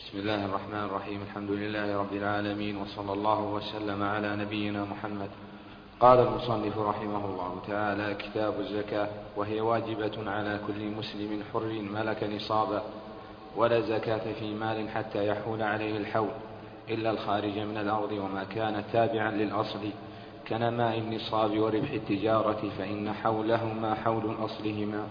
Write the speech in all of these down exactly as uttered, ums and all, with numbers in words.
بسم الله الرحمن الرحيم. الحمد لله رب العالمين، وصلى الله وسلم على نبينا محمد. قال المصنف رحمه الله تعالى: كتاب الزكاة، وهي واجبة على كل مسلم حر ملك نصابا، ولا زكاة في مال حتى يحول عليه الحول إلا الخارج من الأرض وما كان تابعا للأصل كنماء النصاب وربح التجارة، فإن حولهما حول أصلهما.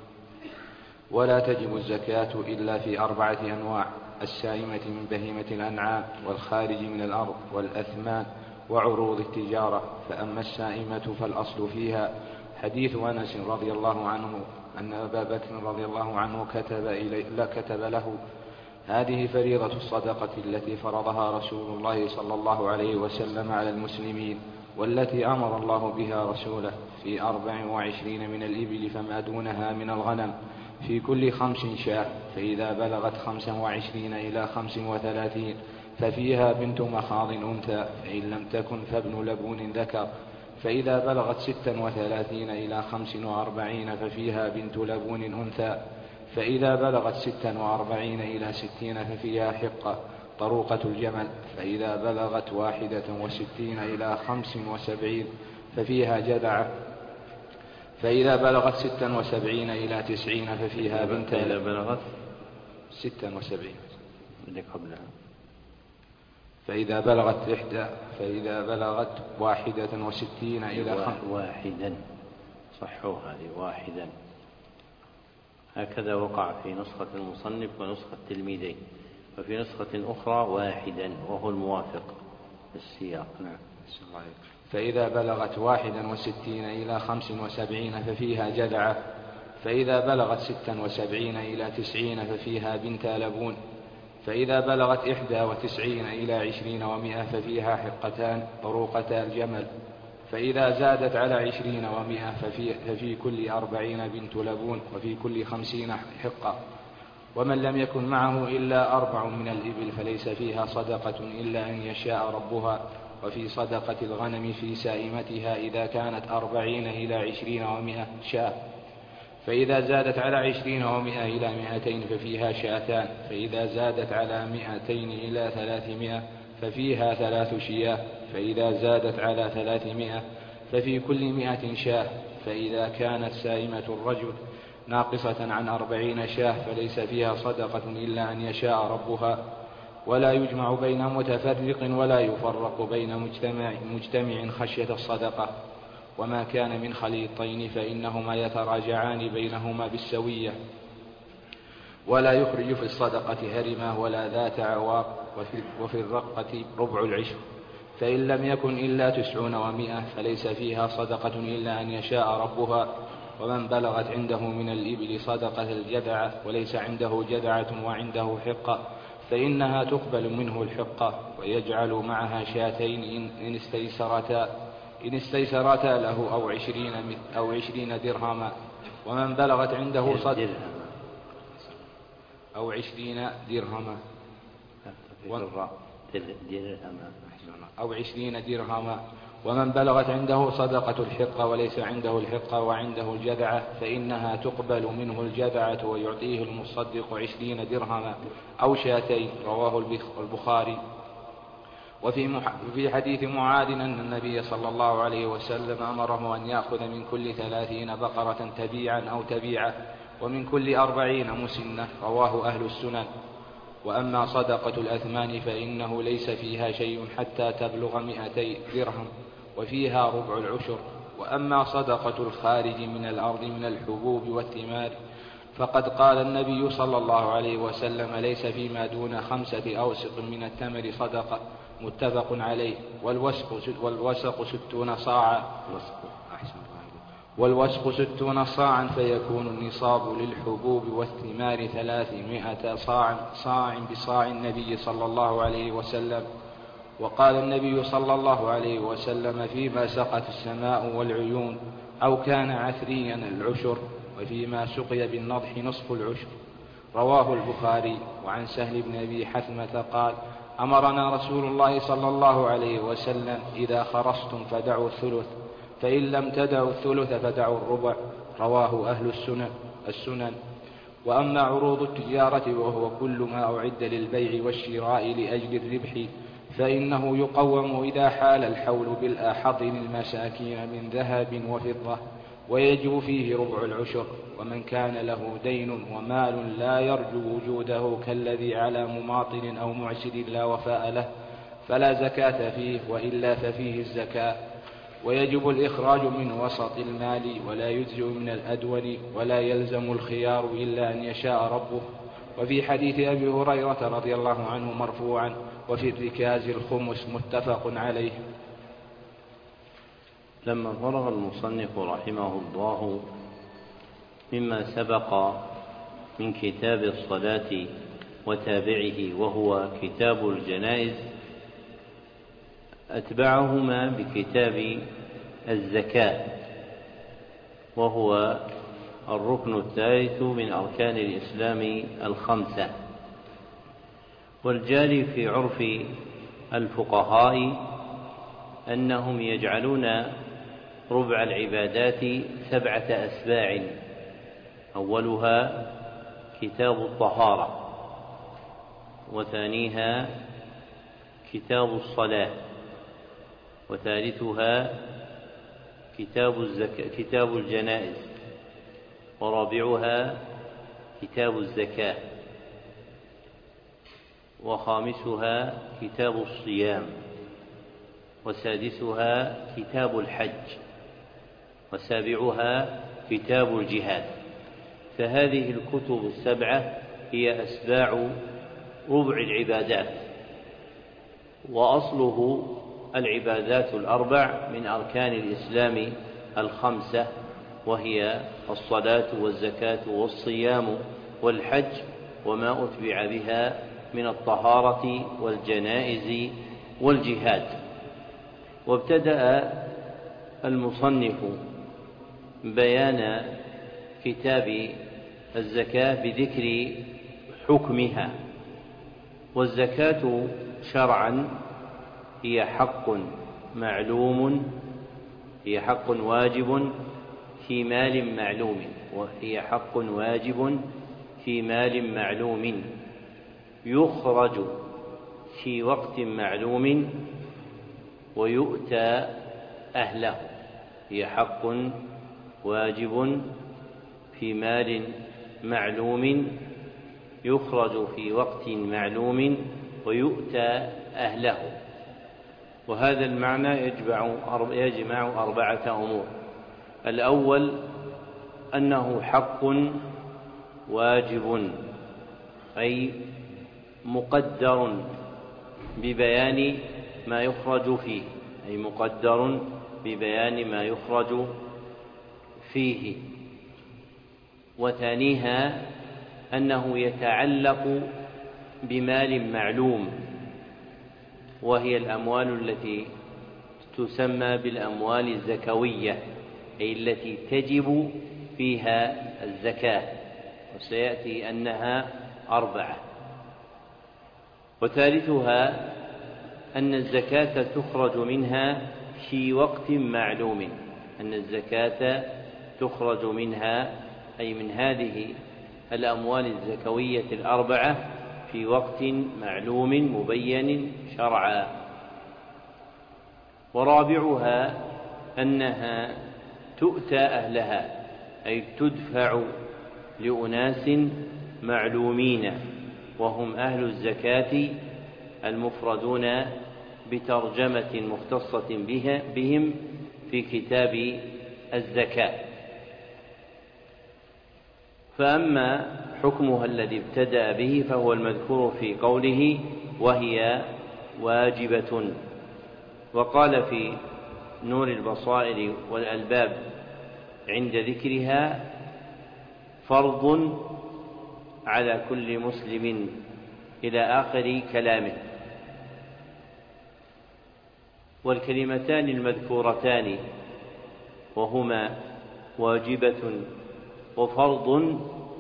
ولا تجب الزكاة إلا في أربعة أنواع: السائمة من بهيمة الأنعام، والخارج من الأرض، والأثمان، وعروض التجارة. فأما السائمة فالأصل فيها حديث أنس رضي الله عنه أن أبا بكر رضي الله عنه كتب, إلي لا كتب له: هذه فريضة الصدقة التي فرضها رسول الله صلى الله عليه وسلم على المسلمين، والتي أمر الله بها رسوله، في أربع وعشرين من الإبل فما دونها من الغنم، في كل خمس شاة، فإذا بلغت خمسا وعشرين إلى خمس وثلاثين ففيها بنت مخاض أنثى، فإن لم تكن فابن لبون ذكر، فإذا بلغت ستا وثلاثين إلى خمس وأربعين ففيها بنت لبون أنثى، فإذا بلغت ستا وأربعين إلى ستين ففيها حقة طروقة الجمل، فإذا بلغت واحدة وستين إلى خمس وسبعين ففيها جذعة، فإذا بلغت ستا وسبعين إلى تسعين ففيها بنت إذا بلغت ستا وسبعين اللي قبلها فإذا بلغت إحدى فإذا بلغت واحدة وستين إلى خمس واحدا صحوا هذه واحدا. هكذا وقع في نسخة المصنف ونسخة التلميذين، وفي نسخة أخرى واحدا وهو الموافق السياق. نعم. فإذا بلغت واحدا وستين إلى خمس وسبعين ففيها جذعة، فإذا بلغت ستا وسبعين إلى تسعين ففيها بنت لبون، فإذا بلغت إحدى وتسعين إلى عشرين ومائة ففيها حقتان طروقتا الجمل، فإذا زادت على عشرين ومائة ففي, ففي كل أربعين بنت لبون، وفي كل خمسين حقة. ومن لم يكن معه إلا أربع من الإبل فليس فيها صدقة إلا أن يشاء ربها. وفي صدقة الغنم في سائمتها إذا كانت أربعين إلى عشرين ومائة شاة، فإذا زادت على عشرين ومائة إلى مائتين ففيها شاتان، فإذا زادت على مائتين إلى ثلاثمائة ففيها ثلاث شياه، فإذا زادت على ثلاثمائة ففي كل مائة شاه. فإذا كانت سائمة الرجل ناقصة عن أربعين شاه فليس فيها صدقة إلا أن يشاء ربها. ولا يجمع بين متفرق ولا يفرق بين مجتمع, مجتمع خشية الصدقة. وما كان من خليطين فإنهما يتراجعان بينهما بالسوية. ولا يخرج في الصدقة هرمة ولا ذات عواق. وفي, وفي الرقة ربع العشر، فإن لم يكن إلا تسعون ومائة فليس فيها صدقة إلا أن يشاء ربها. ومن بلغت عنده من الإبل صدقة الجذعة وليس عنده جذعة وعنده حقة فإنها تقبل منه الحقة، ويجعل معها شاتين إن استيسرتا إن استيسرتا له أو عشرين, أو عشرين درهما. ومن بلغت عنده صدقة أو عشرين درهما أو عشرين درهما. ومن بلغت عنده صدقة الحقة وليس عنده الحقة وعنده الجذعة فإنها تقبل منه الجذعة، ويعطيه المصدق عشرين درهما أو شاتين. رواه البخاري. وفي حديث معاذ أن النبي صلى الله عليه وسلم أمره أن يأخذ من كل ثلاثين بقرة تبيعا أو تبيعة، ومن كل أربعين مسنة. رواه أهل السنن. وأما صدقة الأثمان فإنه ليس فيها شيء حتى تبلغ مئتي درهم، وفيها ربع العشر. وأما صدقة الخارج من الأرض من الحبوب والثمار فقد قال النبي صلى الله عليه وسلم: ليس فيما دون خمسة أوسق من التمر صدقة. متفق عليه. والوسق, والوسق ستون صاعا والوسق ستون صاعا فيكون النصاب للحبوب والثمار ثلاثمائة صاع صاع بصاع النبي صلى الله عليه وسلم. وقال النبي صلى الله عليه وسلم: فيما سقت السماء والعيون أو كان عثريا العشر، وفيما سقي بالنضح نصف العشر. رواه البخاري. وعن سهل بن أبي حثمة قال: أمرنا رسول الله صلى الله عليه وسلم: إذا خرصتم فدعوا الثلث، فإن لم تدعوا الثلث فدعوا الربع. رواه أهل السنن, السنن. وأما عروض التجارة وهو كل ما أعد للبيع والشراء لأجل الربح فإنه يقوم إذا حال الحول بالآحض للمساكين من ذهب وفضة، ويجب فيه ربع العشر. ومن كان له دين ومال لا يرجو وجوده كالذي على مماطل أو معسر لا وفاء له فلا زكاة فيه، وإلا ففيه الزكاة. ويجب الإخراج من وسط المال ولا يجزئ من الأدون، ولا يلزم الخيار إلا أن يشاء ربه. وفي حديث أبي هريرة رضي الله عنه مرفوعا: وفي الركاز الخمس، متفق عليه. لما فرغ المصنف رحمه الله مما سبق من كتاب الصلاة وتابعه وهو كتاب الجنائز، أتبعهما بكتاب الزكاة وهو الركن الثالث من أركان الإسلام الخمسة. والجاري في عرف الفقهاء أنهم يجعلون ربع العبادات سبعة أسباع: أولها كتاب الطهارة، وثانيها كتاب الصلاة، وثالثها كتاب الزكاة كتاب الجنائز، ورابعها كتاب الزكاة، وخامسها كتاب الصيام، وسادسها كتاب الحج، وسابعها كتاب الجهاد. فهذه الكتب السبعة هي أسباع ربع العبادات، وأصله العبادات الأربع من أركان الإسلام الخمسة، وهي الصلاة والزكاة والصيام والحج، وما أتبع بها من الطهارة والجنائز والجهاد. وابتدأ المصنف بيان كتاب الزكاة بذكر حكمها. والزكاة شرعا هي حق معلوم، هي حق واجب في مال معلوم، وهي حق واجب في مال معلوم يخرج في وقت معلوم ويؤتى أهله. هي حق واجب في مال معلوم يخرج في وقت معلوم ويؤتى أهله. وهذا المعنى يجمع أربعة أمور: الأول أنه حق واجب، أي مقدر ببيان ما يخرج فيه، أي مقدر ببيان ما يخرج فيه. وثانيها أنه يتعلق بمال معلوم، وهي الأموال التي تسمى بالأموال الزكوية، أي التي تجب فيها الزكاة، وسيأتي أنها أربعة. وثالثها أن الزكاة تخرج منها في وقت معلوم، أن الزكاة تخرج منها أي من هذه الأموال الزكوية الأربعة في وقت معلوم مبين شرعا. ورابعها أنها تؤتى أهلها، أي تدفع لأناس معلومين، وهم أهل الزكاة المفردون بترجمة مختصة بهم في كتاب الزكاة. فأما حكمها الذي ابتدأ به فهو المذكور في قوله: وهي واجبة. وقال في نور البصائر والألباب عند ذكرها: فرض على كل مسلم، إلى آخر كلامه. والكلمتان المذكورتان وهما واجبة وفرض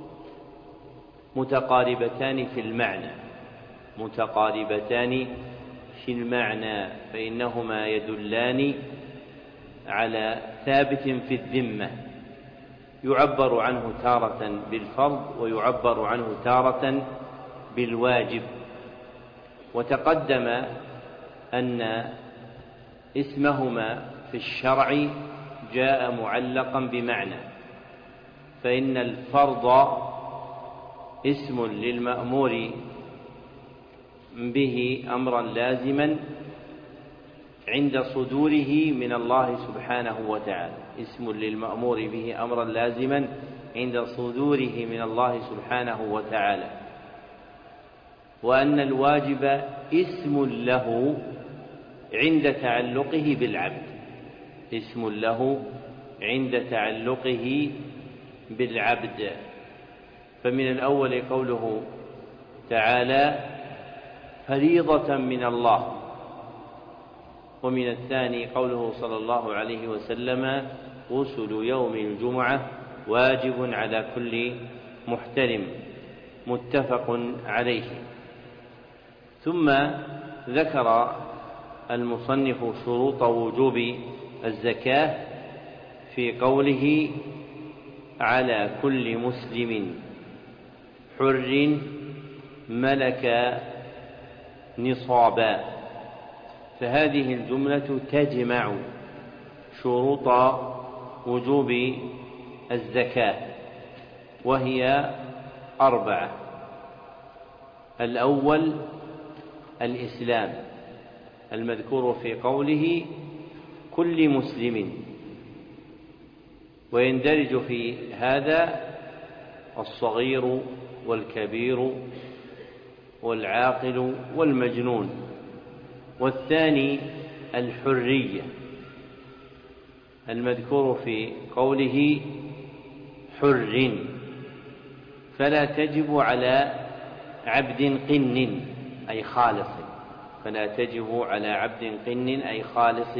متقاربتان في المعنى متقاربتان في المعنى فإنهما يدلان على ثابت في الذمة، يعبر عنه تارة بالفرض ويعبر عنه تارة بالواجب. وتقدم أن اسمهما في الشرع جاء معلقا بمعنى، فإن الفرض اسم للمأمور به أمرا لازما عند صدوره من الله سبحانه وتعالى، اسم للمأمور به أمرا لازما عند صدوره من الله سبحانه وتعالى، وأن الواجب اسم له عند تعلقه بالعبد، اسم له عند تعلقه بالعبد. فمن الأول قوله تعالى فريضة من الله، ومن الثاني قوله صلى الله عليه وسلم غسل يوم الجمعة واجب على كل محترم، متفق عليه. ثم ذكر المصنف شروط وجوب الزكاة في قوله على كل مسلم حر ملك نصابا، فهذه الجملة تجمع شروط وجوب الزكاة، وهي أربعة. الأول الإسلام المذكور في قوله كل مسلم، ويندرج في هذا الصغير والكبير والعاقل والمجنون. والثاني الحرية المذكور في قوله حر، فلا تجب على عبد قن أي خالص، فلا تجب على عبد قن أي خالص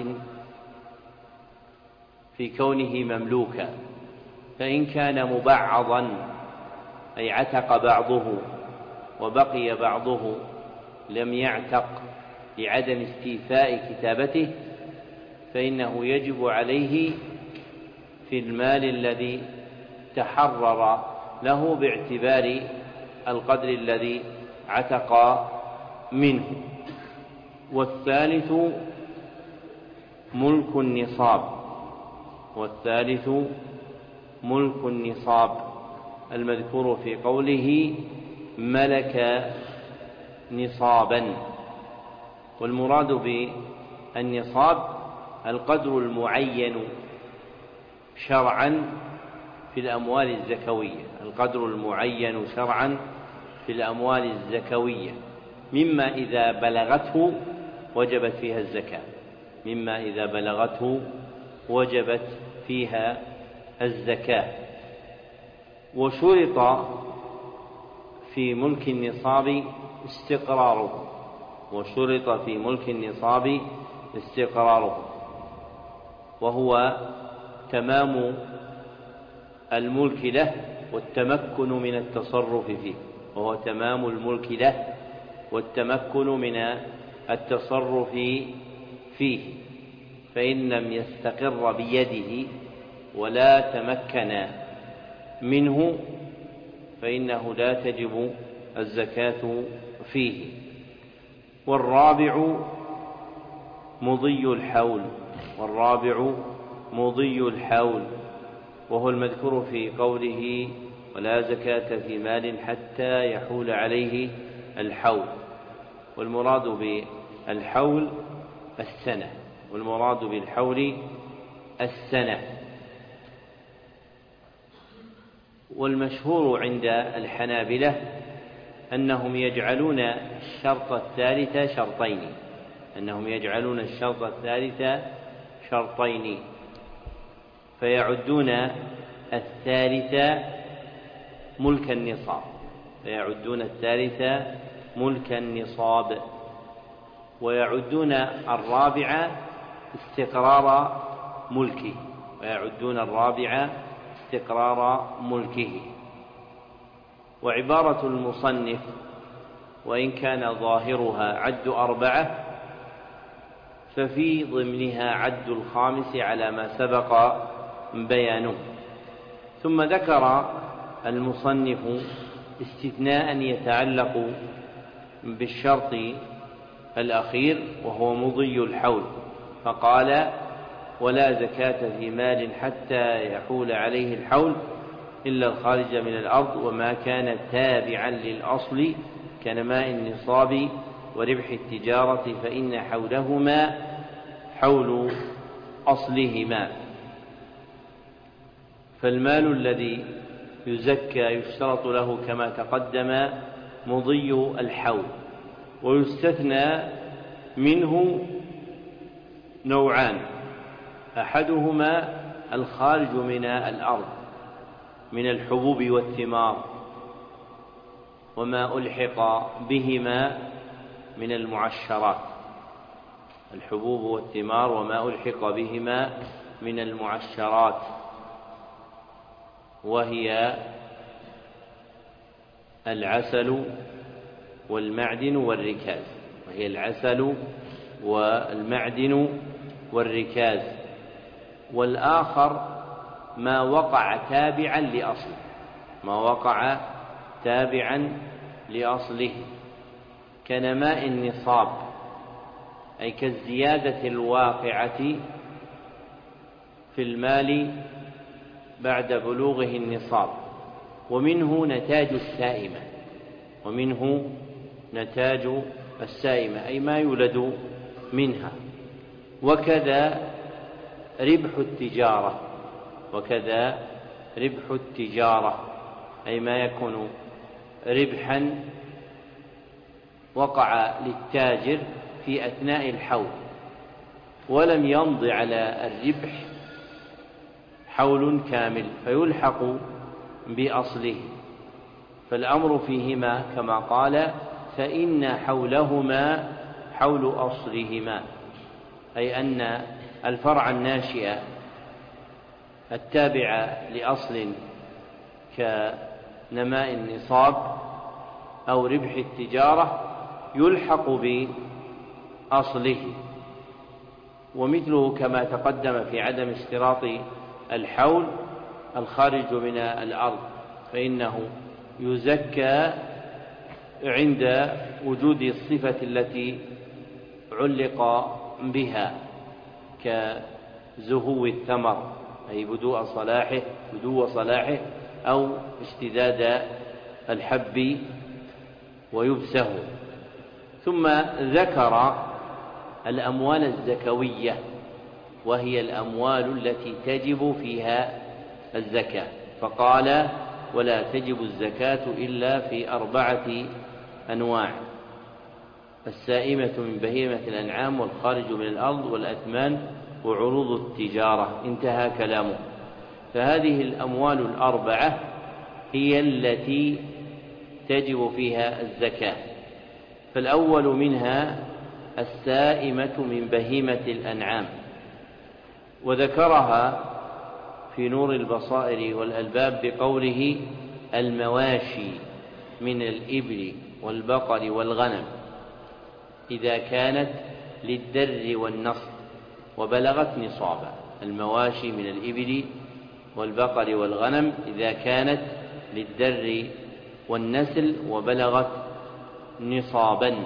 في كونه مملوكا، فإن كان مبعضا أي عتق بعضه وبقي بعضه لم يعتق لعدم استيفاء كتابته، فإنه يجب عليه في المال الذي تحرر له باعتبار القدر الذي عتق منه. والثالث ملك النصاب، والثالث ملك النصاب المذكور في قوله ملك نصابا. والمراد بالنصاب القدر المعين شرعا في الأموال الزكوية، القدر المعين شرعا في الأموال الزكوية، مما إذا بلغته وجبت فيها الزكاة، مما إذا بلغته وجبت فيها الزكاة. وشرط في ملك النصاب استقراره، وشرط في ملك النصاب استقراره، وهو تمام الملك له والتمكن من التصرف فيه، وهو تمام الملك له والتمكن من التصرف فيه، فإن لم يستقر بيده ولا تمكن منه فإنه لا تجب الزكاة فيه. والرابع مضي الحول، والرابع مضي الحول وهو المذكور في قوله ولا زكاة في مال حتى يحول عليه الحول. والمراد بالحول السنة، والمراد بالحول السنة. والمشهور عند الحنابلة أنهم يجعلون الشرط الثالث شرطين، أنهم يجعلون الشرط الثالث شرطين، فيعدون الثالث ملك النصاب، فيعدون الثالث ملك النصاب، ويعدون الرابع استقرار ملكه، ويعدون الرابع استقرار ملكه. وعبارة المصنف وإن كان ظاهرها عد أربعة ففي ضمنها عد الخامس على ما سبق بيانه. ثم ذكر المصنف استثناء يتعلق بالشرط الأخير وهو مضي الحول، فقال: ولا زكاة في مال حتى يحول عليه الحول إلا الخارج من الأرض وما كان تابعا للأصل كنماء النصاب وربح التجارة فإن حولهما حول أصلهما. فالمال الذي يزكى يشترط له كما تقدم مضي الحول، ويستثنى منه نوعان: أحدهما الخارج من الأرض من الحبوب والثمار وما ألحق بهما من المعشرات، الحبوب والثمار وما ألحق بهما من المعشرات، وهي العسل والمعدن والركاز وهي العسل والمعدن والركاز والآخر ما وقع تابعا لأصله ما وقع تابعا لأصله كنماء النصاب، أي كالزيادة الواقعة في المال بعد بلوغه النصاب، ومنه نتاج السائمة ومنه نتاج السائمة أي ما يولد منها، وكذا ربح التجارة وكذا ربح التجارة أي ما يكون ربحا وقع للتاجر في أثناء الحول ولم يمض على الربح حول كامل فيلحق بأصله، فالأمر فيهما كما قال: فإن حولهما حول أصلهما، أي أن الفرع الناشئ التابع لأصل كنماء النصاب أو ربح التجارة يلحق بأصله، ومثله كما تقدم في عدم اشتراط الحول الخارج من الأرض، فإنه يزكى عند وجود الصفة التي علق بها كزهو الثمر أي بدوء صلاحه بدو صلاحه أو اشتداد الحب ويبسه. ثم ذكر الأموال الزكوية وهي الأموال التي تجب فيها الزكاة، فقال: ولا تجب الزكاة إلا في أربعة أنواع: السائمة من بهيمة الأنعام والخارج من الأرض والأثمان وعروض التجارة. انتهى كلامه. فهذه الأموال الأربعة هي التي تجب فيها الزكاة. فالأول منها السائمة من بهيمة الأنعام، وذكرها في نور البصائر والألباب بقوله: المواشي من الإبل والبقر والغنم إذا كانت للدر والنصر وبلغت نصابا. المواشي من الإبل والبقر والغنم إذا كانت للدر والنسل وبلغت نصابا.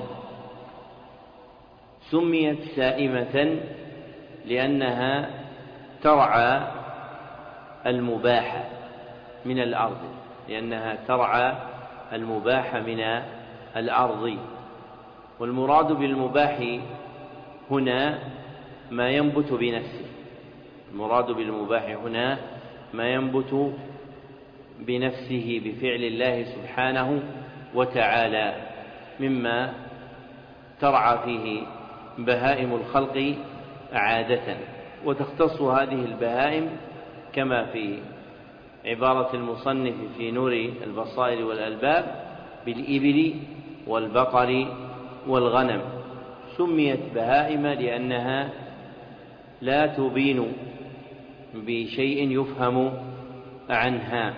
سميت سائمة لأنها ترعى المباح من الأرض لأنها ترعى المباح من الأرض والمراد بالمباح هنا ما ينبت بنفسه المراد بالمباح هنا ما ينبت بنفسه بفعل الله سبحانه وتعالى مما ترعى فيه بهائم الخلق عادة، وتختص هذه البهائم كما في عبارة المصنف في نور البصائر والألباب بالإبل والبقر والغنم. سميت بهائم لأنها لا تبين بشيء يفهم عنها.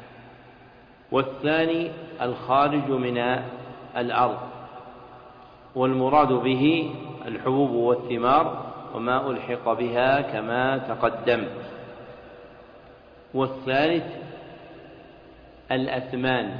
والثاني الخارج من الأرض، والمراد به الحبوب والثمار وما ألحق بها كما تقدم. والثالث الأثمان.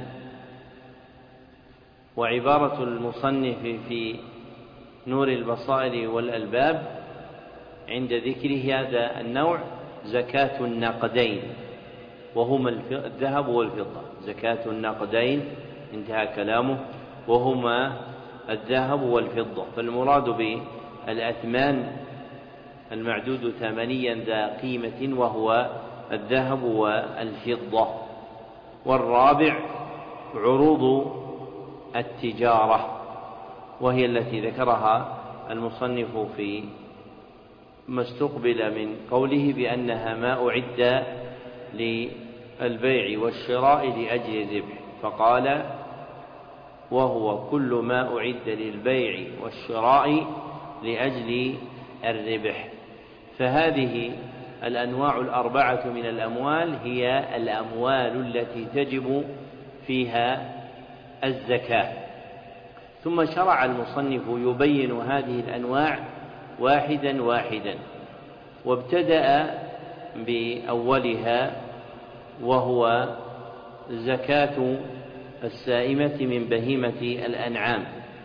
وعبارة المصنف في نور البصائر والألباب عند ذكر هذا النوع زكاة النقدين، وهما الذهب والفضة. زكاة النقدين انتهى كلامه، وهما الذهب والفضة. فالمراد بالأثمان المعدود ثمنيا ذا قيمة وهو الذهب والفضة. والرابع عروض التجارة، وهي التي ذكرها المصنف في ما استقبل من قوله بأنها ما أعد للبيع والشراء لأجل الربح، فقال وهو كل ما أعد للبيع والشراء لأجل الربح. فهذه الأنواع الأربعة من الأموال هي الأموال التي تجب فيها الزكاة. ثم شرع المصنف يبين هذه الأنواع واحدا واحدا، وابتدأ بأولها وهو زكاة السائمة من بهيمة الأنعام،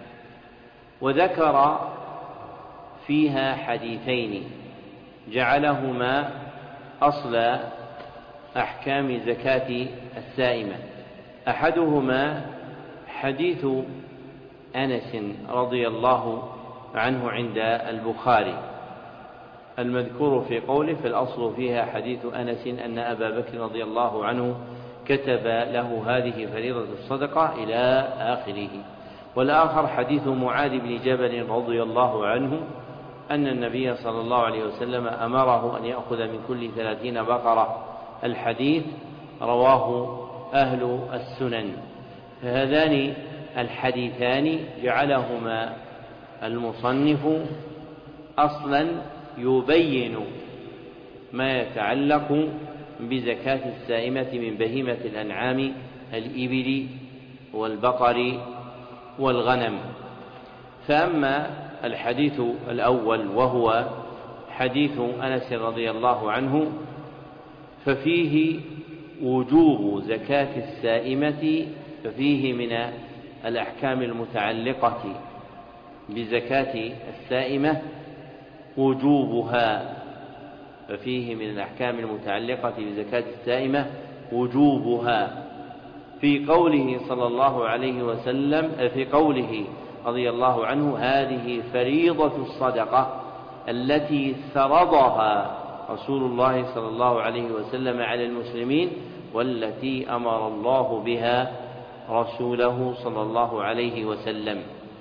وذكر فيها حديثين جعلهما أصل أحكام زكاة السائمة. أحدهما حديث أنس رضي الله عنه عند البخاري المذكور في قوله فالأصل فيها حديث أنس أن أبا بكر رضي الله عنه كتب له هذه فريضة الصدقة إلى آخره. والآخر حديث معاذ بن جبل رضي الله عنه أن النبي صلى الله عليه وسلم أمره أن يأخذ من كل ثلاثين بقرة. الحديث رواه أهل السنن. فهذان الحديثان جعلهما المصنف أصلا يبين ما يتعلق بزكاة السائمة من بهيمة الأنعام الإبل والبقر والغنم. فأما الحديث الأول وهو حديث أنس رضي الله عنه ففيه وجوب زكاة السائمة، ففيه من الأحكام المتعلقة بزكاة السائمة وجوبها ففيه من الأحكام المتعلقة بزكاة السائمة وجوبها في قوله صلى الله عليه وسلم في قوله رضي الله عنه هذه فريضة الصدقة التي فرضها رسول الله صلى الله عليه وسلم على المسلمين والتي أمر الله بها رسوله صلى الله عليه وسلم.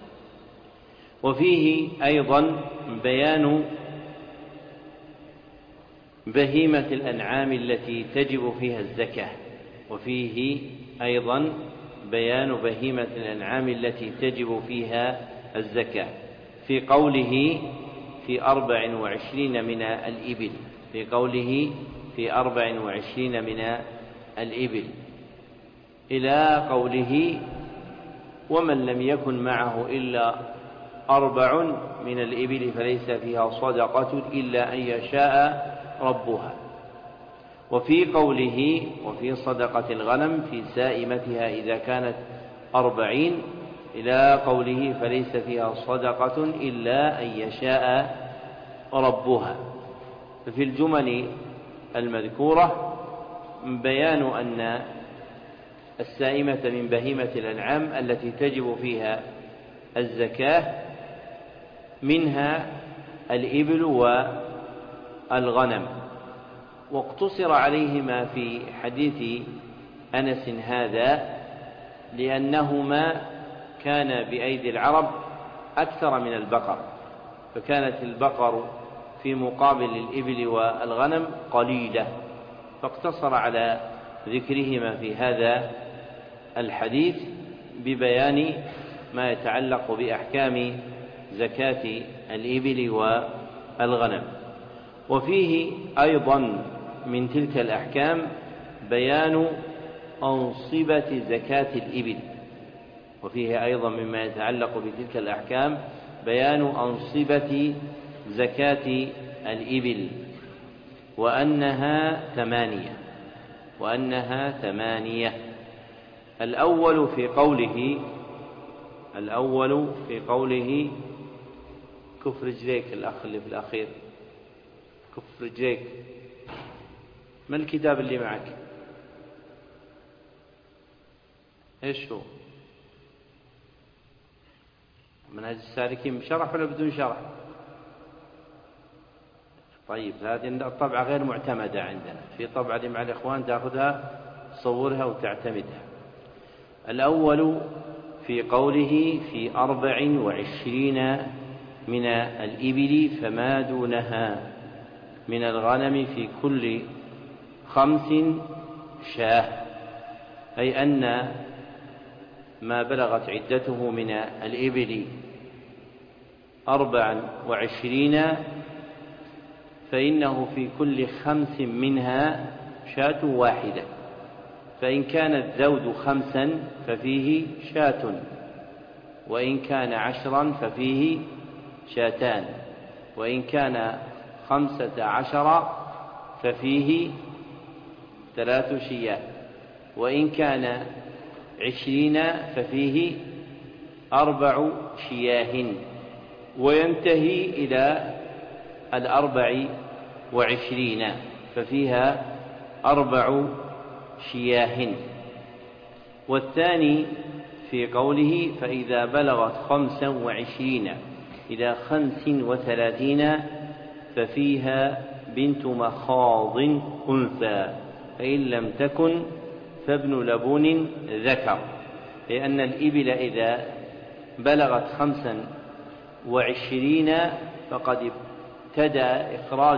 وفيه أيضا بيان بهيمة الأنعام التي تجب فيها الزكاة وفيه أيضا بيان بهيمة الأنعام التي تجب فيها الزكاة في قوله في أربع وعشرين من الإبل في قوله في أربع وعشرين من الإبل إلى قوله ومن لم يكن معه إلا أربع من الإبل فليس فيها صدقة إلا أن يشاء ربها. وفي قوله وفي صدقة الغنم في سائمتها إذا كانت أربعين إلى قوله فليس فيها صدقة إلا أن يشاء ربها. ففي الجمل المذكورة بيان أن السائمة من بهيمة الأنعام التي تجب فيها الزكاة منها الإبل والغنم، واقتصر عليهما في حديث أنس هذا لأنهما كان بأيدي العرب أكثر من البقر، فكانت البقر في مقابل الإبل والغنم قليلة، فاقتصر على ذكرهما في هذا الحديث ببيان ما يتعلق بأحكام زكاة الإبل والغنم. وفيه أيضا من تلك الأحكام بيان أنصبة زكاة الإبل، وفيه أيضا مما يتعلق بتلك الأحكام بيان أنصبة زكاة الإبل وأنها ثمانية وأنها ثمانية الأول في قوله الأول في قوله كف رجليك، الأخ اللي في الأخير كف رجليك. ما الكتاب اللي معك؟ إيش هو؟ منهج السالكين بشرح ولا بدون شرح؟ طيب هذه الطبعة غير معتمدة عندنا، في طبعة مع الإخوان تأخذها تصورها وتعتمدها. الأول في قوله في أربع وعشرين من الإبل فما دونها من الغنم في كل خمس شاة، أي أن ما بلغت عدته من الإبل أربع وعشرين فإنه في كل خمس منها شاة واحدة، فإن كان الذود خمسا ففيه شاة، وإن كان عشرا ففيه شاتان، وإن كان خمسة عشر ففيه ثلاث شياه، وإن كان عشرين ففيه أربع شياه، وينتهي إلى الأربع وعشرين ففيها أربع شياه. والثاني في قوله فإذا بلغت خمسا وعشرين إلى خمس وثلاثين ففيها بنت مخاض أنثى، فإن لم تكن فابن لبون ذكر، لأن الإبل إذا بلغت خمسا وعشرين فقد ابتدأ إخراج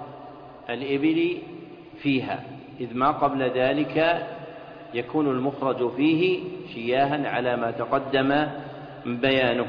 الإبل فيها، إذ ما قبل ذلك يكون المخرج فيه شياها على ما تقدم بيانه،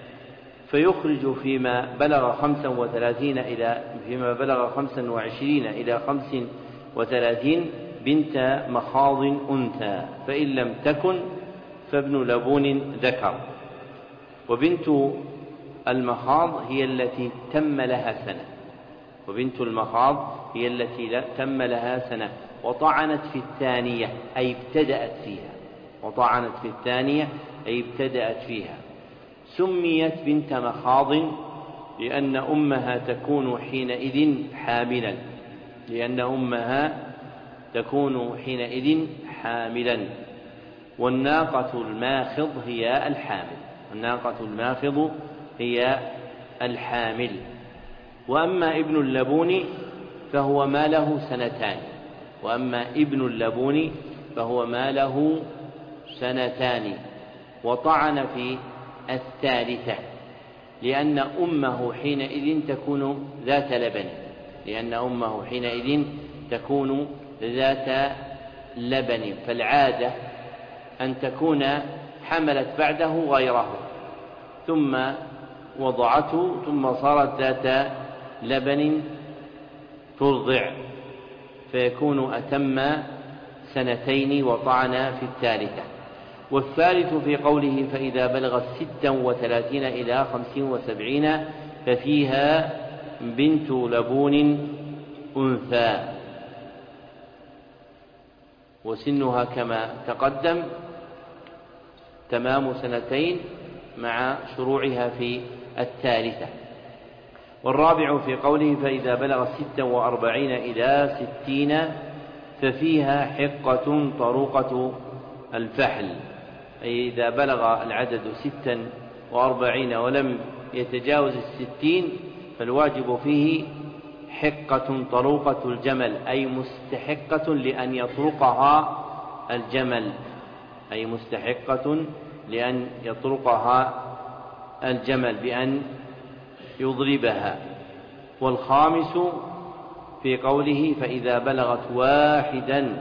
فيخرج فيما بلغ خمسا وثلاثين إلى فيما بلغ خمسا وعشرين إلى خمس وثلاثين بنت مخاض أنثى، فإن لم تكن فابن لبون ذكر. وبنت المخاض هي التي تم لها سنة، وبنت المخاض هي التي تم لها سنة وطعنت في الثانية أي ابتدأت فيها، وطعنت في الثانية أي ابتدأت فيها. سميت بنت مخاض لأن أمها تكون حينئذ حاملا، لأن أمها تكون حينئذ حاملا. والناقة الماخض هي الحامل، الناقة الماخض هي الحامل. وأما ابن اللبون فهو ما له سنتان، وأما ابن اللبون فهو ما له سنتان، وطعن في الثالثة لأن أمه حينئذ تكون ذات لبن، لأن أمه حينئذ تكون ذات لبن، فالعادة أن تكون حملت بعده غيره ثم وضعته ثم صارت ذات لبن ترضع، فيكون أتم سنتين وطعن في الثالثة. والثالث في قوله فإذا بلغت ستا وثلاثين إلى خمس وسبعين ففيها بنت لبون أنثى، وسنها كما تقدم تمام سنتين مع شروعها في الثالثة. والرابع في قوله فإذا بلغ ستا وأربعين إلى ستين ففيها حقة طروقة الفحل، أي إذا بلغ العدد ستا وأربعين ولم يتجاوز الستين فالواجب فيه حقة طروقة الجمل، أي مستحقة لأن يطرقها الجمل، أي مستحقة لأن يطرقها الجمل بأن يضربها. والخامس في قوله فإذا بلغت واحدا،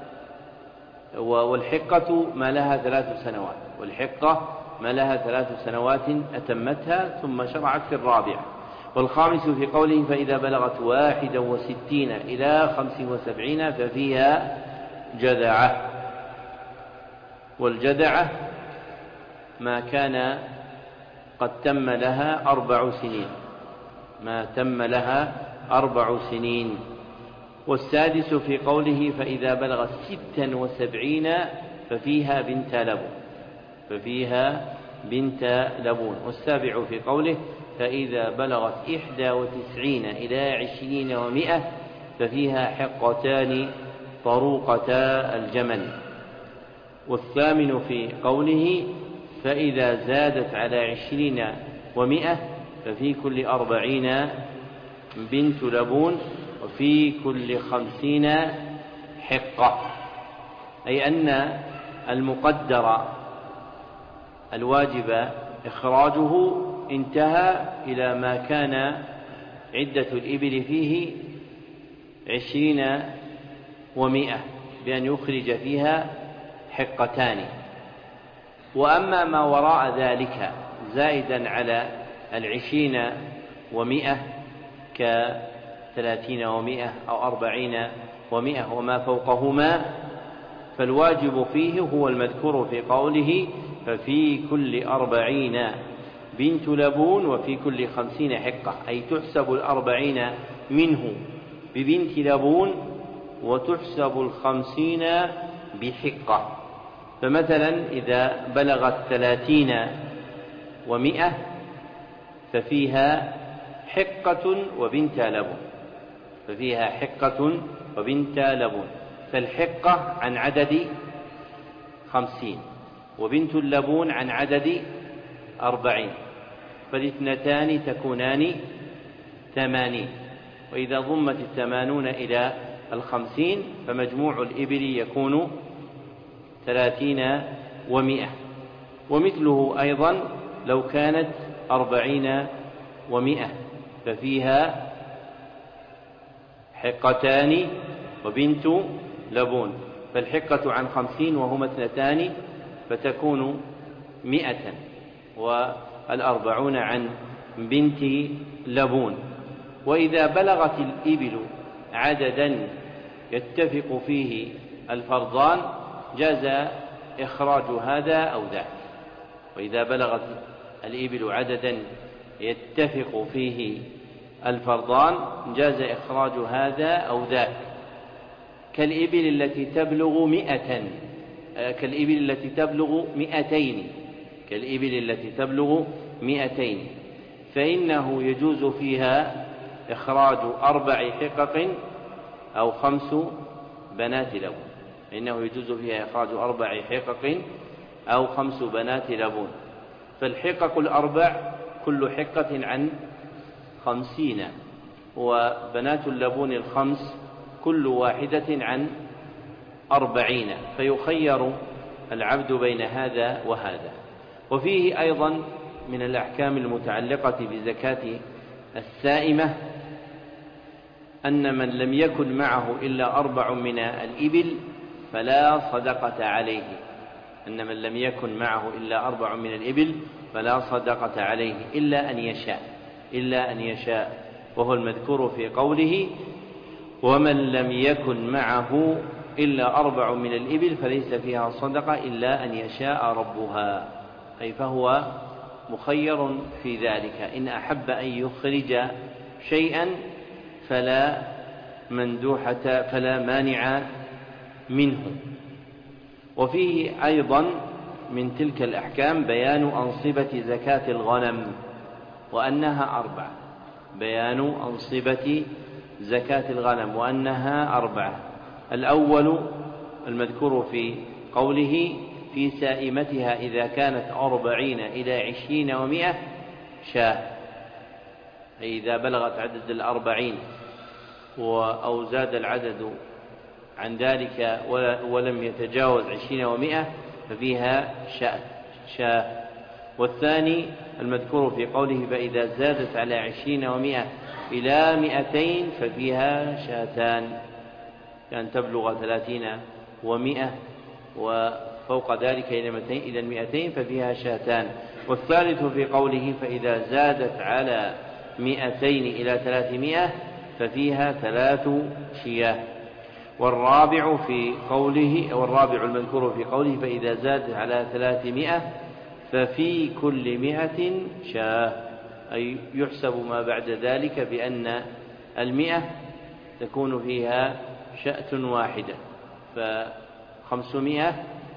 والحقة ما لها ثلاث سنوات، والحقة ما لها ثلاث سنوات أتمتها ثم شرعت في الرابعة. والخامس في قوله فإذا بلغت واحدا وستين إلى خمس وسبعين ففيها جذعة، والجذعة ما كان قد تم لها أربع سنين، ما تم لها أربع سنين. والسادس في قوله فإذا بلغت ستا وسبعين ففيها بنت لبون ففيها بنت لبون. والسابع في قوله فإذا بلغت إحدى وتسعين إلى عشرين ومائة ففيها حقتان طروقتا الجمل. والثامن في قوله فإذا زادت على عشرين ومائة ففي كل أربعين بنت لبون وفي كل خمسين حقة، أي أن المقدر الواجب إخراجه انتهى إلى ما كان عدة الإبل فيه عشرين ومائة بأن يخرج فيها حقتان. وأما ما وراء ذلك زائدا على العشرين ومائة كثلاثين ومائة أو أربعين ومائة وما فوقهما فالواجب فيه هو المذكور في قوله ففي كل أربعين بنت لبون وفي كل خمسين حقة، أي تحسب الأربعين منه ببنت لبون وتحسب الخمسين بحقة. فمثلا إذا بلغت ثلاثين ومائة ففيها حقة وبنت لبون ففيها حقة وبنت لبون فالحقة عن عدد خمسين وبنت اللبون عن عدد أربعين فالاثنتان تكونان ثمانين. وإذا ضمت الثمانون إلى الخمسين فمجموع الإبل يكون ثلاثين ومائة. ومثله أيضا لو كانت أربعين ومائة ففيها حقتان وبنت لبون فالحقة عن خمسين وهما اثنتان فتكون مائة والأربعون عن بنت لبون. وإذا بلغت الإبل عددا يتفق فيه الفرضان جاز إخراج هذا أو ذاك. وإذا بلغت الإبل عددا يتفق فيه الفرضان جاز إخراج هذا أو ذاك كالإبل التي تبلغ مئة كالإبل التي تبلغ مئتين كالإبل التي تبلغ مئتين فإنه يجوز فيها إخراج أربع حقق أو خمس بنات لبون فإنه يجوز فيها إخراج أربع حقق أو خمس بنات لبون. فالحقق الأربع كل حقة عن خمسين وبنات اللبون الخمس كل واحدة عن أربعين فيخير العبد بين هذا وهذا. وفيه أيضا من الأحكام المتعلقة بزكاة السائمة أن من لم يكن معه إلا أربع من الإبل فلا صدقة عليه أن من لم يكن معه إلا أربع من الإبل فلا صدقة عليه إلا أن يشاء إلا أن يشاء وهو المذكور في قوله ومن لم يكن معه إلا أربع من الإبل فليس فيها صدقة إلا أن يشاء ربها، أي فهو مخير في ذلك إن أحب أن يخرج شيئا فلا مندوحة فلا مانع منه. وفيه أيضا من تلك الأحكام بيان أنصبة زكاة الغنم وأنها أربعة بيان أنصبة زكاة الغنم وأنها أربعة. الأول المذكور في قوله في سائمتها إذا كانت أربعين إلى عشرين ومائة شاة، أي إذا بلغت عدد الأربعين أو زاد العدد عن ذلك ولم يتجاوز عشرين ومائة ففيها شاة. والثاني المذكور في قوله فإذا زادت على عشرين ومائة إلى مئتين ففيها شاتان كان تبلغ ثلاثين ومائة وفوق ذلك إلى المئتين ففيها شاتان. والثالث في قوله فإذا زادت على مئتين إلى ثلاثمائة ففيها ثلاث شياه. والرابع في قوله والرابع المذكور في قوله فإذا زادت على ثلاثمائة ففي كل مئة شاه، أي يحسب ما بعد ذلك بأن المئة تكون فيها شاة واحدة فخمسمائة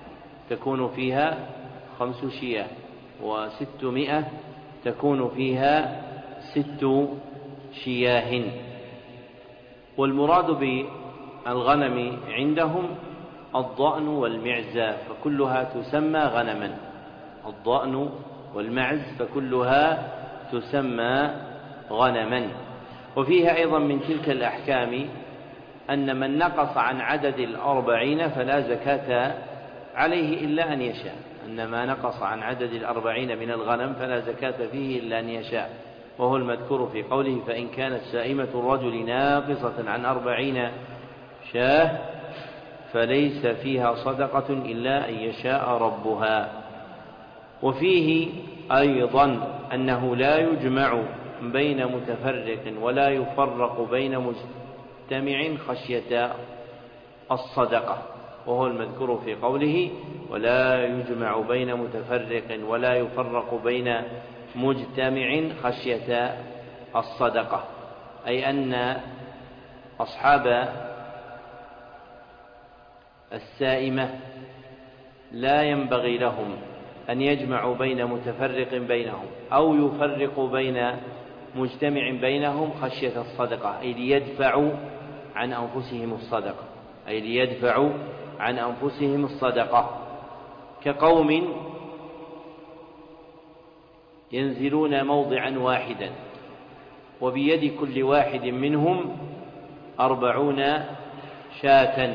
تكون فيها خمس شياه، وستمائة تكون فيها ست شياه. والمراد بالغنم عندهم الضأن والمعز، فكلها تسمى غنما. الضأن والمعز فكلها تسمى غنما. وفيها أيضا من تلك الأحكام أن من نقص عن عدد الأربعين فلا زكاة عليه إلا أن يشاء، أن ما نقص عن عدد الأربعين من الغنم فلا زكاة فيه إلا أن يشاء، وهو المذكور في قوله: فإن كانت سائمة الرجل ناقصة عن أربعين شاة فليس فيها صدقة إلا أن يشاء ربها. وفيه أيضا أنه لا يجمع بين متفرق ولا يفرق بين مجتمع خشية الصدقة، وهو المذكور في قوله: ولا يجمع بين متفرق ولا يفرق بين مجتمع خشية الصدقة، أي أن أصحاب السائمة لا ينبغي لهم أن يجمعوا بين متفرق بينهم أو يفرقوا بين مجتمع بينهم خشية الصدقة، أي ليدفعوا عن أنفسهم الصدقة، أي ليدفعوا عن أنفسهم الصدقة، كقوم ينزلون موضعا واحدا وبيد كل واحد منهم أربعون شاة،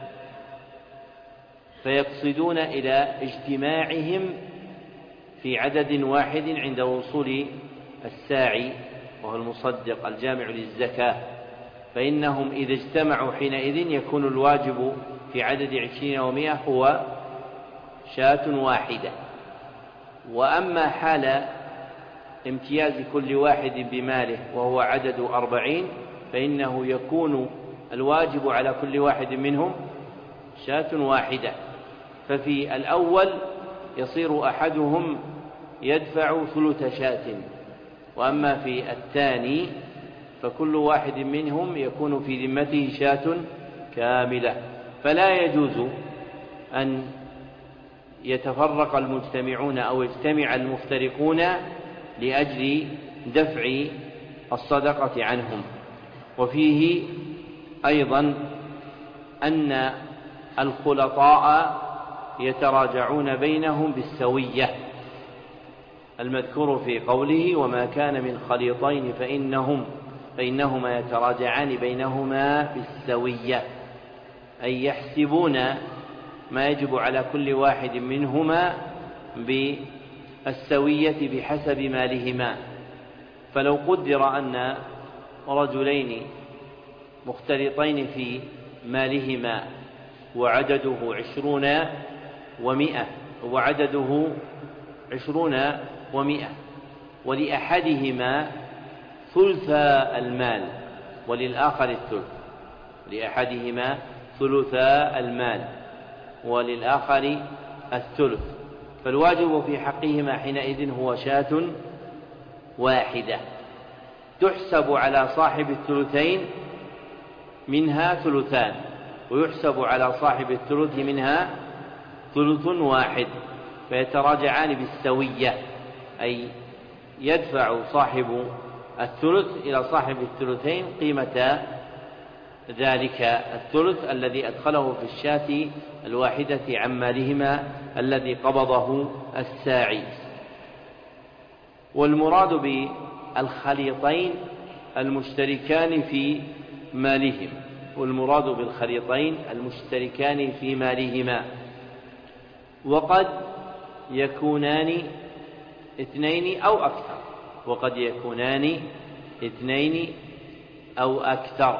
فيقصدون إلى اجتماعهم في عدد واحد عند وصول الساعي وهو المصدق الجامع للزكاة، فإنهم إذا اجتمعوا حينئذ يكون الواجب في عدد عشرين ومائة هو شاة واحدة. وأما حال امتياز كل واحد بماله وهو عدد أربعين فإنه يكون الواجب على كل واحد منهم شاة واحدة، ففي الأول يصير أحدهم يدفع ثلث شاة، وأما في الثاني فكل واحد منهم يكون في ذمته شاة كاملة. فلا يجوز أن يتفرق المجتمعون أو يجتمع المفترقون لأجل دفع الصدقة عنهم. وفيه أيضا أن الخلطاء يتراجعون بينهم بالسوية، المذكور في قوله: وما كان من خليطين فإنهم فإنهما يتراجعان بينهما بالسوية، أي يحسبون ما يجب على كل واحد منهما بالسوية بحسب مالهما. فلو قدر أن رجلين مختلطين في مالهما وعدده عشرون ومائة وعدده عشرون ومائة ولأحدهما ثلث المال وللآخر الثلث، لأحدهما ثلث المال وللآخر الثلث، فالواجب في حقهما حينئذ هو شاة واحدة تحسب على صاحب الثلثين منها ثلثان، ويحسب على صاحب الثلث منها ثلث واحد، فيتراجعان بالسوية، أي يدفع صاحب الثلث إلى صاحب الثلثين قيمة ذلك الثلث الذي أدخله في الشاة الواحدة عن مالهما الذي قبضه الساعي. والمراد بالخليطين المشتركان في مالهم، والمراد بالخليطين المشتركان في مالهما، وقد يكونان اثنين أو أكثر، وقد يكونان اثنين أو أكثر.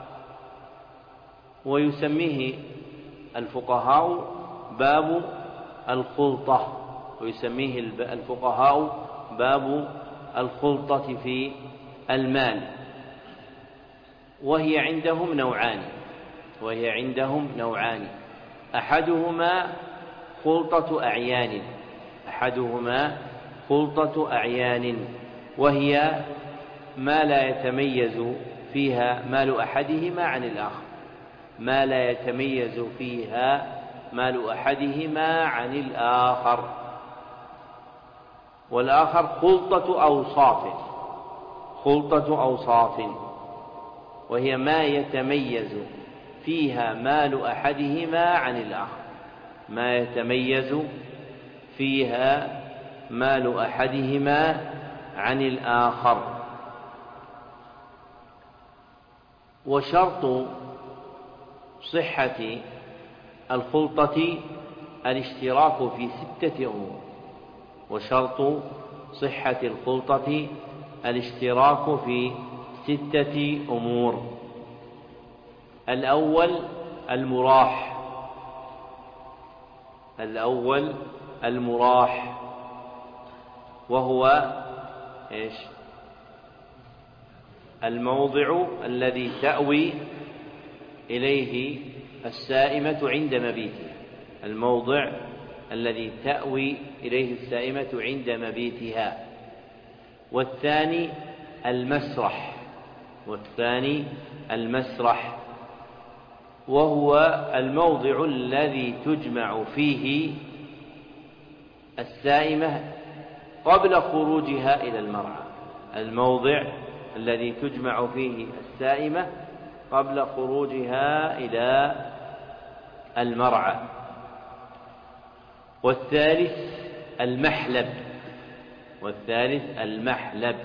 ويسميه الفقهاء باب الخلطة، ويسميه الفقهاء باب الخلطة في المال، وهي عندهم نوعان وهي عندهم نوعان أحدهما خلطة أعيان أحدهما خلطة أعيان وهي ما لا يتميز فيها مال أحدهما عن الآخر ما لا يتميز فيها مال أحدهما عن الآخر. والآخر خلطة أوصاف، خلطة أوصاف وهي ما يتميز فيها مال أحدهما عن الآخر، ما يتميز فيها مال أحدهما عن الآخر. وشرط صحة الخلطة الاشتراك في ستة أمور، وشرط صحة الخلطة الاشتراك في ستة أمور. الأول المراح، الأول المراح وهو إيش؟ الموضع الذي تأوي إليه السائمة عند مبيتها، الموضع الذي تأوي إليه السائمة عند مبيتها. والثاني المسرح، والثاني المسرح وهو الموضع الذي تجمع فيه السائمة قبل خروجها إلى المرعى، الموضع الذي تجمع فيه السائمة قبل خروجها إلى المرعى. والثالث المحلب، والثالث المحلب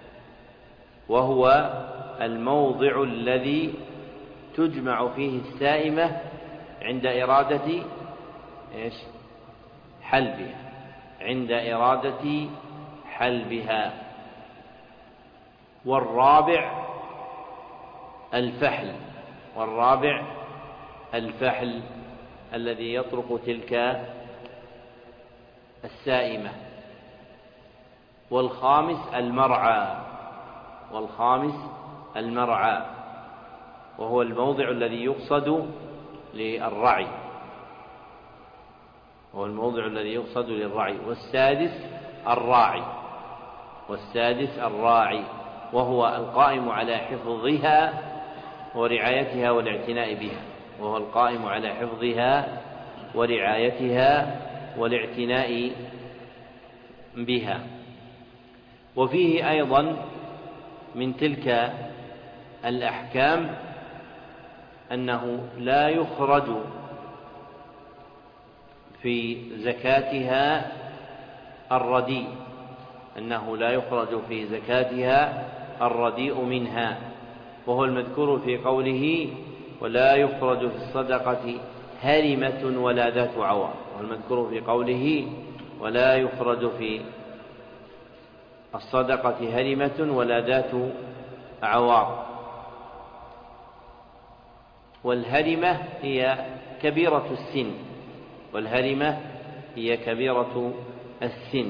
وهو الموضع الذي تجمع فيه السائمة عند إرادة إيش؟ حلبها، عند إرادة حلبها. والرابع الفحل، والرابع الفحل الذي يطرق تلك السائمة. والخامس المرعى، والخامس المرعى وهو الموضع الذي يقصد للرعي، هو الموضع الذي يقصد للرعي. والسادس الراعي، والسادس الراعي وهو القائم على حفظها ورعايتها والاعتناء بها، وهو القائم على حفظها ورعايتها والاعتناء بها. وفيه أيضا من تلك الأحكام أنه لا يخرج في زكاتها الرديء، أنه لا يخرج في زكاتها الرديء منها، وهو المذكور في قوله ولا يخرج في الصدقة هرمة ولا ذات عوار، والمذكور في قوله ولا يخرج في الصدقة هرمة ولا ذات عوار. والهرمة هي كبيرة السن، والهرمة هي كبيرة السن.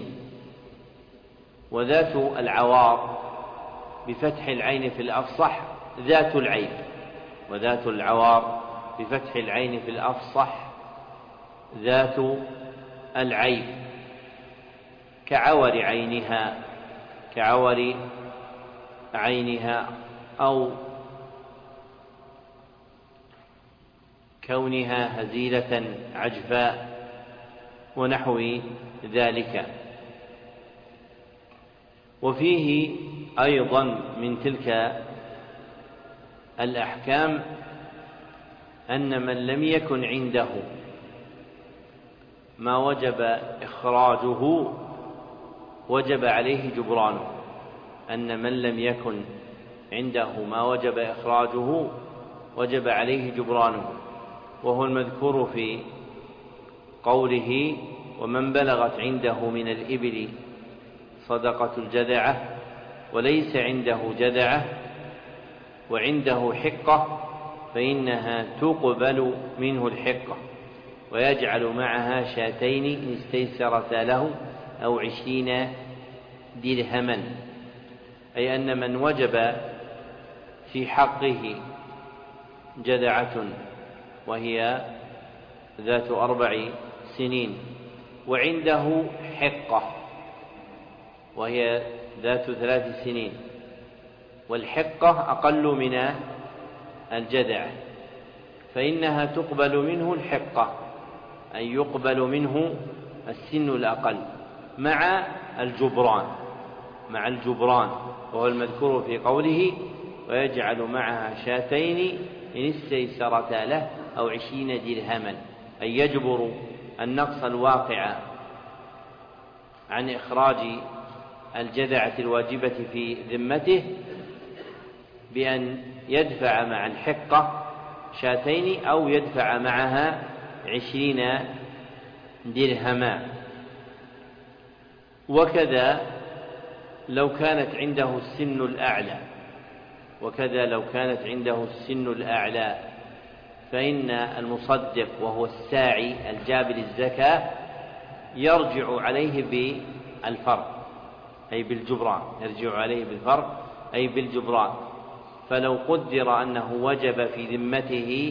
وذات العوار بفتح العين في الأفصح ذات العيب، وذات العوار بفتح العين في الأفصح ذات العيب، كعور عينها، كعور عينها أو كونها هزيلة عجفاء ونحو ذلك. وفيه أيضا من تلك الأحكام أن من لم يكن عنده ما وجب إخراجه وجب عليه جبرانه، أن من لم يكن عنده ما وجب إخراجه وجب عليه جبرانه، وهو المذكور في قوله ومن بلغت عنده من الإبل صدقة الجذعة وليس عنده جذعة وعنده حقة فإنها تقبل منه الحقة ويجعل معها شاتين إن استيسرتا له أو عشرين درهما، أي أن من وجب في حقه جذعة وهي ذات أربع سنين وعنده حقة وهي ذات ثلاث سنين، والحقة أقل من الجذع، فإنها تقبل منه الحقة أن يقبل منه السن الأقل مع الجبران مع الجبران وهو المذكور في قوله ويجعل معها شاتين إن استيسرتا له أو عشرين درهما، أي يجبر النقص الواقع عن إخراج الجذعة الواجبة في ذمته بأن يدفع مع الحقة شاتين أو يدفع معها عشرين درهما. وكذا لو كانت عنده السن الأعلى وكذا لو كانت عنده السن الأعلى فإن المصدق وهو الساعي الجابر الزكاة يرجع عليه بالفرق أي بالجبران يرجع عليه بالفرق أي بالجبران. فلو قدر أنه وجب في ذمته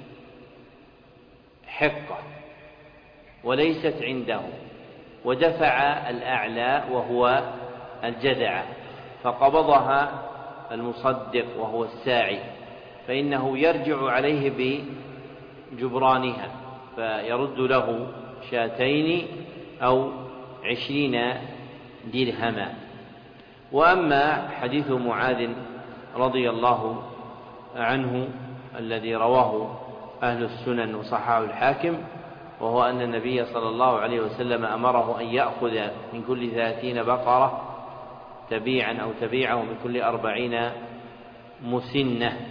حقة وليست عنده ودفع الأعلى وهو الجذع فقبضها المصدق وهو الساعي فإنه يرجع عليه بجبرانها فيرد له شاتين أو عشرين درهما. وأما حديث معاذ رضي الله عنه الذي رواه أهل السنن وصححه الحاكم وهو أن النبي صلى الله عليه وسلم أمره أن يأخذ من كل ثلاثين بقرة تبيعا أو تبيعه من كل أربعين مسنة،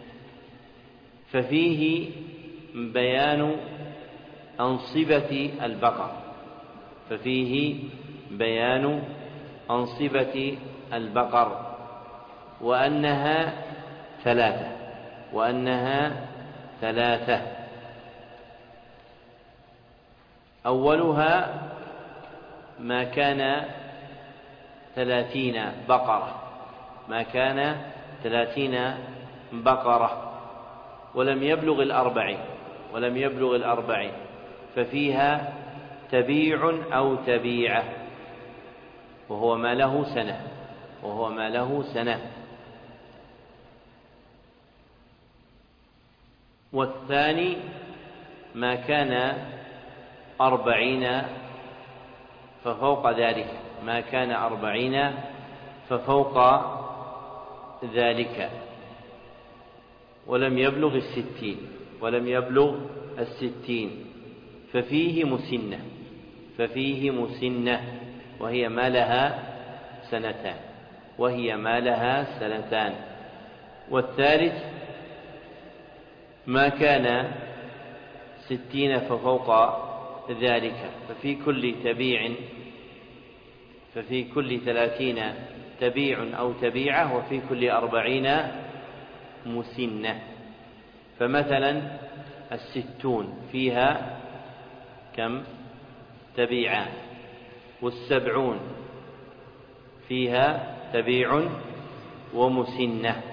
ففيه بيان أنصبة البقر ففيه بيان أنصبة البقر وأنها ثلاثة وأنها ثلاثة أولها ما كان ثلاثين بقرة ما كان ثلاثين بقرة ولم يبلغ الأربعين ولم يبلغ الأربعين ففيها تبيع أو تبيعة وهو ما له سنة وهو ما له سنة. والثاني ما كان أربعين ففوق ذلك ما كان أربعين ففوق ذلك ولم يبلغ الستين ولم يبلغ الستين ففيه مسنة ففيه مسنة وهي ما لها سنتان وهي ما لها سنتان. والثالث ما كان ستين ففوق ذلك ففي كل تبيع ففي كل ثلاثين تبيع أو تبيعة وفي كل أربعين مسنة. فمثلا الستون فيها كم تبيعان والسبعون فيها تبيع ومسنة.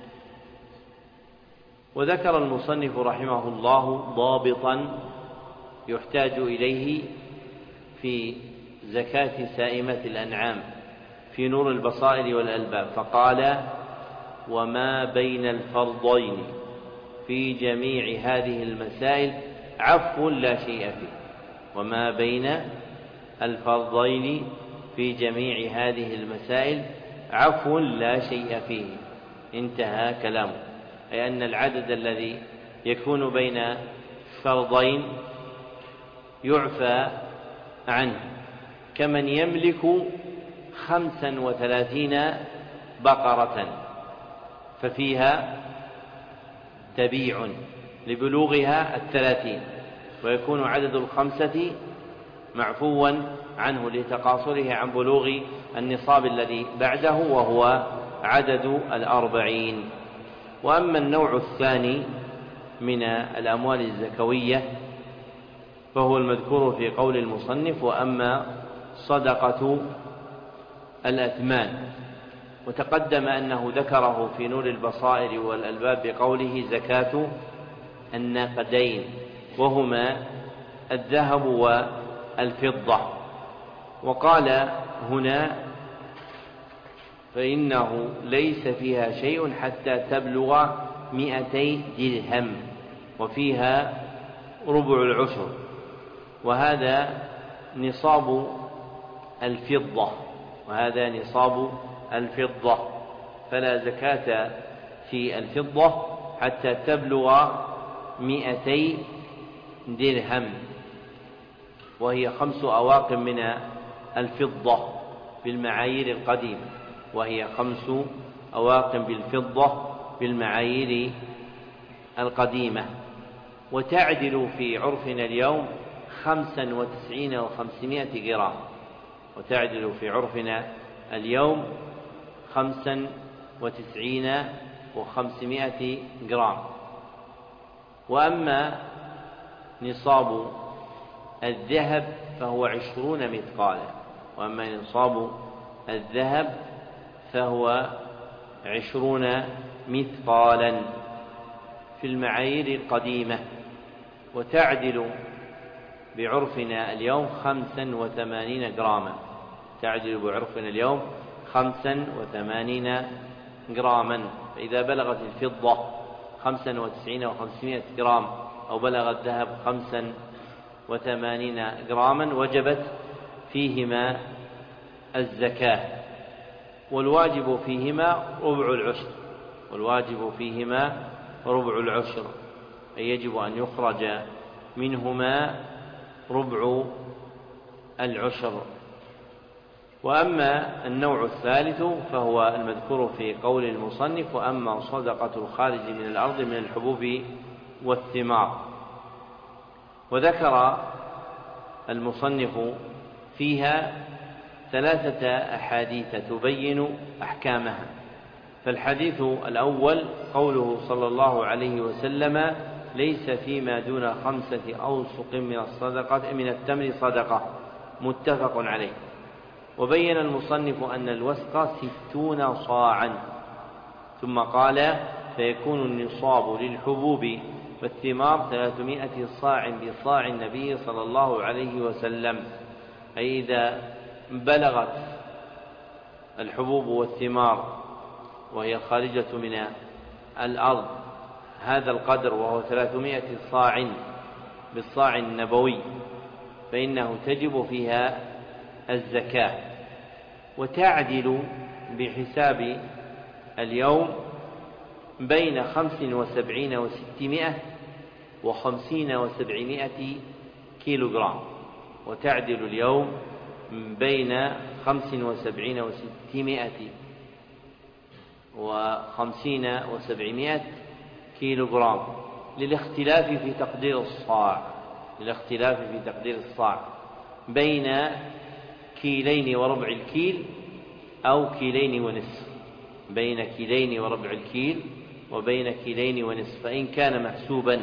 وذكر المصنف رحمه الله ضابطا يحتاج إليه في زكاة سائمة الأنعام في نور البصائر والألباب فقال وما بين الفرضين في جميع هذه المسائل عفو لا شيء فيه وما بين الفرضين في جميع هذه المسائل عفو لا شيء فيه انتهى كلامه، أي أن العدد الذي يكون بين فرضين يعفى عنه كمن يملك خمسا وثلاثين بقرة ففيها تبيع لبلوغها الثلاثين ويكون عدد الخمسة معفوا عنه لتقاصره عن بلوغ النصاب الذي بعده وهو عدد الأربعين. وأما النوع الثاني من الأموال الزكوية فهو المذكور في قول المصنف وأما صدقة الأثمان وتقدم أنه ذكره في نور البصائر والألباب بقوله زكاة النقدين وهما الذهب والفضة. وقال هنا فإنه ليس فيها شيء حتى تبلغ مئتي درهم وفيها ربع العشر وهذا نصاب الفضة وهذا نصاب الفضة فلا زكاة في الفضة حتى تبلغ مئتي درهم، وهي خمس أواق من الفضة بالمعايير القديمة وهي خمس أواق بالفضة بالمعايير القديمة، وتعدل في عرفنا اليوم خمسا وتسعين وخمسمائة جرام، وتعدل في عرفنا اليوم خمسا وتسعين وخمسمائة جرام. وأما نصاب الذهب فهو عشرون مثقالا، وأما نصاب الذهب فهو عشرون مثقالا في المعايير القديمة، وتعدل بعرفنا اليوم خمسا وثمانين جراما، تعدل بعرفنا اليوم خمسا وثمانين جراما. فإذا بلغت الفضة خمسا وتسعين وخمسمائة جرام أو بلغ الذهب خمسا وثمانين جراما وجبت فيهما الزكاة، والواجب فيهما ربع العشر، والواجب فيهما ربع العشر، أي يجب أن يخرج منهما ربع العشر. وأما النوع الثالث فهو المذكور في قول المصنف: وأما صدقة الخارج من الأرض من الحبوب والثمار. وذكر المصنف فيها ثلاثة أحاديث تبين أحكامها. فالحديث الأول قوله صلى الله عليه وسلم: ليس فيما دون خمسة أوسق من الصدقة من التمر صدقة، متفق عليه. وبين المصنف أن الوسق ستون صاعا، ثم قال: فيكون النصاب للحبوب والثمار ثلاثمائة صاع بصاع النبي صلى الله عليه وسلم، أي إذا بلغت الحبوب والثمار وهي خارجة من الأرض هذا القدر وهو ثلاثمائة صاع بالصاع النبوي فإنه تجب فيها الزكاة، وتعدل بحساب اليوم بين خمس وسبعين وستمائة وخمسين وسبعمائة كيلو جرام، وتعدل اليوم بين خمس وسبعين وستمائة وخمسين وسبعمائة كيلو جرام، للاختلاف في تقدير الصاع للاختلاف في تقدير الصاع بين كيلين وربع الكيل أو كيلين ونصف، بين كيلين وربع الكيل وبين كيلين ونصف. فإن كان محسوبا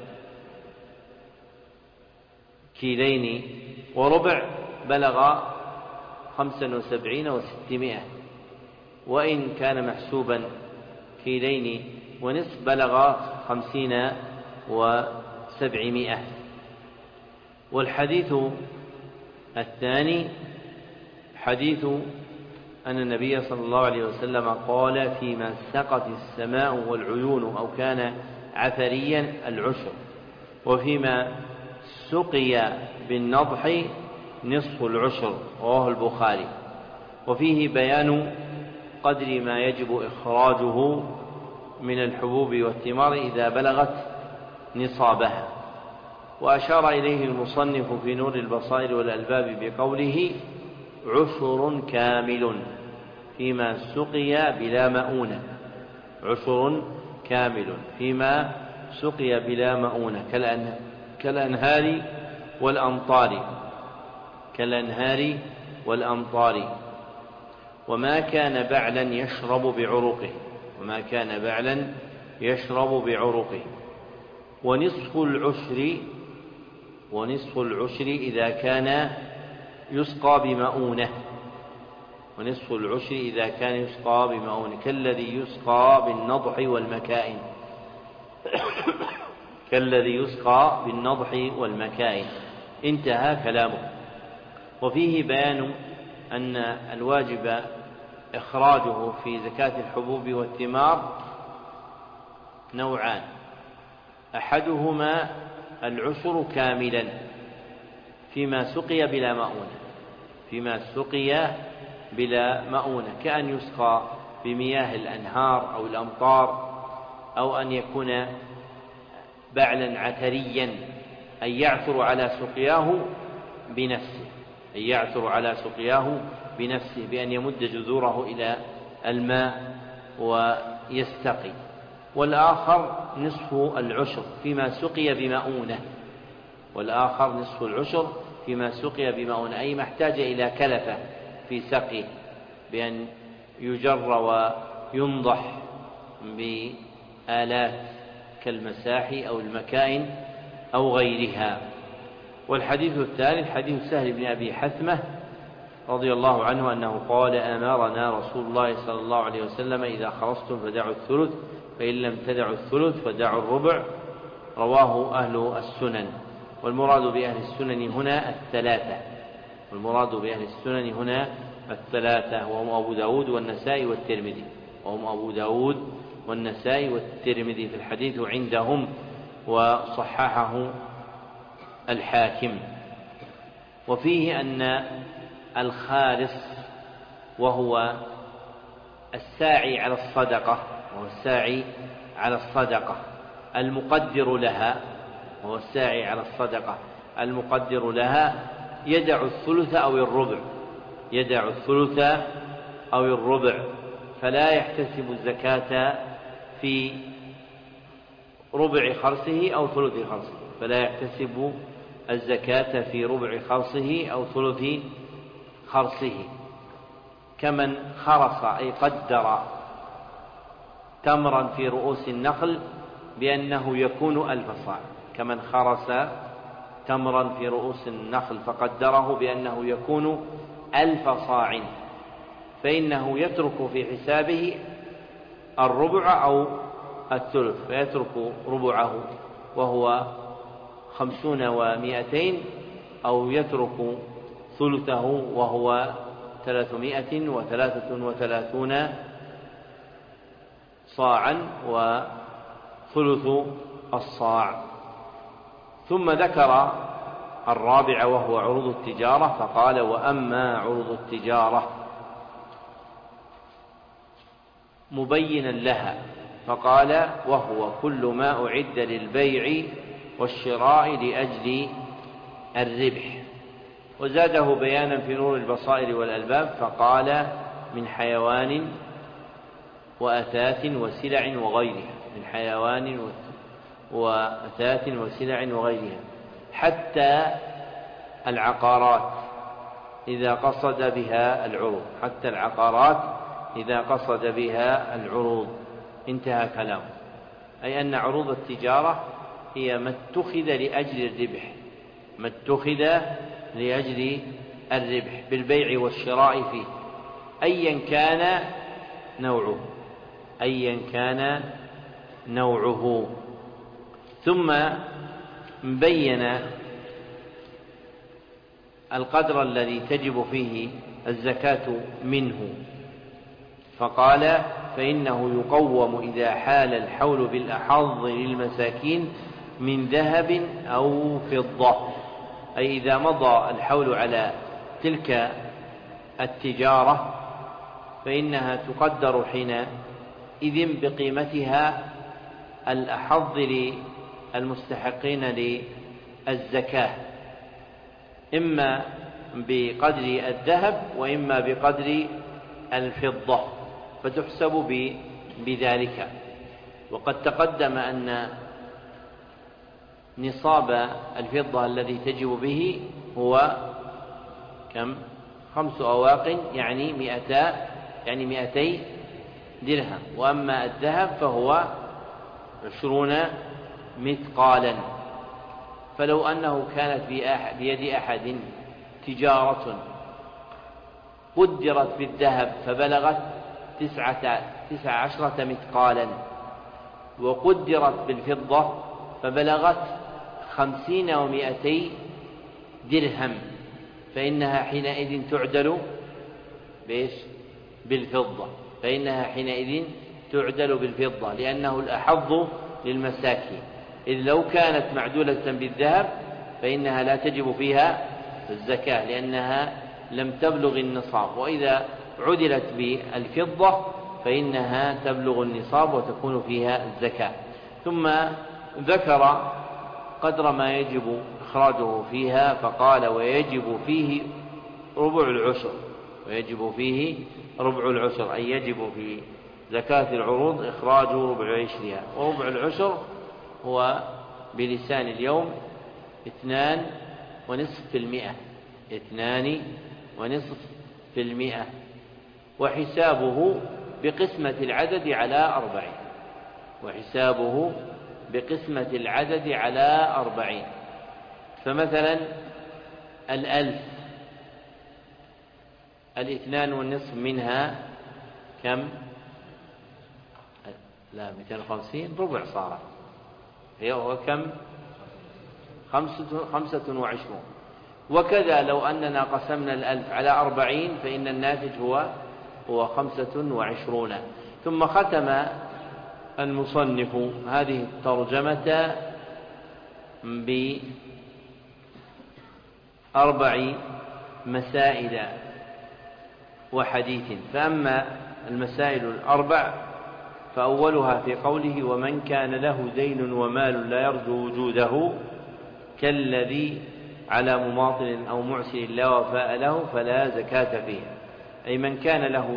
كيلين وربع بلغ خمسا وسبعين وستمائة، وإن كان محسوبا كيلين ونصف بلغ خمسين وسبعمائة. والحديث الثاني حديث أن النبي صلى الله عليه وسلم قال: فيما سقت السماء والعيون أو كان عثريا العشر، وفيما سقي بالنضح نصف العشر، رواه البخاري. وفيه بيان قدر ما يجب إخراجه من الحبوب والثمار إذا بلغت نصابها. وأشار إليه المصنف في نور البصائر والألباب بقوله: عشر كامل فيما سقي بلا مؤونة، عشر كامل فيما سقي بلا مؤونة كالأنهار والأمطار كالأنهار والأمطار وما كان بعلا يشرب بعروقه وما كان بعلا يشرب بعروقه ونصف العشر ونصف العشر إذا كان يسقى بمؤونة ونصف العشر إذا كان يسقى بمؤونة كالذي يسقى بالنضح والمكائن كالذي يسقى بالنضح والمكائن. انتهى كلامه. وفيه بيان أن الواجب إخراجه في زكاة الحبوب والثمار نوعان: أحدهما العشر كاملا فيما سقي بلا مؤونة، فيما سقي بلا مؤونة، كأن يسقى بمياه الأنهار أو الأمطار، أو أن يكون بعلا عثريا، أن يعثر على سقياه بنفسه، أن يعثر على سقياه بنفسه بأن يمد جذوره إلى الماء ويستقي. والآخر نصف العشر فيما سقي بمؤونة، والآخر نصف العشر فيما سقي بمؤونة، أي ما احتاج إلى كلفة في سقيه بأن يجر وينضح بآلات كالمساحي أو المكائن أو غيرها. والحديث الثالث حديث سهل بن أبي حثمة رضي الله عنه أنه قال: أمرنا رسول الله صلى الله عليه وسلم إذا خرجتم فدعوا الثلث، فإن لم تدعوا الثلث فدعوا الربع. رواه أهل السنن. والمراد بأهل السنن هنا الثلاثة، والمراد بأهل السنن هنا الثلاثة، وهم أبو داود والنسائي والترمذي، وهم أبو داود والنسائي والترمذي في الحديث عندهم، وصححه الحاكم. وفيه أن الخالص وهو الساعي على الصدقة، وهو الساعي على الصدقة المقدر لها، وهو الساعي على الصدقة المقدر لها يدع الثلث أو الربع، يدع الثلث أو الربع، فلا يحتسب الزكاة في ربع خرصه أو ثلث خرصه، فلا يحتسب الزكاة في ربع خرصه أو ثلث خرصه، كمن خرص أي قدر تمرا في رؤوس النخل بأنه يكون ألف صاع، كمن خرص تمرا في رؤوس النخل فقدره بأنه يكون ألف صاع، فإنه يترك في حسابه الربع أو الثلث، فيترك ربعه وهو خمسون ومائتين، أو يترك ثلثه وهو ثلاثمائة وثلاثة وثلاثون صاعا وثلث الصاع. ثم ذكر الرابع وهو عروض التجارة، فقال: وأما عروض التجارة، مبينا لها، فقال: وهو كل ما أعد للبيع والشراء لأجل الربح. وزاده بيانا في نور البصائر والألباب، فقال: من حيوان وأثاث وسلع وغيرها، من حيوان وأثاث وسلع وغيرها، حتى العقارات إذا قصد بها العروض، حتى العقارات إذا قصد بها العروض. انتهى كلام. أي أن عروض التجارة هي ما اتخذ لأجل الربح، ما اتخذ لأجل الربح بالبيع والشراء فيه، أيا كان نوعه، أيا كان نوعه. ثم بين القدر الذي تجب فيه الزكاة منه، فقال: فإنه يقوم إذا حال الحول بالأحظ للمساكين من ذهب أو فضة، أي إذا مضى الحول على تلك التجارة فإنها تقدر حينئذ بقيمتها الأحظ للمستحقين للزكاة، إما بقدر الذهب وإما بقدر الفضة، فتحسب بذلك. وقد تقدم أن نصاب الفضة الذي تجب به هو كم؟ خمس أواق، يعني مئتا يعني مئتي درهم. وأما الذهب فهو عشرون مثقالا. فلو أنه كانت بيد أحد تجارة قدرت بالذهب فبلغت تسعة تسع عشرة مثقالا، وقدرت بالفضة فبلغت خمسين ومائتي درهم، فإنها حينئذ تعدل بإيش؟ بالفضة، فإنها حينئذ تعدل بالفضة، لأنه الأحظ للمساكين. إذ لو كانت معدولة بالذهب فإنها لا تجب فيها الزكاة لأنها لم تبلغ النصاب، وإذا عدلت بالفضة فإنها تبلغ النصاب وتكون فيها الزكاة. ثم ذكر قدر ما يجب إخراجه فيها فقال ويجب فيه ربع العشر، ويجب فيه ربع العشر أي يجب في زكاة العروض إخراج ربع عشرها. وربع العشر هو بلسان اليوم اثنان ونصف في المئة، اثنان ونصف في المئة، وحسابه بقسمة العدد على أربعين، وحسابه بقسمة العدد على أربعين. فمثلا الألف الاثنان والنصف منها كم؟ لا مئتين وخمسين ربع صارت هي هو كم؟ خمسة, خمسة وعشرون. وكذا لو أننا قسمنا الألف على أربعين فإن الناتج هو هو خمسة وعشرون. ثم ختم المصنف هذه الترجمة بأربع مسائل وحديث. فأما المسائل الأربع فأولها في قوله ومن كان له دين ومال لا يرجو وجوده كالذي على مماطل أو معسر لا وفاء له فلا زكاة فيه. أي من كان له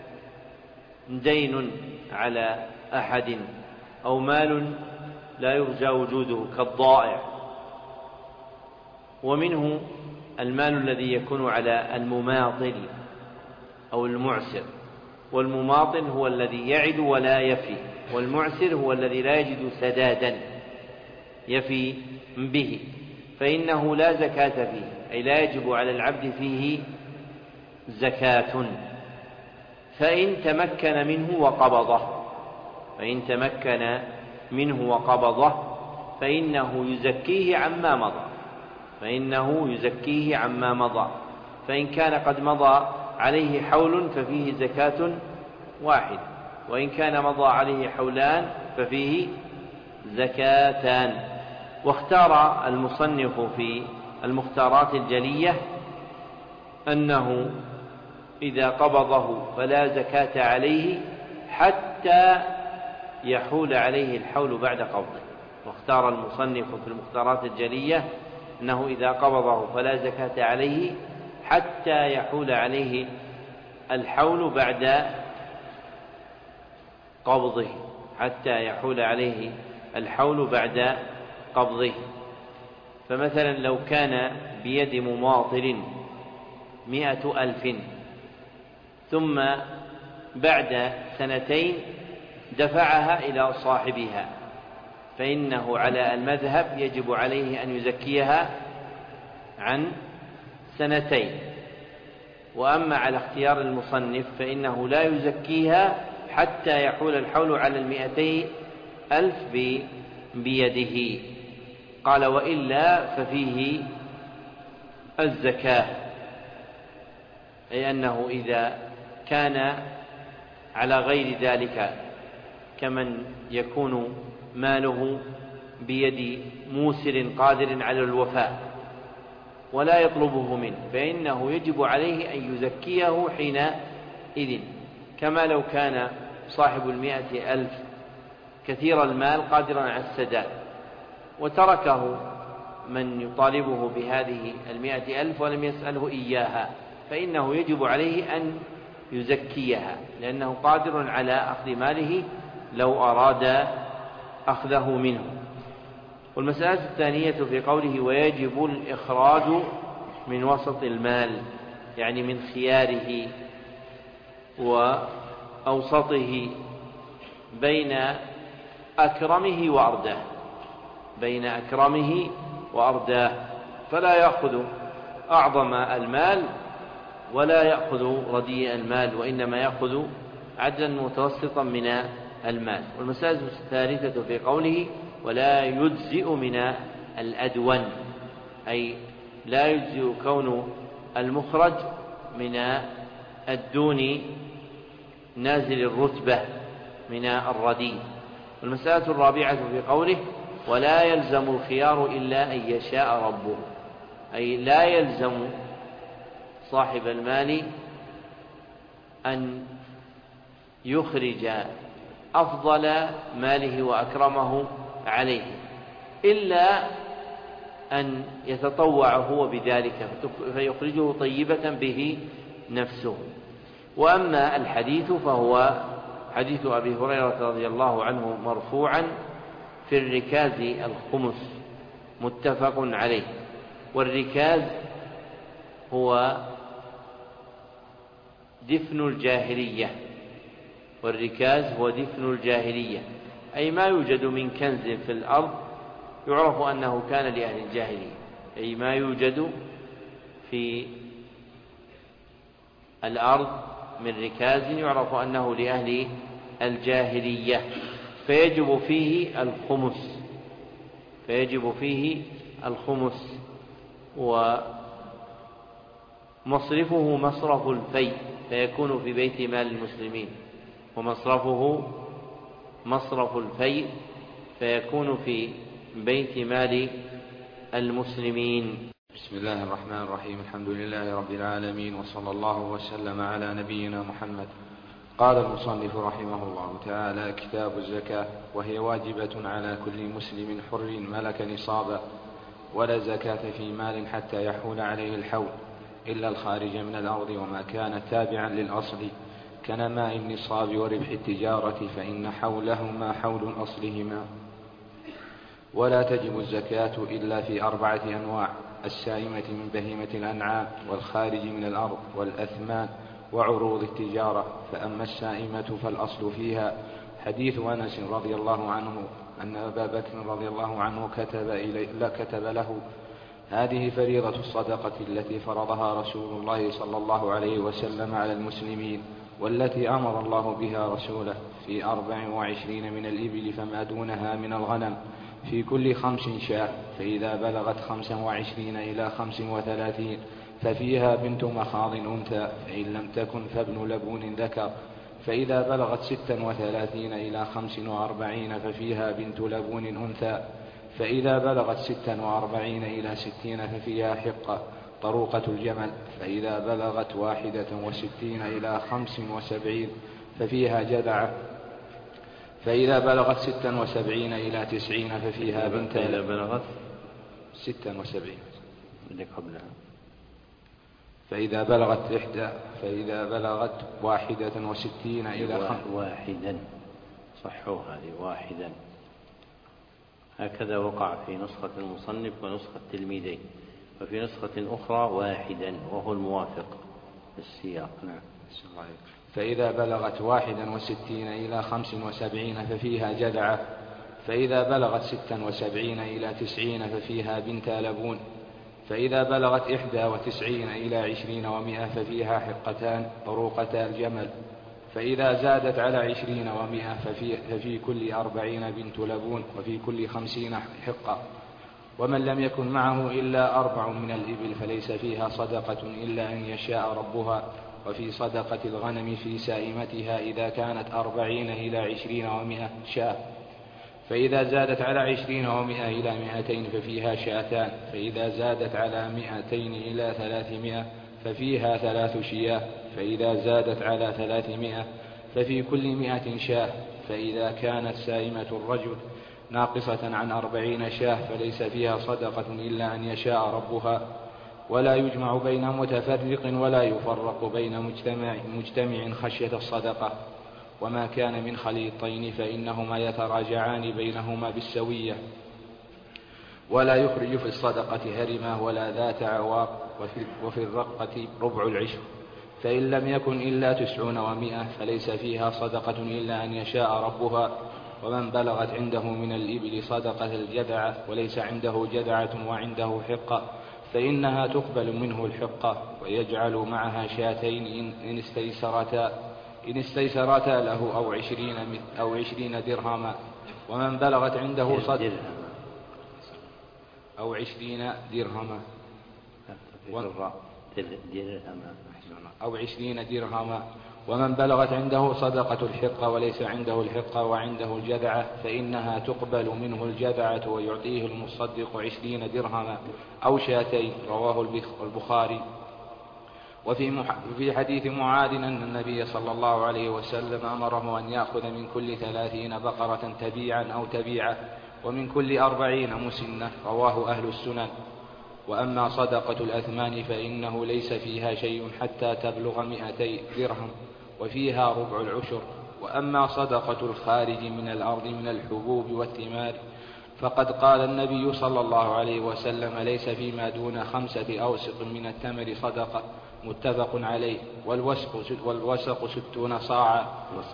دين على أحد أو مال لا يرجى وجوده كالضائع. ومنه المال الذي يكون على المماطل أو المعسر، والمماطل هو الذي يعد ولا يفي، والمعسر هو الذي لا يجد سدادا يفي به، فإنه لا زكاة فيه، أي لا يجب على العبد فيه زكاة. فإن تمكن منه وقبضه فإن تمكن منه وقبضه فإنه يزكيه عما مضى فإنه يزكيه عما مضى فإن كان قد مضى عليه حول ففيه زكاة واحد، وإن كان مضى عليه حولان ففيه زكاتان. واختار المصنف في المختارات الجلية أنه إذا قبضه فلا زكاة عليه حتى يحول عليه الحول بعد قبضه. واختار المصنف في المختارات الجلية أنه إذا قبضه فلا زكاة عليه حتى يحول عليه الحول بعد قبضه حتى يحول عليه الحول بعد قبضه. فمثلا لو كان بيد مماطل مئة ألف ثم بعد سنتين دفعها إلى صاحبها فإنه على المذهب يجب عليه أن يزكيها عن سنتين. وأما على اختيار المصنف فإنه لا يزكيها حتى يحول الحول على المئتي ألف بيده. قال وإلا ففيه الزكاة، أي أنه إذا كان على غير ذلك كمن يكون ماله بيد موسر قادر على الوفاء ولا يطلبه منه فإنه يجب عليه أن يزكيه حينئذ، كما لو كان صاحب المئة ألف كثير المال قادرا على السداد وتركه من يطالبه بهذه المئة ألف ولم يسأله إياها فإنه يجب عليه أن يزكيها لأنه قادر على أخذ ماله لو أراد أخذه منه. والمسألة الثانية في قوله ويجب الإخراج من وسط المال، يعني من خياره وأوسطه بين أكرمه وأرداه بين أكرمه وأرداه فلا يأخذ أعظم المال ولا يأخذ رديء المال، وإنما يأخذ عدلا متوسطا من المال. والمسألة الثالثة في قوله ولا يجزئ من الأدون، أي لا يجزئ كون المخرج من الدون نازل الرتبة من الرديء. والمسألة الرابعة في قوله ولا يلزم الخيار إلا أن يشاء ربه، أي لا يلزم صاحب المال أن يخرج أفضل ماله وأكرمه عليه، إلا أن يتطوع هو بذلك فيخرجه طيبة به نفسه. وأما الحديث فهو حديث أبي هريرة رضي الله عنه مرفوعا في الركاز الخمس متفق عليه. والركاز هو دفن الجاهلية، والركاز هو دفن الجاهلية، أي ما يوجد من كنز في الأرض يعرف أنه كان لأهل الجاهلية، أي ما يوجد في الأرض من ركاز يعرف أنه لأهل الجاهلية، فيجب فيه الخمس فيجب فيه الخمس ومصرفه مصرف الفيء فيكون في بيت مال المسلمين، ومصرفه مصرف الفيء فيكون في بيت مال المسلمين. بسم الله الرحمن الرحيم. الحمد لله رب العالمين، وصلى الله وسلم على نبينا محمد. قال المصنف رحمه الله تعالى: كتاب الزكاة، وهي واجبة على كل مسلم حر ملك نصابا، ولا زكاة في مال حتى يحول عليه الحول إلا الخارج من الأرض وما كان تابعا للأصل كنماء النصاب وربح التجارة، فإن حولهما حول أصلهما. ولا تجب الزكاة إلا في أربعة أنواع: السائمة من بهيمة الأنعام، والخارج من الأرض، والأثمان، وعروض التجارة. فأما السائمة فالأصل فيها حديث أنس رضي الله عنه أن أبا بكر رضي الله عنه كتب, إلي لا كتب له: هذه فريضة الصدقة التي فرضها رسول الله صلى الله عليه وسلم على المسلمين، والتي أمر الله بها رسوله، في أربع وعشرين من الإبل فما دونها من الغنم، في كل خمس شاة، فإذا بلغت خمسا وعشرين إلى خمس وثلاثين ففيها بنت مخاض أنثى، فإن لم تكن فابن لبون ذكر، فإذا بلغت ستا وثلاثين إلى خمس وأربعين ففيها بنت لبون أنثى، فإذا بلغت ستا وأربعين إلى ستين ففيها حقة طروقة الجمل، فإذا بلغت واحدة وستين إلى خمس وسبعين ففيها جذعة، فإذا بلغت ستا وسبعين إلى تسعين ففيها بنت فإذا بلغت ستا وسبعين قبلها فإذا بلغت إحدى فإذا بلغت واحدة وستين إلى خمس واحدا صحوا هذه واحدا. هكذا وقع في نسخة المصنف ونسخة التلميذين، وفي نسخة أخرى واحدا وهو الموافق السياق. نعم. فإذا بلغت واحدا وستين إلى خمس وسبعين ففيها جذعة، فإذا بلغت ستا وسبعين إلى تسعين ففيها بنت لبون، فإذا بلغت إحدى وتسعين إلى عشرين ومائة ففيها حقتان طروقتا الجمل، فإذا زادت على عشرين ومائة ففي, ففي كل أربعين بنت لبون، وفي كل خمسين حقة. ومن لم يكن معه إلا أربع من الإبل فليس فيها صدقة إلا أن يشاء ربها. وفي صدقة الغنم في سائمتها إذا كانت أربعين إلى عشرين ومائة شاة، فإذا زادت على عشرين ومائة إلى مائتين ففيها شاتان، فإذا زادت على مائتين إلى ثلاثمائة ففيها ثلاث شياه، فإذا زادت على ثلاثمائة ففي كل مائة شاه. فإذا كانت سائمة الرجل ناقصة عن أربعين شاه فليس فيها صدقة إلا أن يشاء ربها. ولا يجمع بين متفرق ولا يفرق بين مجتمع, مجتمع خشية الصدقة. وما كان من خليطين فإنهما يتراجعان بينهما بالسوية. ولا يخرج في الصدقة هرمة ولا ذات عواق. وفي, وفي الرقة ربع العشر، فإن لم يكن إلا تسعون ومائة فليس فيها صدقة إلا أن يشاء ربها. ومن بلغت عنده من الإبل صدقة الجذعة وليس عنده جذعة وعنده حقة فإنها تقبل منه الحقة، ويجعل معها شاتين إن استيسرتا إن استيسرتا له أو عشرين, أو عشرين درهما. ومن بلغت عنده صدقة أو عشرين درهما أو عشرين درهما ومن بلغت عنده صدقة الحقة وليس عنده الحقة وعنده الجذعة فإنها تقبل منه الجذعة ويعطيه المصدق عشرين درهما أو شاتين. رواه البخاري. وفي حديث معاذ أن النبي صلى الله عليه وسلم أمره أن يأخذ من كل ثلاثين بقرة تبيعا أو تبيعة ومن كل أربعين مسنة. رواه أهل السنن. وأما صدقة الأثمان فإنه ليس فيها شيء حتى تبلغ مئتي درهم وفيها ربع العشر. وأما صدقة الخارج من الأرض من الحبوب والثمار فقد قال النبي صلى الله عليه وسلم ليس فيما دون خمسة أوسق من التمر صدقة. متفق عليه. والوسق, والوسق ستون صاعا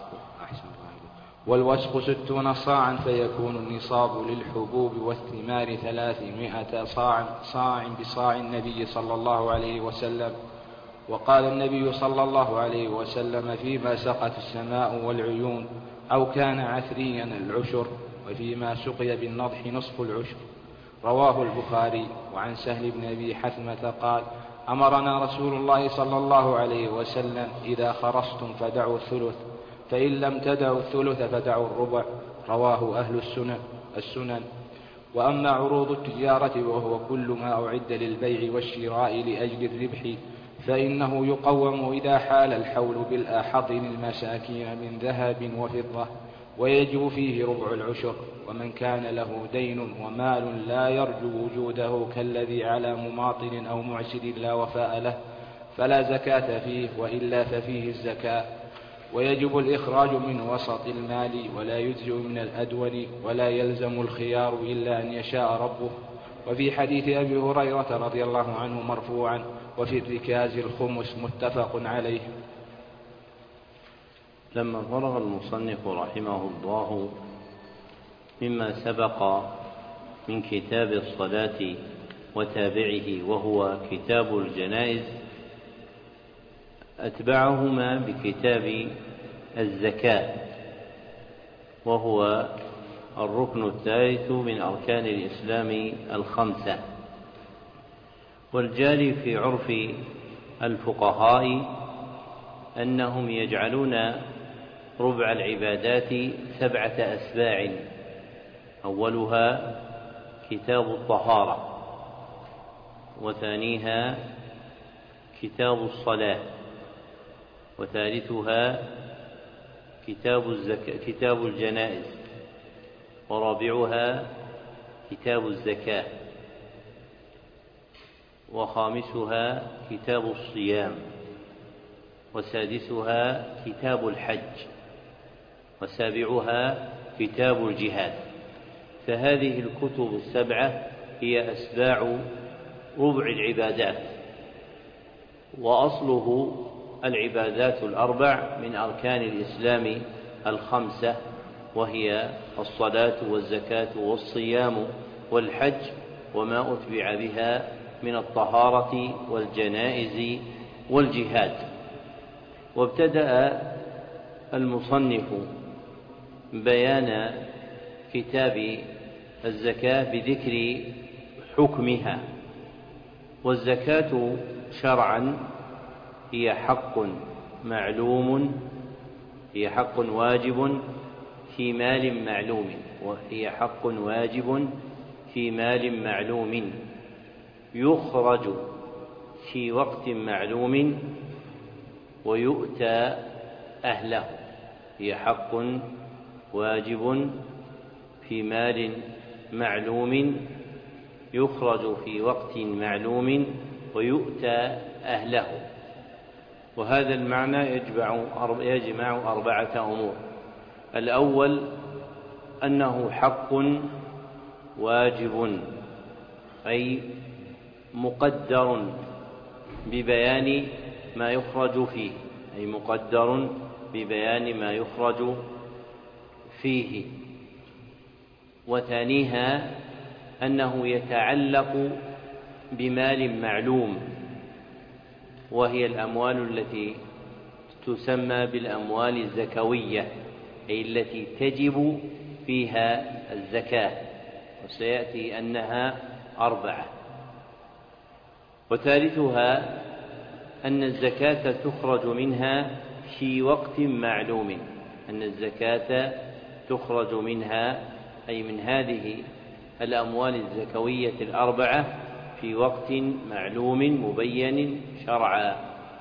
والوسق ستون صاعا فيكون النصاب للحبوب والثمار ثلاثمائة صاع صاع بصاع النبي صلى الله عليه وسلم. وقال النبي صلى الله عليه وسلم فيما سقت السماء والعيون أو كان عثريا العشر وفيما سقي بالنضح نصف العشر. رواه البخاري. وعن سهل بن أبي حثمة قال أمرنا رسول الله صلى الله عليه وسلم إذا خرصتم فدعوا الثلث فإن لم تدعوا الثلث فدعوا الربع. رواه أهل السنن, السنن. وأما عروض التجارة وهو كل ما أعد للبيع والشراء لأجل الربح فإنه يقوم إذا حال الحول بالآحض للمساكين من ذهب وفضة ويجب فيه ربع العشر. ومن كان له دين ومال لا يرجو وجوده كالذي على مماطل أو معسر لا وفاء له فلا زكاة فيه وإلا ففيه الزكاة. ويجب الإخراج من وسط المال ولا يجزئ من الأدون ولا يلزم الخيار إلا أن يشاء ربه. وفي حديث أبي هريرة رضي الله عنه مرفوعا وفي الركاز الخمس. متفق عليه. لما فرغ المصنف رحمه الله مما سبق من كتاب الصلاة وتابعه وهو كتاب الجنائز أتبعهما بكتاب الزكاة وهو الركن الثالث من أركان الإسلام الخمسة. والجاري في عرف الفقهاء أنهم يجعلون ربع العبادات سبعة أسباع. أولها كتاب الطهارة وثانيها كتاب الصلاة وثالثها كتاب الزكاة كتاب الجنائز ورابعها كتاب الزكاة وخامسها كتاب الصيام وسادسها كتاب الحج وسابعها كتاب الجهاد. فهذه الكتب السبعة هي أسباع ربع العبادات وأصله العبادات الأربع من أركان الإسلام الخمسة وهي الصلاة والزكاة والصيام والحج وما أتبع بها من الطهارة والجنائز والجهاد. وابتدأ المصنف بيان كتاب الزكاة بذكر حكمها. والزكاة شرعا هي حق معلوم هي حق واجب في مال معلوم وهي حق واجب في مال معلوم يخرج في وقت معلوم ويؤتى أهله. هي حق واجب في مال معلوم يخرج في وقت معلوم ويؤتى أهله. وهذا المعنى يجمع يجمع أربعة أمور. الأول أنه حق واجب أي مقدر ببيان ما يخرج فيه أي مقدر ببيان ما يخرج فيه. وثانيها أنه يتعلق بمال معلوم وهي الأموال التي تسمى بالأموال الزكوية أي التي تجب فيها الزكاة وسيأتي أنها أربعة. وثالثها أن الزكاة تخرج منها في وقت معلوم، أن الزكاة تخرج منها أي من هذه الأموال الزكوية الأربعة في وقت معلوم مبين شرعا.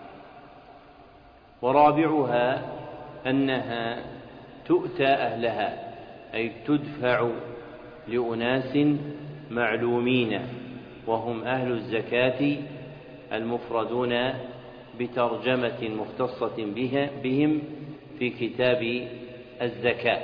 ورابعها أنها تؤتى أهلها، أي تدفع لأناس معلومين وهم أهل الزكاة المفردون بترجمة مختصة بهم في كتاب الزكاة.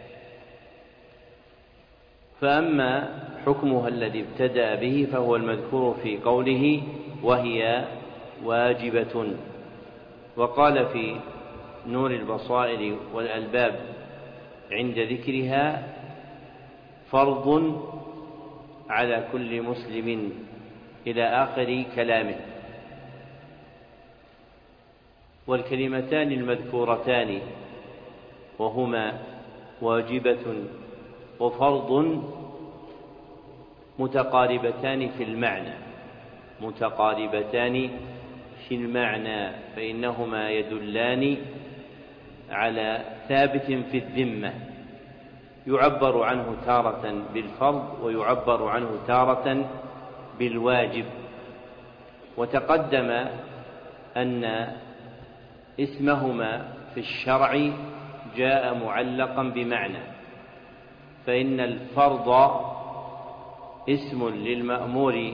فأما حكمها الذي ابتدأ به فهو المذكور في قوله وهي واجبة. وقال في نور البصائر والألباب عند ذكرها فرض على كل مسلم إلى آخر كلامه. والكلمتان المذكورتان وهما واجبة وفرض متقاربتان في المعنى متقاربتان في المعنى فإنهما يدلان على ثابت في الذمة يعبر عنه تارة بالفرض ويعبر عنه تارة بالواجب. وتقدم أن اسمهما في الشرع جاء معلقا بمعنى، فإن الفرض اسم للمأمور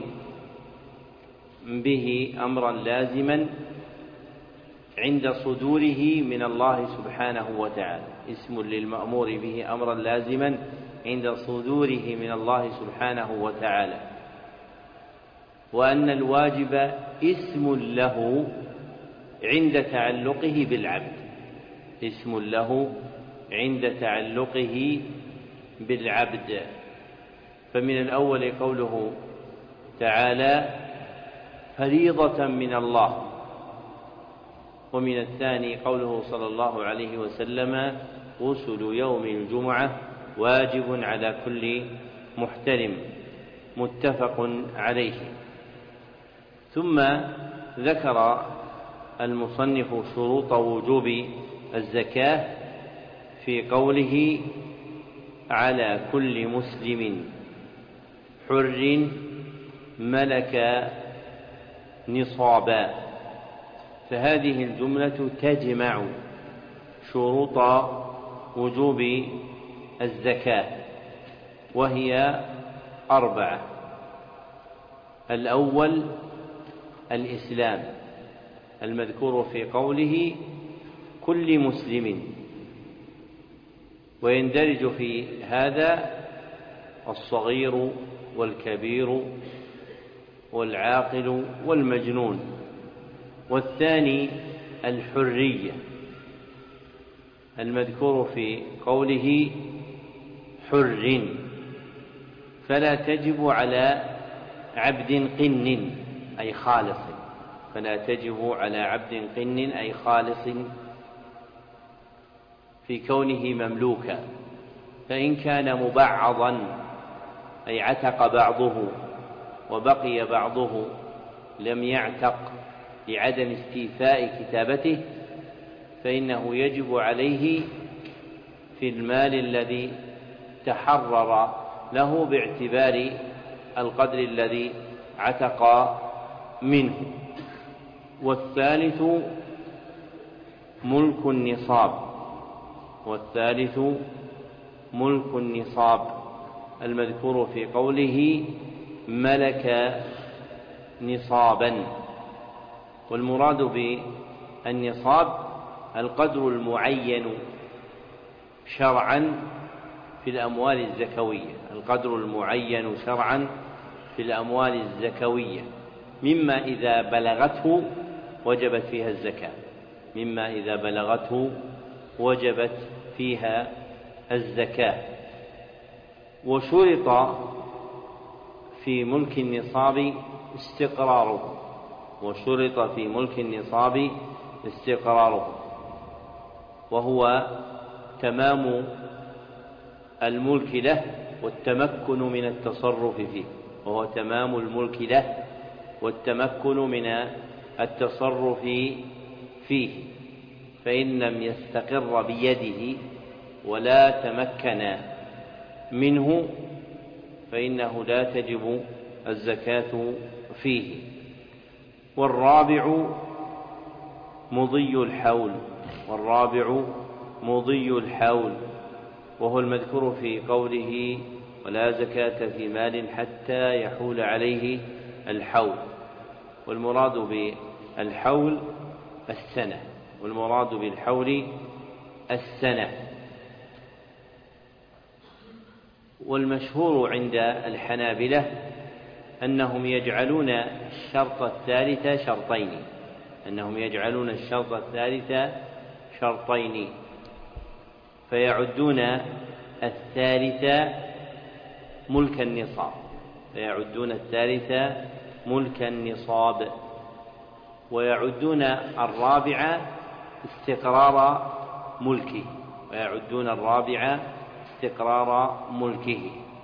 به أمرا لازما عند صدوره من الله سبحانه وتعالى، اسم للمأمور به أمرا لازما عند صدوره من الله سبحانه وتعالى. وأن الواجب اسم له عند تعلقه بالعبد اسم له عند تعلقه بالعبد. فمن الأول قوله تعالى فريضة من الله، ومن الثاني قوله صلى الله عليه وسلم غسل يوم الجمعة واجب على كل محترم، متفق عليه. ثم ذكر المصنف شروط وجوب الزكاة في قوله على كل مسلم حر ملك نصابا. فهذه الجملة تجمع شروط وجوب الزكاة وهي أربعة. الأول الإسلام المذكور في قوله كل مسلم، ويندرج في هذا الصغير والكبير والعاقل والمجنون. والثاني الحرية المذكور في قوله حر، فلا تجب على عبد قن أي خالص فلا تجب على عبد قن أي خالص في كونه مملوكا، فإن كان مبعضا أي عتق بعضه وبقي بعضه لم يعتق لعدم استيفاء كتابته فإنه يجب عليه في المال الذي تحرر له باعتبار القدر الذي عتق منه. والثالث ملك النصاب والثالث ملك النصاب المذكور في قوله ملك نصابا. والمراد بالنصاب القدر المعين شرعا في الأموال الزكوية القدر المعين شرعا في الأموال الزكوية مما إذا بلغته وجبت فيها الزكاة مما إذا بلغته وجبت فيها الزكاة. وشرط في ملك النصاب استقراره وشرط في ملك النصاب استقراره وهو تمام الملك له والتمكن من التصرف فيه وهو تمام الملك له والتمكن من التصرف فيه. فإن لم يستقر بيده ولا تمكن منه فإنه لا تجب الزكاة فيه. والرابع مضي الحول والرابع مضي الحول وهو المذكور في قوله ولا زكاة في مال حتى يحول عليه الحول. والمراد بالحول السنة والمراد بالحول السنة. والمشهور عند الحنابلة أنهم يجعلون الشرط الثالث شرطين أنهم يجعلون الشرط الثالث شرطين فيعدون الثالث ملك النصاب فيعدون الثالث ملك النصاب ويعدون الرابع استقرار ملكه ويعدون الرابع استقرار ملكه.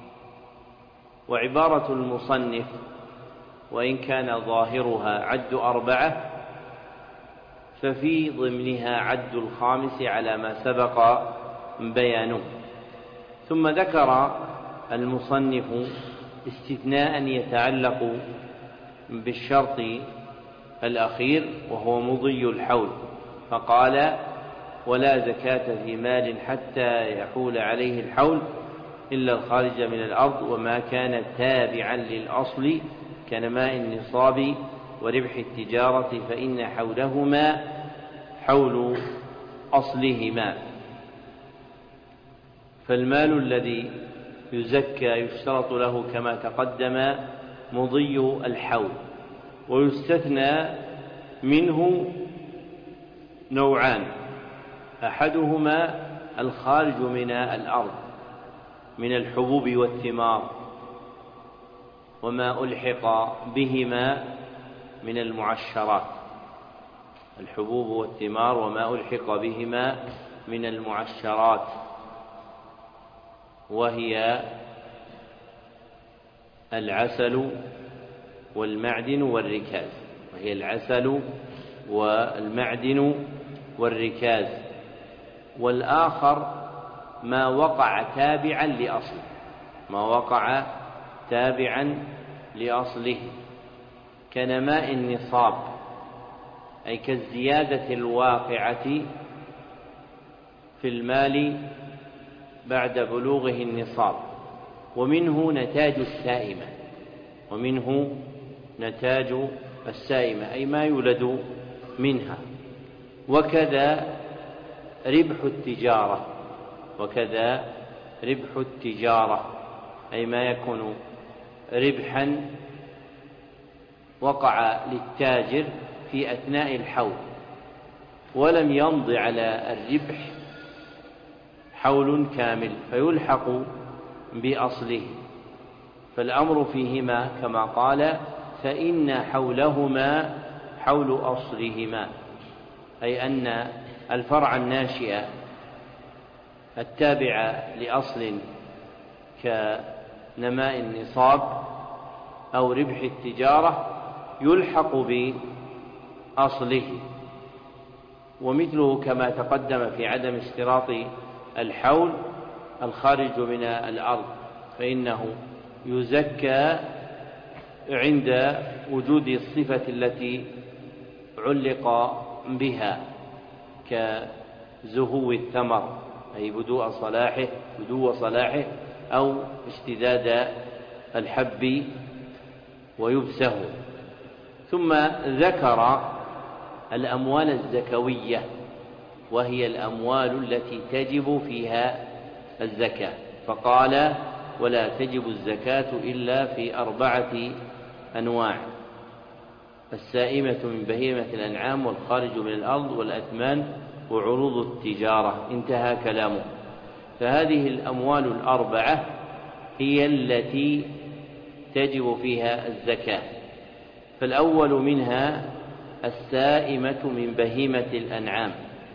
وعبارة المصنف وإن كان ظاهرها عد أربعة ففي ضمنها عد الخامس على ما سبق بيانه. ثم ذكر المصنف استثناء يتعلق بالشرط الأخير وهو مضي الحول فقال ولا زكاة في مال حتى يحول عليه الحول إلا الخارج من الأرض وما كان تابعا للأصل كنماء النصاب وربح التجارة فإن حولهما حول أصلهما. فالمال الذي يزكى يشترط له كما تقدم مضي الحول ويستثنى منه نوعان أحدهما الخارج من الأرض من الحبوب والثمار وما ألحق بهما من المعشرات الحبوب والثمار وما ألحق بهما من المعشرات وهي العسل والمعدن والركاز وهي العسل والمعدن والركاز. والآخر ما وقع تابعا لأصله ما وقع تابعا لأصله كنماء النصاب أي كالزيادة الواقعة في المال بعد بلوغه النصاب. ومنه نتاج السائمة ومنه نتاج السائمة أي ما يولد منها. وكذا ربح التجارة وكذا ربح التجارة أي ما يكون ربحا وقع للتاجر في أثناء الحول ولم يمض على الربح حول كامل فيلحق بأصله. فالأمر فيهما كما قال فإن حولهما حول أصلهما أي أن الفرع الناشئ التابع لأصل كنماء النصاب أو ربح التجارة يلحق بأصله. ومثله كما تقدم في عدم اشتراط الحول الخارج من الأرض فإنه يزكى عند وجود الصفة التي علق بها كزهو الثمر أي بدوء صلاحه بدو صلاحه أو اشتداد الحب ويبسه. ثم ذكر الأموال الزكوية وهي الأموال التي تجب فيها الزكاة فقال ولا تجب الزكاة إلا في أربعة أنواع السائمة من بهيمة الأنعام والخارج من الأرض والأثمان وعروض التجارة انتهى كلامه. فهذه الأموال الأربعة هي التي تجب فيها الزكاة. فالأول منها السائمة من بهيمة الأنعام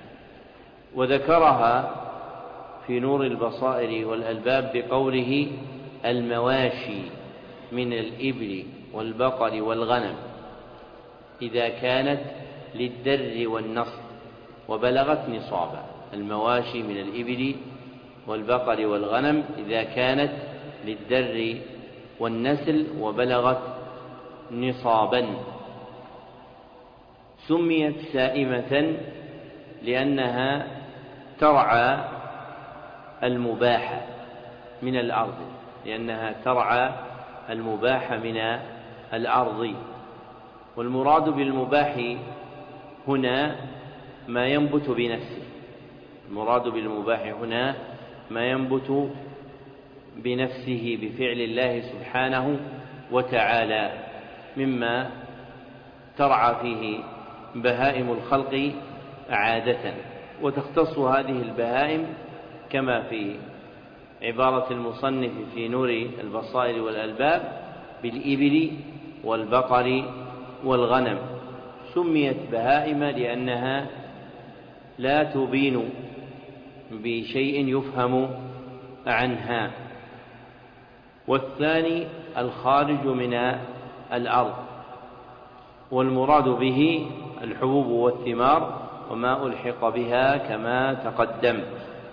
وذكرها في نور البصائر والألباب بقوله المواشي من الإبل والبقر والغنم إذا كانت للدر والنصر وبلغت نصابا. المواشي من الإبل والبقر والغنم إذا كانت للدر والنسل وبلغت نصابا سميت سائمة لأنها ترعى المباح من الأرض لأنها ترعى المباح من الأرض. والمراد بالمباح هنا ما ينبت بنفسه المراد بالمباح هنا ما ينبت بنفسه بفعل الله سبحانه وتعالى مما ترعى فيه بهائم الخلق عادة. وتختص هذه البهائم كما في عبارة المصنف في نور البصائر والألباب بالإبل والبقر والغنم. سميت بهائم لأنها لا تبين بشيء يفهم عنها. والثاني الخارج من الأرض والمراد به الحبوب والثمار وما ألحق بها كما تقدم.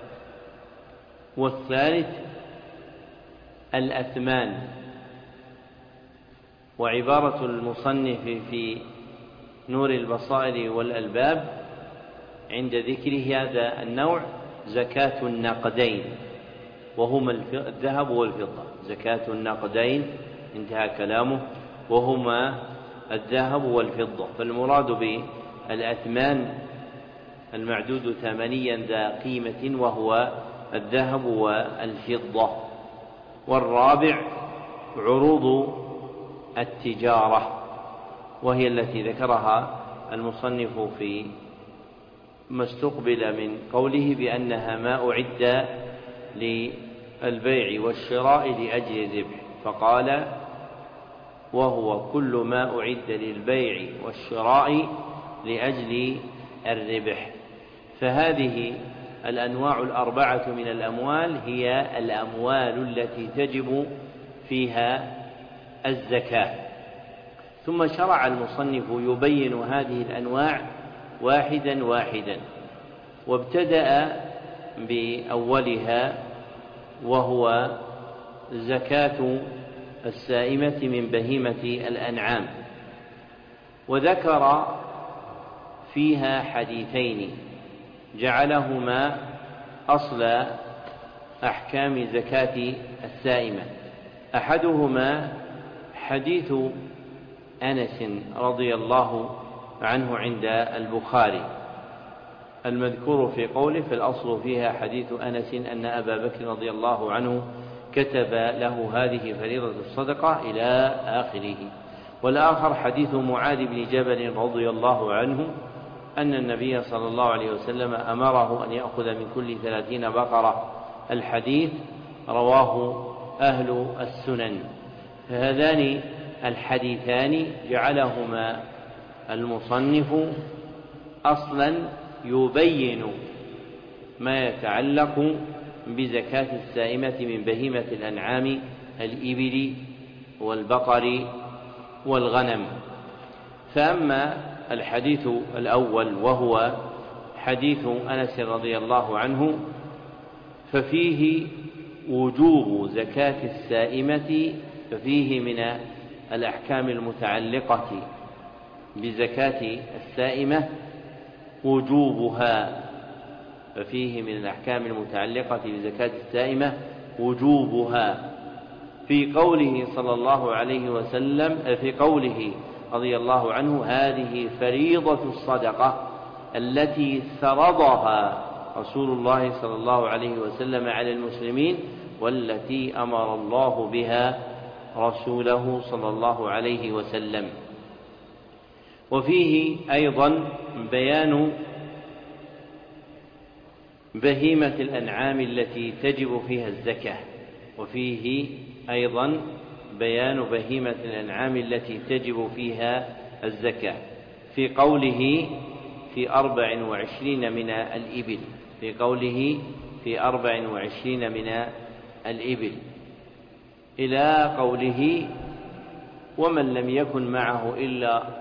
والثالث الأثمان. وعبارة المصنف في نور البصائر والألباب عند ذكر هذا النوع زكاة النقدين وهما الذهب والفضة. زكاة النقدين انتهى كلامه وهما الذهب والفضة. فالمراد بالأثمان المعدود ثمنيا ذا قيمة وهو الذهب والفضة. والرابع عروض التجارة وهي التي ذكرها المصنف في ما استقبل من قوله بأنها ما أعد للبيع والشراء لأجل الربح فقال وهو كل ما أعد للبيع والشراء لأجل الربح. فهذه الأنواع الأربعة من الأموال هي الأموال التي تجب فيها الزكاة. ثم شرع المصنف يبين هذه الأنواع واحدا واحدا وابتدأ بأولها وهو زكاة السائمة من بهيمة الأنعام. وذكر فيها حديثين جعلهما أصل أحكام زكاة السائمة. أحدهما حديث أنس رضي الله عنه عند البخاري المذكور في قوله فالأصل فيها حديث أنس أن أبا بكر رضي الله عنه كتب له هذه فريضة الصدقة إلى آخره. والآخر حديث معاذ بن جبل رضي الله عنه أن النبي صلى الله عليه وسلم أمره أن يأخذ من كل ثلاثين بقرة. الحديث رواه أهل السنن. فهذان الحديثان جعلهما المصنف أصلا يبين ما يتعلق بزكاة السائمة من بهيمة الأنعام الإبل والبقر والغنم. فأما الحديث الأول وهو حديث أنس رضي الله عنه ففيه وجوب زكاة السائمة ففيه من الأحكام المتعلقة بزكاة السائمة وجوبها ففيه من الأحكام المتعلقة بزكاة السائمة وجوبها في قوله صلى الله عليه وسلم في قوله رضي الله عنه هذه فريضة الصدقة التي فرضها رسول الله صلى الله عليه وسلم على المسلمين والتي أمر الله بها رسوله صلى الله عليه وسلم. وفيه أيضا بيان بهيمة الأنعام التي تجب فيها الزكاة وفيه أيضا بيان بهيمة الأنعام التي تجب فيها الزكاة في قوله في أربع وعشرين من الإبل في قوله في أربع وعشرين من الإبل إلى قوله ومن لم يكن معه إلا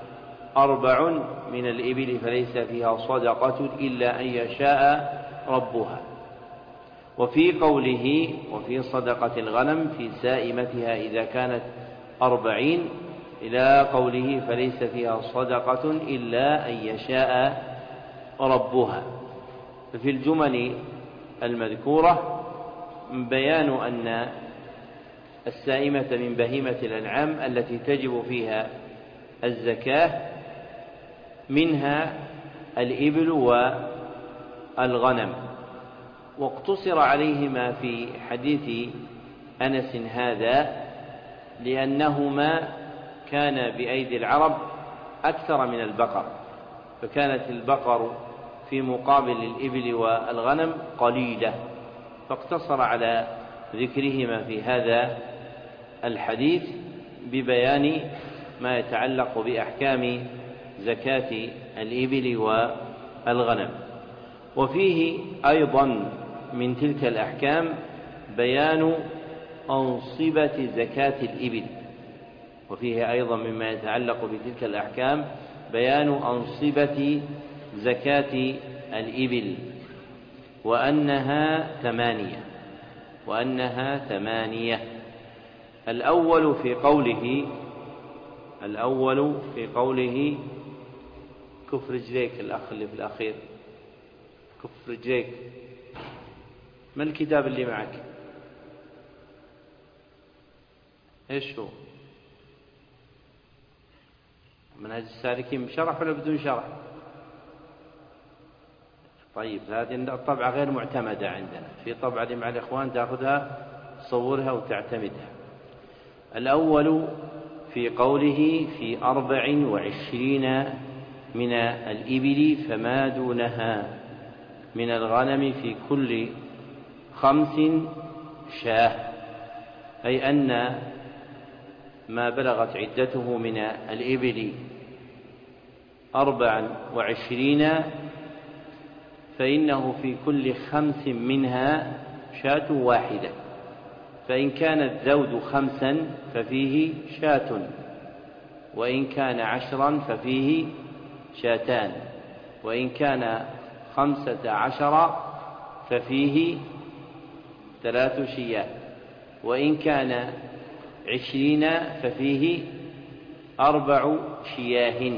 أربع من الإبل فليس فيها صدقة إلا أن يشاء ربها. وفي قوله وفي صدقة الغنم في سائمتها إذا كانت أربعين إلى قوله فليس فيها صدقة إلا أن يشاء ربها. ففي الجمل المذكورة بيان أن السائمة من بهيمة الأنعام التي تجب فيها الزكاة منها الإبل والغنم، واقتصر عليهما في حديث أنس هذا لأنهما كان بأيدي العرب أكثر من البقر، فكانت البقر في مقابل الإبل والغنم قليلة، فاقتصر على ذكرهما في هذا الحديث ببيان ما يتعلق بأحكام زكاة الإبل والغنم. وفيه أيضا من تلك الأحكام بيان أنصبة زكاة الإبل، وفيه أيضا مما يتعلق بتلك الأحكام بيان أنصبة زكاة الإبل، وأنها ثمانية وأنها ثمانية الأول في قوله الأول في قوله كف رجليك، الأخ اللي في الأخير كف رجليك. ما الكتاب اللي معك؟ إيش هو؟ منهج السالكين بشرح ولا بدون شرح؟ طيب هذه الطبعة غير معتمدة عندنا، في طبعة دي مع الإخوان تأخذها تصورها وتعتمدها. الأول في قوله في أربع وعشرين من الإبل فما دونها من الغنم في كل خمس شاة، أي أن ما بلغت عدته من الإبل أربع وعشرين فإنه في كل خمس منها شاة واحدة، فإن كان الذود خمسا ففيه شاة، وإن كان عشرا ففيه شاتان، وإن كان خمسة عشر ففيه ثلاث شياه، وإن كان عشرين ففيه أربع شياه،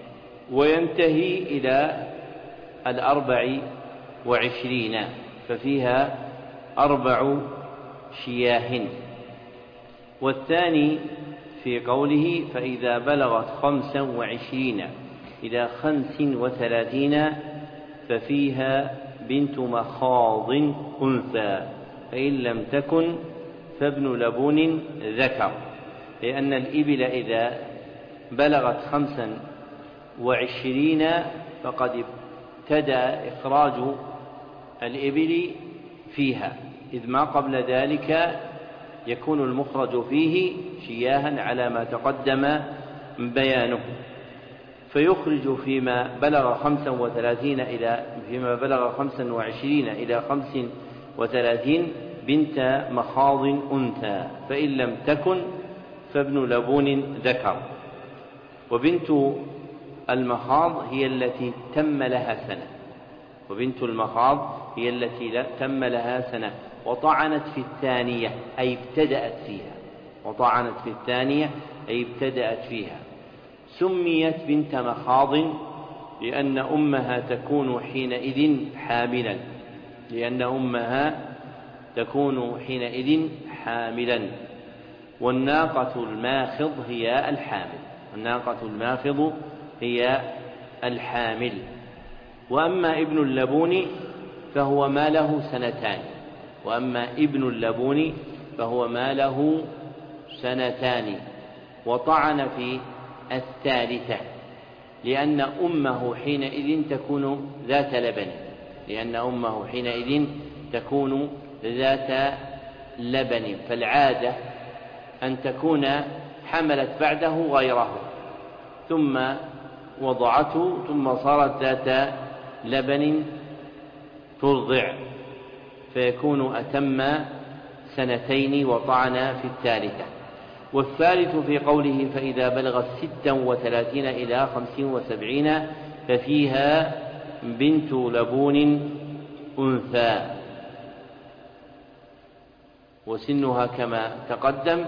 وينتهي إلى الأربع وعشرين ففيها أربع شياه. والثاني في قوله فإذا بلغت خمسا وعشرين إلى خمس وثلاثين ففيها بنت مخاض أنثى، فإن لم تكن فابن لبون ذكر، لأن الإبل إذا بلغت خمسا وعشرين فقد ابتدى إخراج الإبل فيها، إذ ما قبل ذلك يكون المخرج فيه شياها على ما تقدم بيانه، فيخرج فيما بلغ خمسا وثلاثين إلى فيما بلغ خمسا وعشرين إلى خمس وثلاثين بنت مخاض أنثى، فإن لم تكن فابن لبون ذكر. وبنت المخاض هي التي تم لها سنة وبنت المخاض هي التي تم لها سنة وطعنت في الثانية أي ابتدأت فيها وطعنت في الثانية أي ابتدأت فيها سميت بنت مخاض لأن أمها تكون حينئذ حاملا لأن أمها تكون حينئذ حاملا والناقة الماخض هي الحامل الناقة الماخض هي الحامل. وأما ابن اللبون فهو ما له سنتان وأما ابن اللبون فهو ما له سنتان وطعن في الثالثة لأن أمه حينئذ تكون ذات لبن لأن أمه حينئذ تكون ذات لبن، فالعادة أن تكون حملت بعده غيره ثم وضعته ثم صارت ذات لبن ترضع فيكون أتم سنتين وطعن في الثالثة. والثالث في قوله فإذا بلغت ستا وثلاثين إلى خمس وسبعين ففيها بنت لبون أنثى، وسنها كما تقدم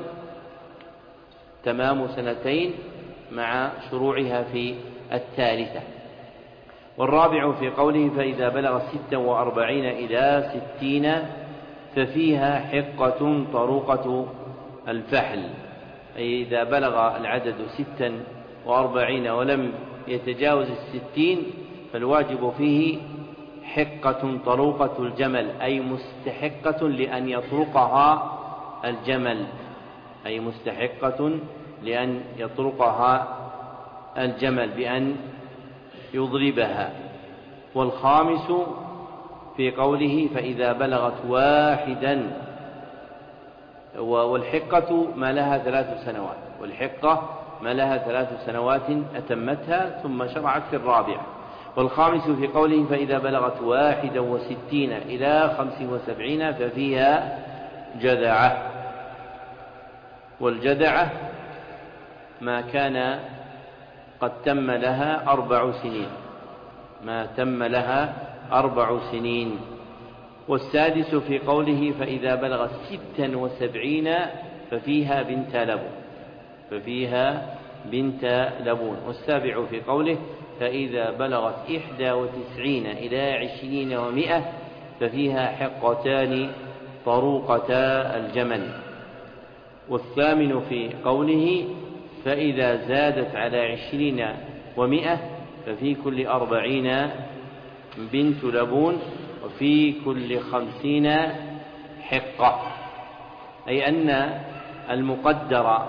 تمام سنتين مع شروعها في الثالثة. والرابع في قوله فإذا بلغت ستا وأربعين إلى ستين ففيها حقة طروقة الفحل، أي إذا بلغ العدد ستا وأربعين ولم يتجاوز الستين فالواجب فيه حقة طروقة الجمل، أي مستحقة لأن يطرقها الجمل، أي مستحقة لأن يطرقها الجمل بأن يضربها. والخامس في قوله فإذا بلغت واحدا، والحقة ما لها ثلاث سنوات، والحقة ما لها ثلاث سنوات أتمتها ثم شرعت في الرابعة. والخامس في قوله فإذا بلغت واحدا وستين إلى خمس وسبعين ففيها جذعة، والجذعة ما كان قد تم لها أربع سنين، ما تم لها أربع سنين. والسادس في قوله فإذا بلغت ستا وسبعين ففيها بنت لبون، ففيها بنت لبون. والسابع في قوله فإذا بلغت إحدى وتسعين إلى عشرين ومائة ففيها حقتان طروقتا الجمل. والثامن في قوله فإذا زادت على عشرين ومائة ففي كل أربعين بنت لبون، وفي كل خمسين حقة، أي أن المقدر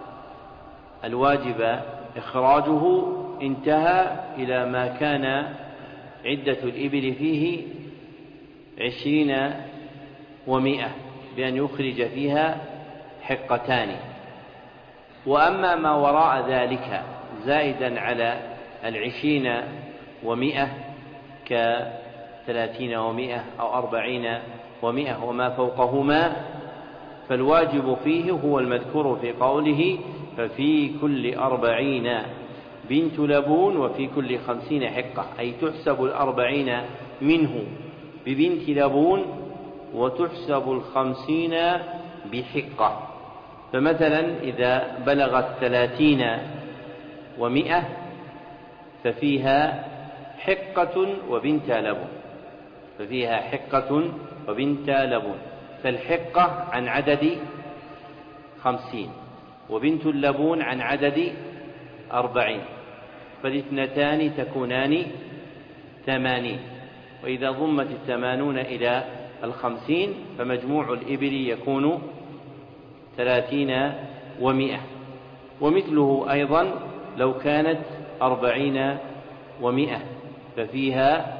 الواجب إخراجه انتهى إلى ما كان عدة الإبل فيه عشرين ومائة بأن يخرج فيها حقتان. وأما ما وراء ذلك زائدا على العشرين ومائة كثلاثين ومائة أو أربعين ومائة وما فوقهما فالواجب فيه هو المذكور في قوله ففي كل أربعين بنت لبون وفي كل خمسين حقة، أي تحسب الأربعين منه ببنت لبون وتحسب الخمسين بحقة. فمثلا إذا بلغت ثلاثين ومائة ففيها حقة وبنت لبون، ففيها حقة وبنت لبون، فالحقة عن عدد خمسين وبنت اللبون عن عدد أربعين، فالاثنتان تكونان ثمانين. وإذا ضمت الثمانون إلى الخمسين فمجموع الإبل يكون ثلاثين ومائة. ومثله أيضا لو كانت أربعين ومائة ففيها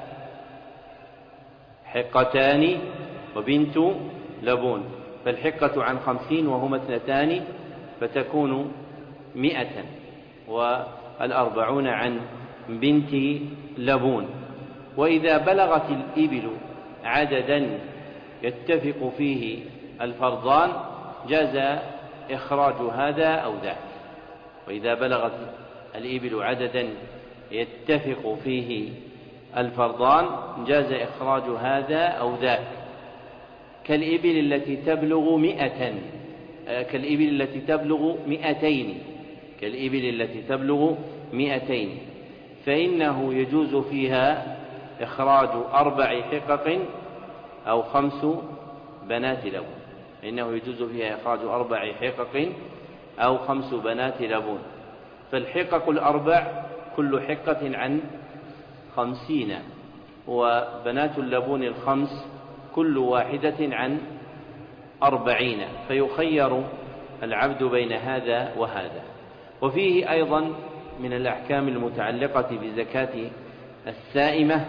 حقتان وبنت لبون، فالحقة عن خمسين وهما اثنتان فتكون مائة، والأربعون عن بنت لبون. وإذا بلغت الإبل عددا يتفق فيه الفرضان جاز إخراج هذا أو ذاك. وإذا بلغت الإبل عددا يتفق فيه الفرضان جاز إخراج هذا أو ذاك، كالإبل التي تبلغ مئة كالإبل التي تبلغ مئتين كالإبل التي تبلغ مئتين فإنه يجوز فيها إخراج أربع حقق أو خمس بنات لبون، إنه يجوز فيها إخراج أربع حقق أو خمس بنات لبون. فالحقق الأربع كل حقة عن خمسين، وبنات اللبون الخمس كل واحدة عن أربعين، فيخير العبد بين هذا وهذا. وفيه أيضا من الأحكام المتعلقة بزكاة السائمة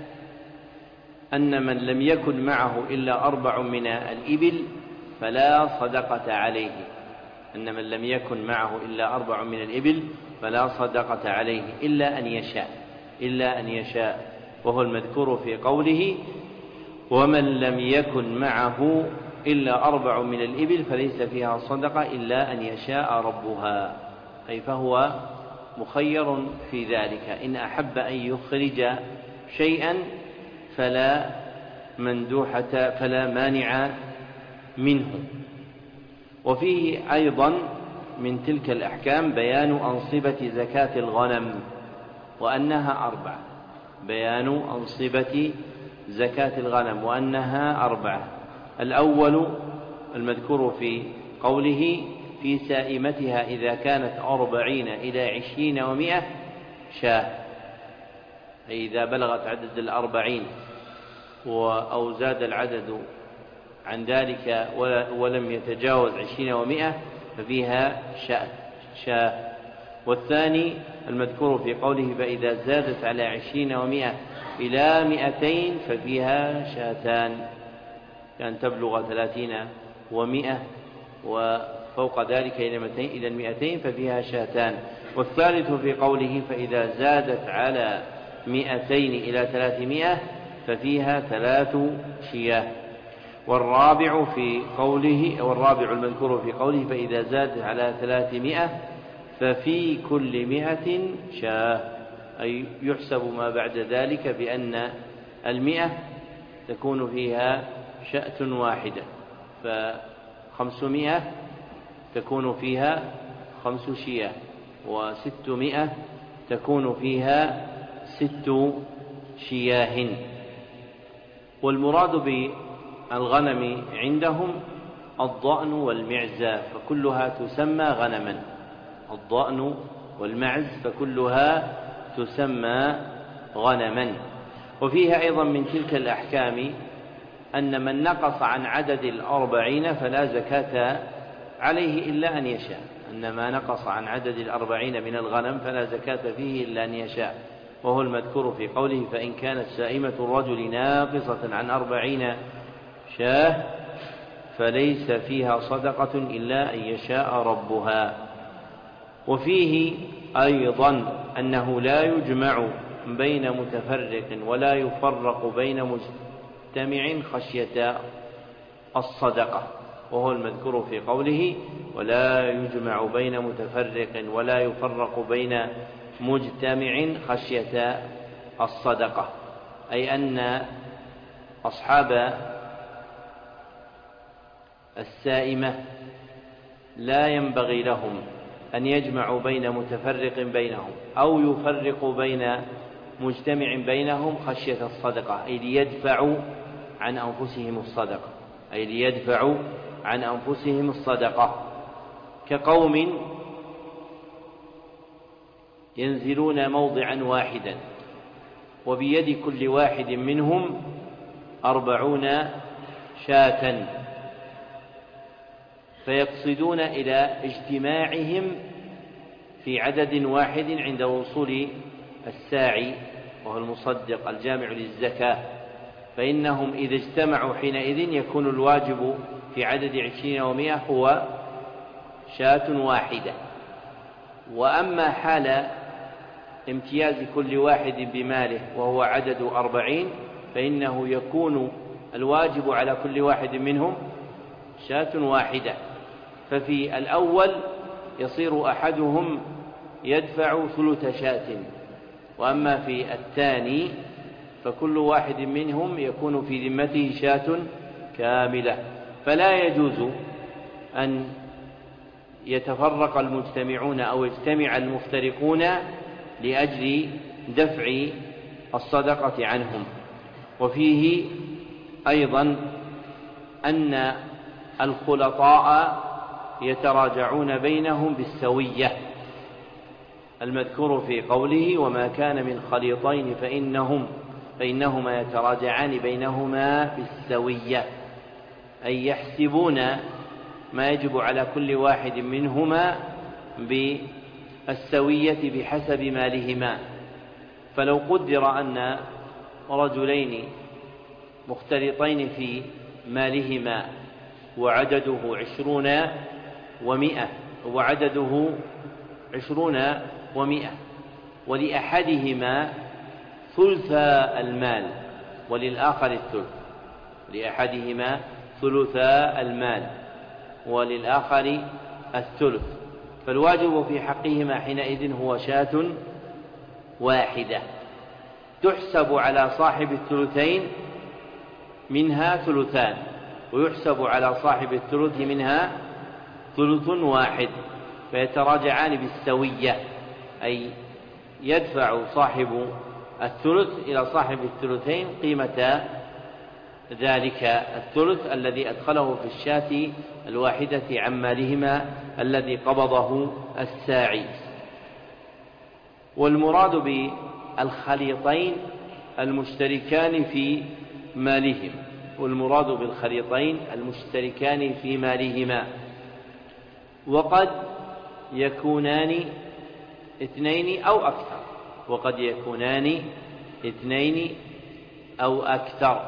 أن من لم يكن معه إلا أربع من الإبل فلا صدقة عليه أن من لم يكن معه إلا أربع من الإبل فلا صدقة عليه إلا أن يشاء إلا أن يشاء وهو المذكور في قوله ومن لم يكن معه إلا أربع من الإبل فليس فيها صدقة إلا أن يشاء ربها، أي فهو مخير في ذلك، إن أحب أن يخرج شيئا فلا مندوحة فلا مانع منه. وفيه أيضا من تلك الأحكام بيان أنصبة زكاة الغنم وأنها أربعة، بيان أنصبة زكاة الغنم وأنها أربعة. الأول المذكور في قوله في سائمتها إذا كانت أربعين إلى عشرين ومائة شاة، أي إذا بلغت عدد الأربعين أو زاد العدد عن ذلك ولم يتجاوز عشرين ومائة ففيها شاة. والثاني المذكور في قوله فإذا زادت على عشرين ومائة إلى مائتين ففيها شاتان، كان تبلغ ثلاثين ومائة وفوق ذلك إلى المائتين ففيها شاتان. والثالث في قوله فإذا زادت على مائتين إلى ثلاثمائة ففيها ثلاث شياه. والرابع في قوله والرابع المذكور في قوله فإذا زادت على ثلاثمائة ففي كل مائة شاه، أي يحسب ما بعد ذلك بأن المئة تكون فيها شاة واحدة، فخمسمائة تكون فيها خمس شياه، وستمائة تكون فيها ست شياه. والمراد بالغنم عندهم الضأن والمعز فكلها تسمى غنما، الضأن والمعز فكلها تسمى غنما. وفيها أيضا من تلك الأحكام أن من نقص عن عدد الأربعين فلا زكاة عليه إلا أن يشاء، أن ما نقص عن عدد الأربعين من الغنم فلا زكاة فيه إلا أن يشاء، وهو المذكور في قوله فإن كانت سائمة الرجل ناقصة عن أربعين شاه فليس فيها صدقة إلا أن يشاء ربها. وفيه أيضا أنه لا يجمع بين متفرق ولا يفرق بين مجتمع خشية الصدقة، وهو المذكور في قوله ولا يجمع بين متفرق ولا يفرق بين مجتمع خشية الصدقة، أي أن أصحاب السائمة لا ينبغي لهم أن يجمعوا بين متفرق بينهم أو يفرقوا بين مجتمع بينهم خشية الصدقة، أي ليدفعوا عن أنفسهم الصدقة، أي ليدفعوا عن أنفسهم الصدقة، كقوم ينزلون موضعا واحدا وبيد كل واحد منهم أربعون شاة فيقصدون إلى اجتماعهم في عدد واحد عند وصول الساعي وهو المصدق الجامع للزكاة، فإنهم إذا اجتمعوا حينئذ يكون الواجب في عدد عشرين ومائة هو شاة واحدة. وأما حال امتياز كل واحد بماله وهو عدد أربعين فإنه يكون الواجب على كل واحد منهم شاة واحدة، ففي الأول يصير أحدهم يدفع ثلث شاة، وأما في الثاني فكل واحد منهم يكون في ذمته شاة كاملة. فلا يجوز أن يتفرق المجتمعون أو يجتمع المفترقون لأجل دفع الصدقة عنهم. وفيه أيضا أن الخلطاء يتراجعون بينهم بالسوية، المذكور في قوله وما كان من خليطين فإنهم فإنهما يتراجعان بينهما بالسوية، أي يحسبون ما يجب على كل واحد منهما بالسوية بحسب مالهما. فلو قدر أن رجلين مختلطين في مالهما وعدده عشرون ومائة وعدده عشرون ومائة ولأحدهما ثلث المال وللآخر الثلث، لأحدهما ثلثا المال وللآخر الثلث، فالواجب في حقهما حينئذ هو شاة واحدة تحسب على صاحب الثلثين منها ثلثان، ويحسب على صاحب الثلث منها ثلث واحد، فيتراجعان بالسوية، أي يدفع صاحب الثلث إلى صاحب الثلثين قيمة ذلك الثلث الذي أدخله في الشاة الواحدة عن مالهما الذي قبضه الساعي. والمراد بالخليطين المشتركان في مالهم والمراد بالخليطين المشتركان في مالهما، وقد يكونان اثنين أو أكثر وقد يكونان اثنين أو أكثر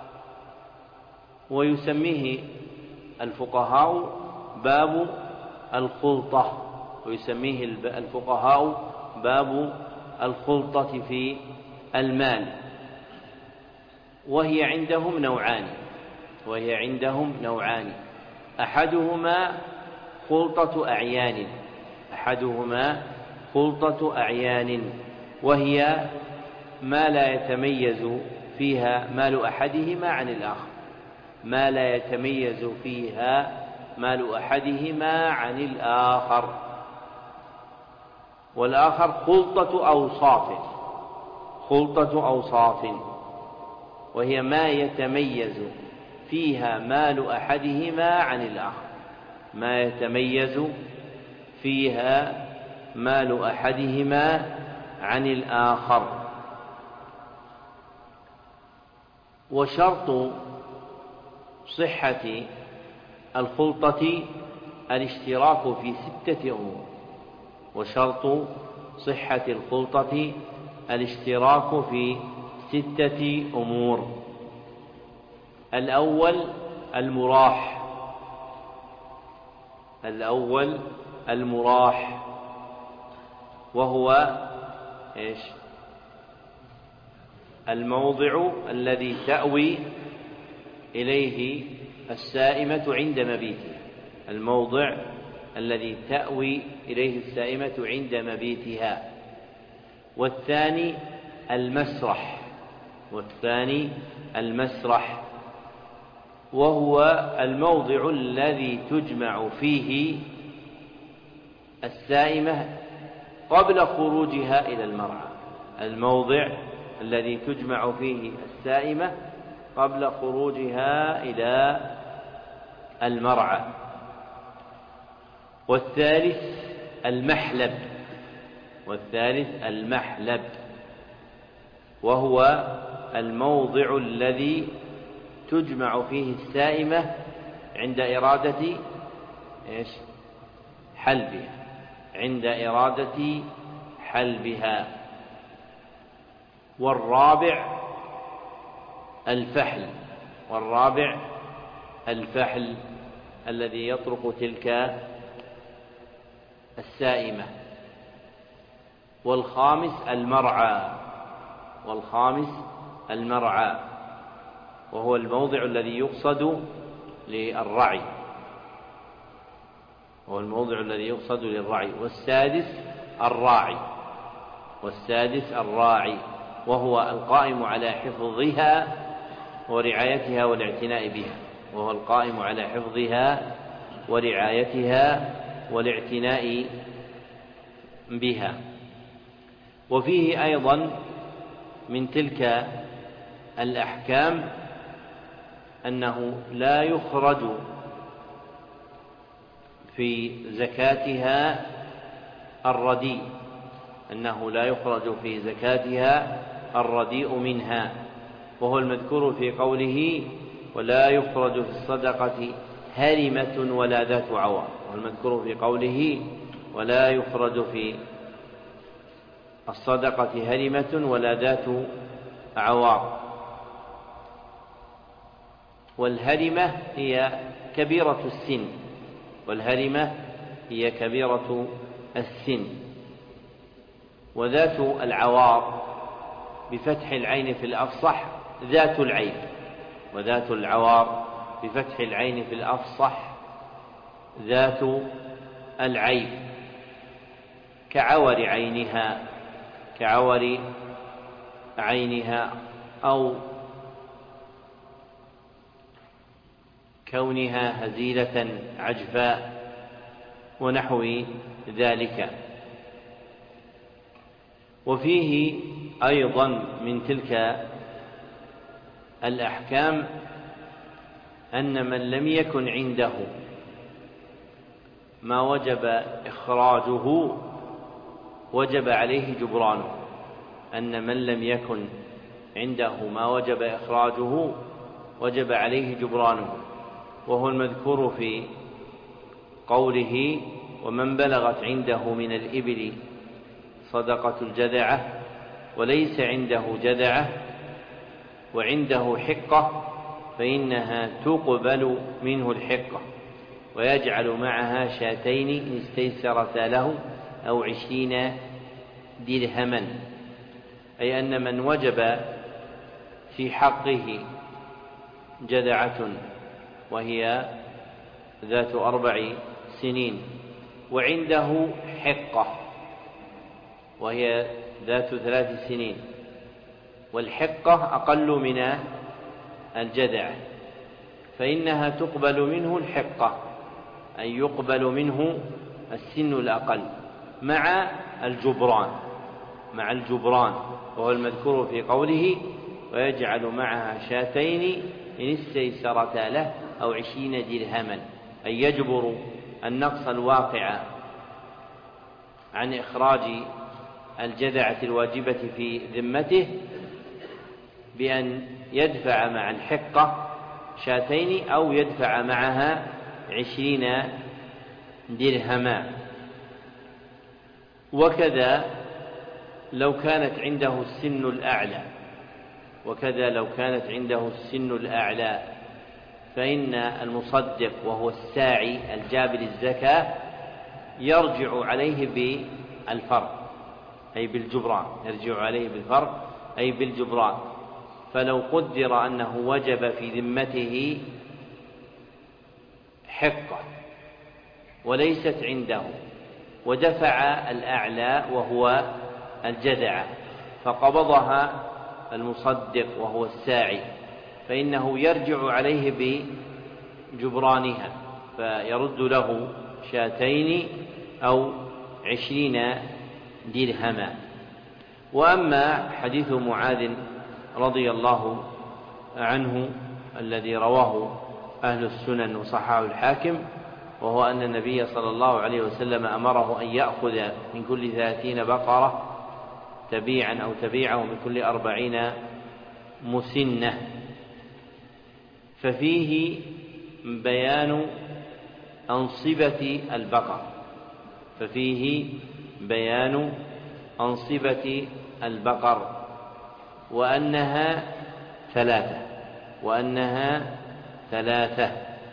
ويسميه الفقهاء باب الخلطة ويسميه الفقهاء باب الخلطة في المال، وهي عندهم نوعان وهي عندهم نوعان أحدهما خلطة أعيان أحدهما خلطة أعيان وهي ما لا يتميز فيها مال أحدهما عن الآخر ما لا يتميز فيها مال أحدهما عن الآخر والآخر خلطة أوصاف خلطة أوصاف وهي ما يتميز فيها مال أحدهما عن الآخر ما يتميز فيها مال أحدهما عن الآخر. وشرط صحة الخلطة الاشتراك في ستة أمور وشرط صحة الخلطة الاشتراك في ستة أمور. الأول المراح الأول المراح وهو إيش؟ الموضع الذي تأوي إليه السائمة عند مبيتها الموضع الذي تأوي إليه السائمة عند مبيتها. والثاني المسرح والثاني المسرح وهو الموضع الذي تجمع فيه السائمة قبل خروجها إلى المرعى الموضع الذي تجمع فيه السائمة قبل خروجها إلى المرعى. والثالث المحلب والثالث المحلب وهو الموضع الذي تجمع فيه السائمة عند إرادة إيش؟ حلبها عند إرادة حلبها. والرابع الفحل والرابع الفحل الذي يطرق تلك السائمة. والخامس المرعى والخامس المرعى وهو الموضع الذي يقصد للرعي وهو الموضع الذي يقصد للرعي. والسادس الراعي والسادس الراعي وهو القائم على حفظها ورعايتها والاعتناء بها وهو القائم على حفظها ورعايتها والاعتناء بها. وفيه أيضا من تلك الأحكام أنه لا يخرج في زكاتها الرديء أنه لا يخرج في زكاتها الرديء منها وهو المذكور في قوله ولا يخرج في الصدقة هرمة ولا ذات عوار والمذكور في قوله ولا يخرج في الصدقة هرمة ولا ذات عوار. والهرمة هي كبيرة السن والهرمة هي كبيرة السن. وذات العوار بفتح العين في الأفصح ذات العيب وذات العوار بفتح العين في الأفصح ذات العيب كعور عينها كعور عينها أو كونها هزيلة عجفاء ونحو ذلك. وفيه أيضا من تلك الأحكام أن من لم يكن عنده ما وجب إخراجه وجب عليه جبرانه، أن من لم يكن عنده ما وجب إخراجه وجب عليه جبرانه، وهو المذكور في قوله: ومن بلغت عنده من الإبل صدقة الجذعة وليس عنده جذعة وعنده حقة فإنها تقبل منه الحقة ويجعل معها شاتين إن استيسرتا له أو عشرين درهما، أي أن من وجب في حقه جذعة وهي ذات أربع سنين وعنده حقة وهي ذات ثلاث سنين، والحقة أقل من الجذع، فإنها تقبل منه الحقة، أي يقبل منه السن الأقل مع الجبران مع الجبران وهو المذكور في قوله: ويجعل معها شاتين إن استيسرتا له أو عشرين درهما، أي يجبر النقص الواقع عن إخراج الجذعة الواجبة في ذمته بأن يدفع مع الحقة شاتين أو يدفع معها عشرين درهما. وكذا لو كانت عنده السن الأعلى وكذا لو كانت عنده السن الأعلى فإن المصدق وهو الساعي الجابر الزكاة يرجع عليه بالفرق أي بالجبران يرجع عليه بالفرق أي بالجبران. فلو قدر أنه وجب في ذمته حقة وليست عنده ودفع الأعلى وهو الجذع فقبضها المصدق وهو الساعي، فإنه يرجع عليه بجبرانها فيرد له شاتين أو عشرين درهما. وأما حديث معاذ رضي الله عنه الذي رواه أهل السنن وصححه الحاكم، وهو أن النبي صلى الله عليه وسلم أمره أن يأخذ من كل ثلاثين بقرة تبيعا أو تبيعه من كل أربعين مسنة، ففيه بيان أنصبة البقر ففيه بيان أنصبة البقر وأنها ثلاثة وأنها ثلاثة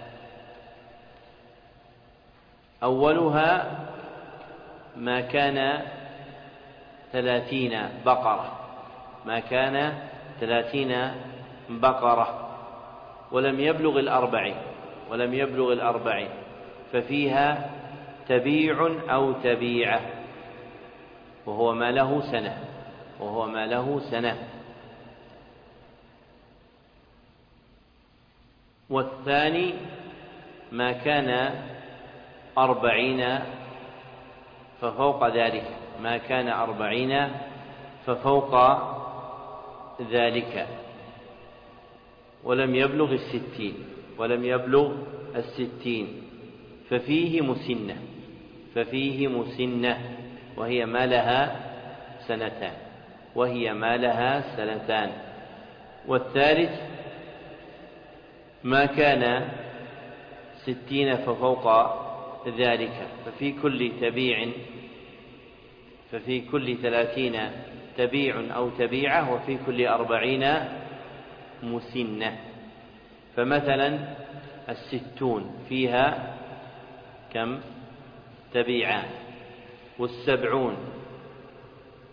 أولها ما كان ثلاثين بقرة ما كان ثلاثين بقرة ولم يبلغ الأربعين ولم يبلغ الأربعين ففيها تبيع أو تبيعة وهو ما له سنة وهو ما له سنة والثاني ما كان أربعين ففوق ذلك ما كان أربعين ففوق ذلك ولم يبلغ الستين ولم يبلغ الستين ففيه مسنة ففيه مسنة وهي ما لها سنتان وهي ما لها سنتان والثالث ما كان ستين ففوق ذلك ففي كل تبيع ففي كل ثلاثين تبيع أو تبيعة وفي كل أربعين مسنة. فمثلا الستون فيها كم تبيعان والسبعون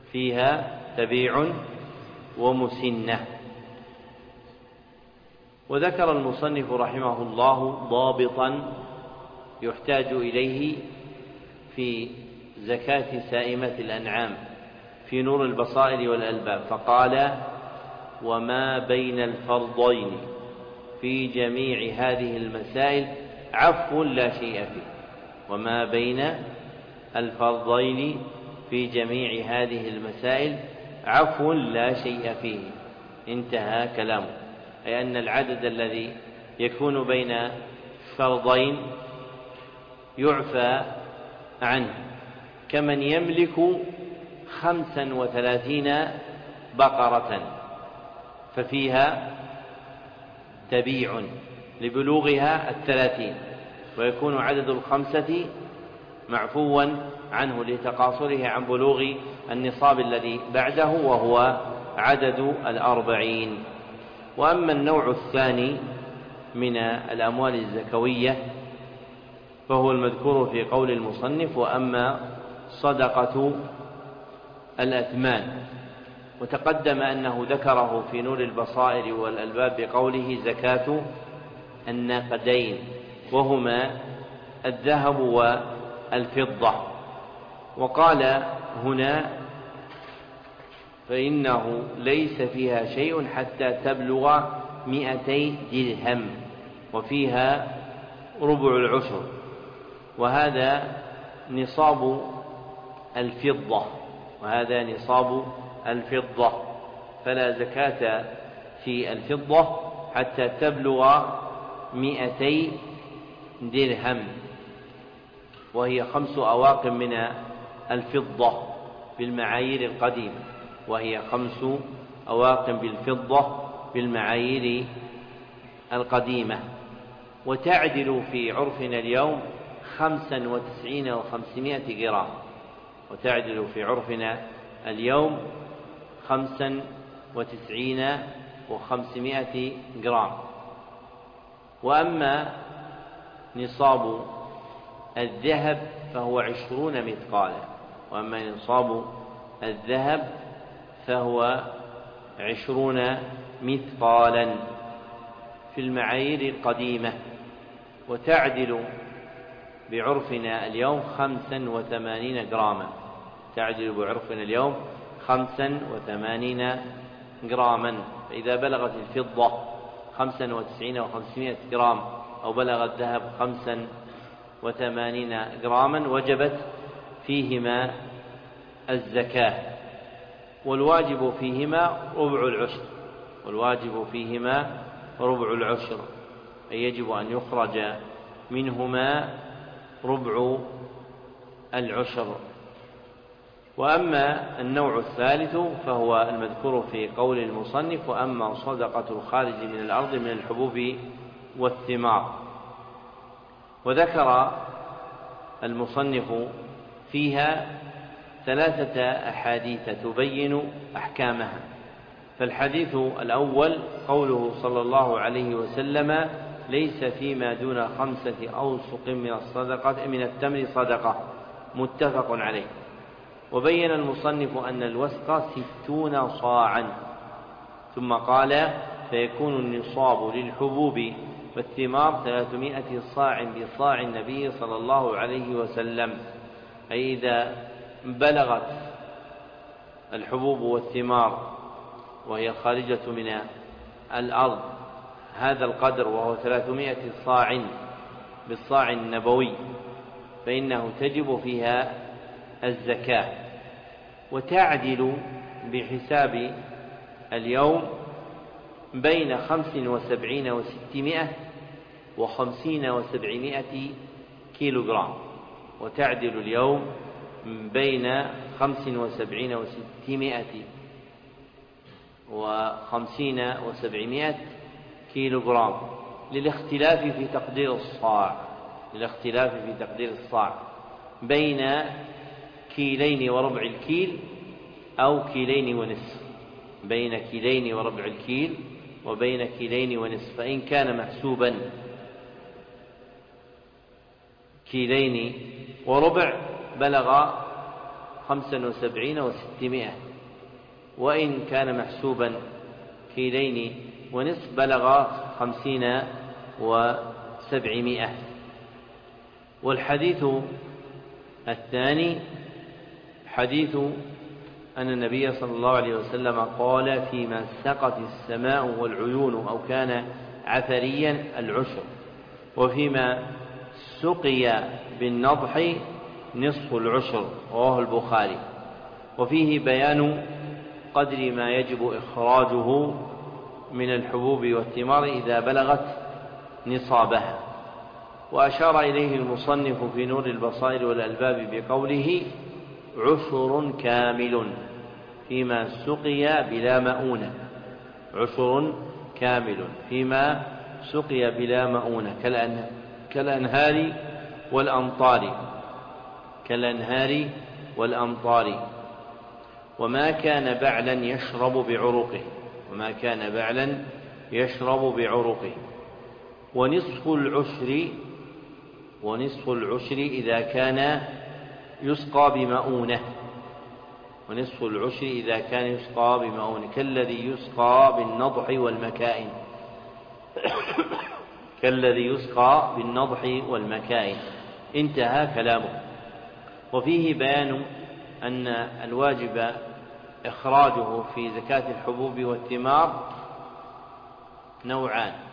فيها تبيع ومسنة وذكر المصنف رحمه الله ضابطا يحتاج إليه في زكاة سائمة الأنعام في نور البصائر والألباب، فقال: وما بين الفرضين في جميع هذه المسائل عفو لا شيء فيه. وما بين الفرضين في جميع هذه المسائل عفو لا شيء فيه. انتهى كلامه، أي أن العدد الذي يكون بين فرضين يعفى عنه، كمن يملك خمسا وثلاثين بقرة ففيها تبيع لبلوغها الثلاثين، ويكون عدد الخمسة معفوا عنه لتقاصره عن بلوغ النصاب الذي بعده وهو عدد الأربعين. وأما النوع الثاني من الأموال الزكوية فهو المذكور في قول المصنف: وأما صدقة الأثمان. وتقدم أنه ذكره في نور البصائر والألباب بقوله: زكاة النقدين، وهما الذهب والفضة. وقال هنا: فإنه ليس فيها شيء حتى تبلغ مئتي درهم، وفيها ربع العشر، وهذا نصاب الفضة وهذا نصاب الفضة فلا زكاة في الفضة حتى تبلغ مئتي درهم، وهي خمس أواق من الفضة بالمعايير القديمة وهي خمس أواق بالفضة بالمعايير القديمة، وتعدل في عرفنا اليوم خمسا وتسعين وخمسمائة جرام وتعدل في عرفنا اليوم خمسا وتسعين وخمسمائة جرام. وأما نصاب الذهب فهو عشرون مثقالا وأما نصاب الذهب فهو عشرون مثقالا في المعايير القديمة، وتعدل بعرفنا اليوم خمسا وثمانين جراما تعدل بعرفنا اليوم خمسا وثمانين جراما. فإذا بلغت الفضة خمسا وتسعين وخمسمائة جرام أو بلغ الذهب خمسا وثمانين جراما وجبت فيهما الزكاة، والواجب فيهما ربع العشر والواجب فيهما ربع العشر أي يجب أن يخرج منهما ربع العشر. وأما النوع الثالث فهو المذكور في قول المصنف: وأما صدقة الخارج من الأرض من الحبوب والثمار. وذكر المصنف فيها ثلاثة أحاديث تبين أحكامها. فالحديث الأول قوله صلى الله عليه وسلم: ليس فيما دون خمسة أوسق من الصدقة من التمر صدقة، متفق عليه. وبين المصنف أن الوسق ستون صاعا، ثم قال: فيكون النصاب للحبوب والثمار ثلاثمائة صاع بصاع النبي صلى الله عليه وسلم، أي إذا بلغت الحبوب والثمار وهي خارجة من الأرض هذا القدر وهو ثلاثمائة صاع بالصاع النبوي فإنه تجب فيها الزكاة، وتعدل بحساب اليوم بين خمس وسبعين وستمائة وخمسين وسبعمائة كيلو جرام وتعدل اليوم بين خمس وسبعين وستمائة وخمسين وسبعمائة كيلو جرام للاختلاف في تقدير الصاع للاختلاف في تقدير الصاع بين كيلين وربع الكيل أو كيلين ونصف بين كيلين وربع الكيل وبين كيلين ونصف. فإن كان محسوبا كيلين وربع بلغ خمسا وسبعين وستمائة، وإن كان محسوبا كيلين ونصف بلغ خمسين وسبعمائة. والحديث الثاني حديث أن النبي صلى الله عليه وسلم قال: فيما سقت السماء والعيون أو كان عثريا العشر، وفيما سقي بالنضح نصف العشر، رواه البخاري. وفيه بيان قدر ما يجب إخراجه من الحبوب والثمار إذا بلغت نصابها. وأشار إليه المصنف في نور البصائر والألباب بقوله: عشر كامل فيما سقي بلا مؤونة. عشر كامل فيما سقي بلا مؤونة كالأنهار والأمطار كالأنهار والأمطار وما كان بعلا يشرب بعرقه وما كان بعلا يشرب بعرقه ونصف العشر ونصف العشر إذا كان يسقى بمؤونة ونصف العشر إذا كان يسقى بمؤونة كالذي يسقى بالنضح والمكائن كالذي يسقى بالنضح والمكائن. انتهى كلامه. وفيه بيان أن الواجب إخراجه في زكاة الحبوب والثمار نوعان: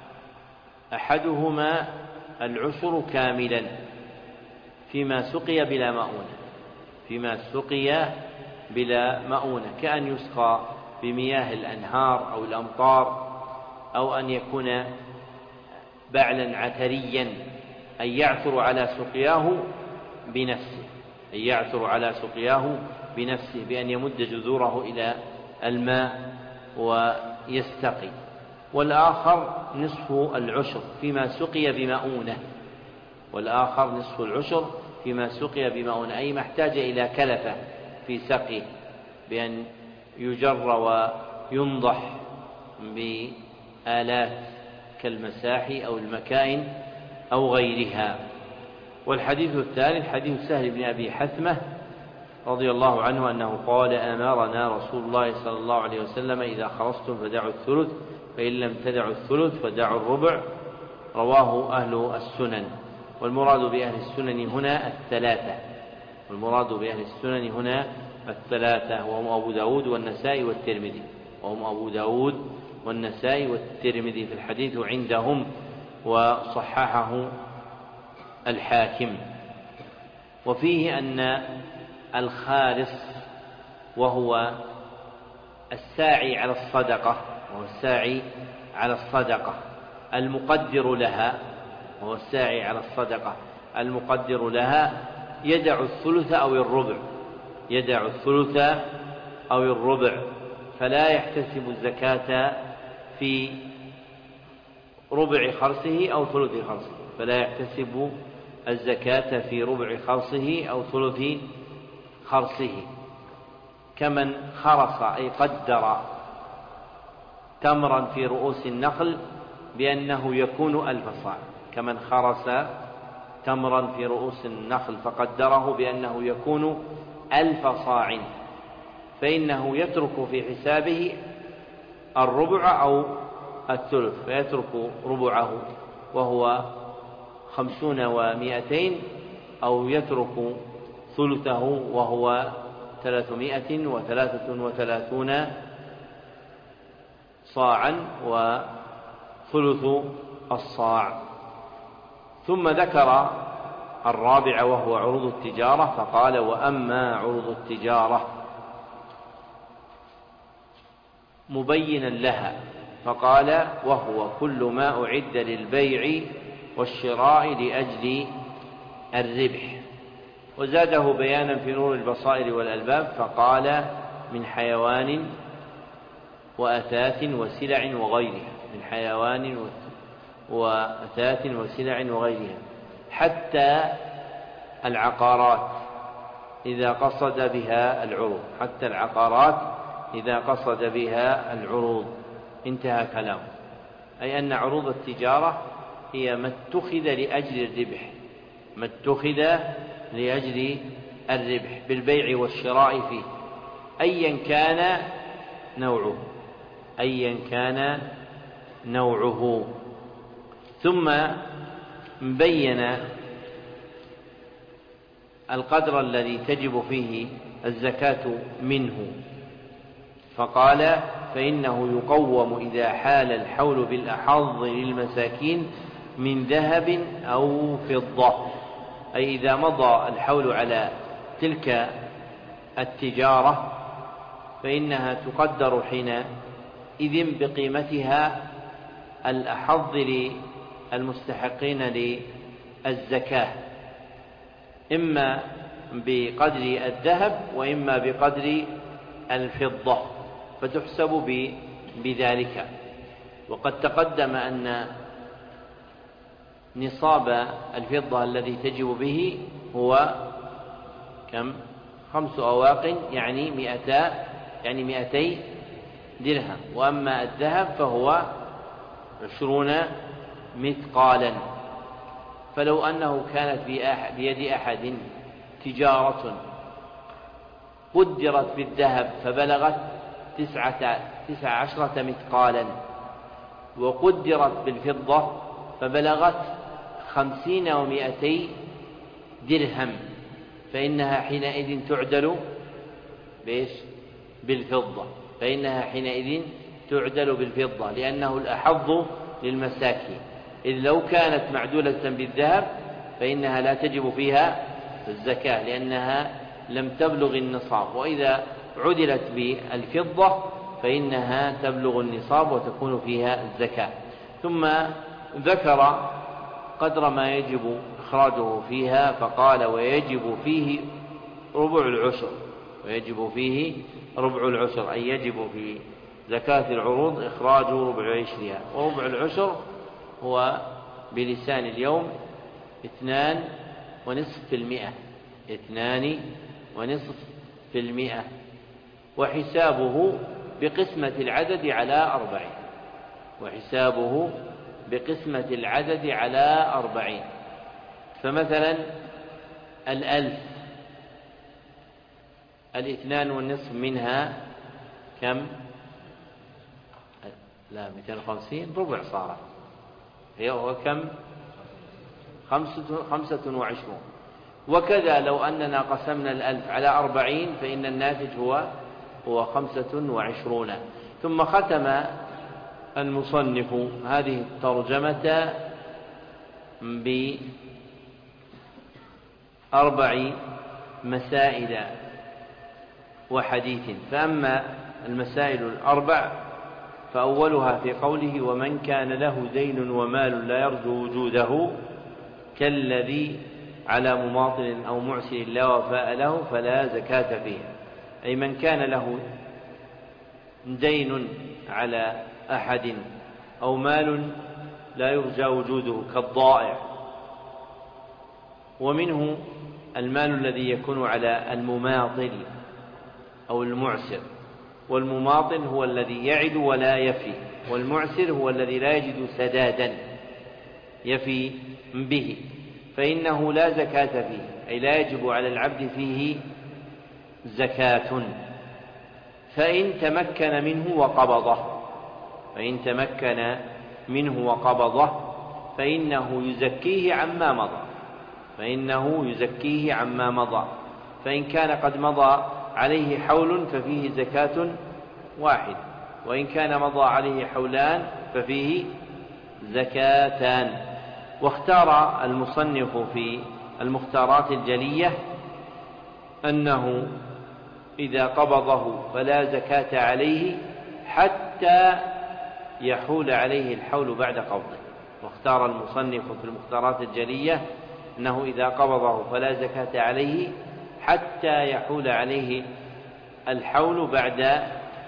أحدهما العشر كاملا فيما سقي بلا مؤونة فيما سقي بلا مؤونة كأن يسقى بمياه الأنهار أو الأمطار، أو أن يكون بعلا عثريا أن يعثر على سقياه بنفسه أن يعثر على سقياه بنفسه بأن يمد جذوره إلى الماء ويستقي. والآخر نصف العشر فيما سقي بمؤونة والآخر نصف العشر فيما سقي بمؤونة أي ما احتاج إلى كلفة في سقيه بأن يجر وينضح بآلات كالمساحي أو المكائن أو غيرها. والحديث الثالث حديث سهل بن أبي حثمة رضي الله عنه أنه قال: أمرنا رسول الله صلى الله عليه وسلم: إذا خرجتم فدعوا الثلث، فإن لم تدعوا الثلث فدعوا الربع. رواه أهل السنن. والمراد بأهل السنن هنا الثلاثة والمراد بأهل السنن هنا الثلاثة وهم أبو داود والنسائي والترمذي وهم أبو داود والنسائي والترمذي في الحديث عندهم، وصححه الحاكم. وفيه أن الخالص وهو الساعي على الصدقة وهو الساعي على الصدقة المقدر لها وهو الساعي على الصدقة المقدر لها يدع الثلث أو الربع يدع الثلث أو الربع فلا يحتسب الزكاة في ربع خرصه أو ثلث خرصه فلا يحتسب الزكاة في ربع خرصه أو ثلث خرصه كمن خرص أي قدر تمرا في رؤوس النخل بأنه يكون ألف صاع كمن خرص تمرا في رؤوس النخل فقدره بأنه يكون ألف صاع فإنه يترك في حسابه الربع أو الثلث فيترك ربعه وهو خمسون ومائتين أو يترك ثلثه وهو ثلاثمائة وثلاثة وثلاثون صاعا وثلث الصاع. ثم ذكر الرابع وهو عروض التجارة فقال: وأما عروض التجارة مبينا لها فقال: وهو كل ما أعد للبيع والشراء لأجل الربح. وزاده بيانا في نور البصائر والألباب فقال: من حيوان وأثاث وسلع وغيرها من حيوان وأثاث وسلع وغيرها حتى العقارات إذا قصد بها العروض حتى العقارات إذا قصد بها العروض. انتهى كلامه. أي أن عروض التجارة هي ما اتخذ لأجل الربح ما اتخذ لأجل الربح بالبيع والشراء فيه أيا كان نوعه أيا كان نوعه ثم بين القدر الذي تجب فيه الزكاة منه، فقال: فإنه يقوم إذا حال الحول بالأحظ للمساكين من ذهب أو فضة، أي إذا مضى الحول على تلك التجارة فإنها تقدر حينئذ بقيمتها الأحظ للمستحقين للزكاة، إما بقدر الذهب وإما بقدر الفضة، فتحسب بذلك. وقد تقدم أن نصاب الفضة الذي تجب به هو كم؟ خمس أواق، يعني مئتا يعني مئتي درهم، وأما الذهب فهو عشرون مثقالا. فلو أنه كانت بيد أحد تجارة قدرت بالذهب فبلغت تسعة تسع عشرة مثقالا، وقدرت بالفضة فبلغت خمسين ومائتي درهم، فإنها حينئذ تعدل بإيش؟ بالفضة، فإنها حينئذ تعدل بالفضة، لأنه الأحظ للمساكين. إذ لو كانت معدولة بالذهب فإنها لا تجب فيها الزكاة لأنها لم تبلغ النصاب، وإذا عدلت بالفضة فإنها تبلغ النصاب وتكون فيها الزكاة. ثم ذكر قدر ما يجب إخراجه فيها، فقال: ويجب فيه ربع العشر، ويجب فيه ربع العشر، أي يجب في زكاة العروض إخراج ربع عشرها. وربع العشر هو بلسان اليوم اثنان ونصف في المئة، اثنان ونصف في المئة، وحسابه بقسمة العدد على أربعين، وحسابه بقسمة العدد على أربعين. فمثلا الألف الاثنان والنصف منها كم؟ لا مئتين وخمسين، ربع صار، هي هو كم؟ خمسة, خمسة وعشرون. وكذا لو أننا قسمنا الألف على أربعين فإن الناتج هو هو خمسة وعشرون. ثم ختم المصنف هذه الترجمة بأربع مسائل وحديث. فأما المسائل الأربع فأولها في قوله: ومن كان له دين ومال لا يرجو وجوده كالذي على مماطل أو معسر لا وفاء له فلا زكاة فيه. أي من كان له دين على أحد أو مال لا يرجى وجوده كالضائع. ومنه المال الذي يكون على المماطل أو المعسر، والمماطل هو الذي يعد ولا يفي، والمعسر هو الذي لا يجد سدادا يفي به، فإنه لا زكاة فيه، أي لا يجب على العبد فيه زكاة. فإن تمكن منه وقبضه فإن تمكن منه وقبضه فإنه يزكيه عما مضى فإنه يزكيه عما مضى فإن كان قد مضى عليه حول ففيه زكاة واحد، وإن كان مضى عليه حولان ففيه زكاتان. واختار المصنف في المختارات الجلية أنه إذا قبضه فلا زكاة عليه حتى يحول عليه الحول بعد قبضه. واختار المصنف في المختارات الجلية أنه إذا قبضه فلا زكاة عليه حتى يحول عليه الحول بعد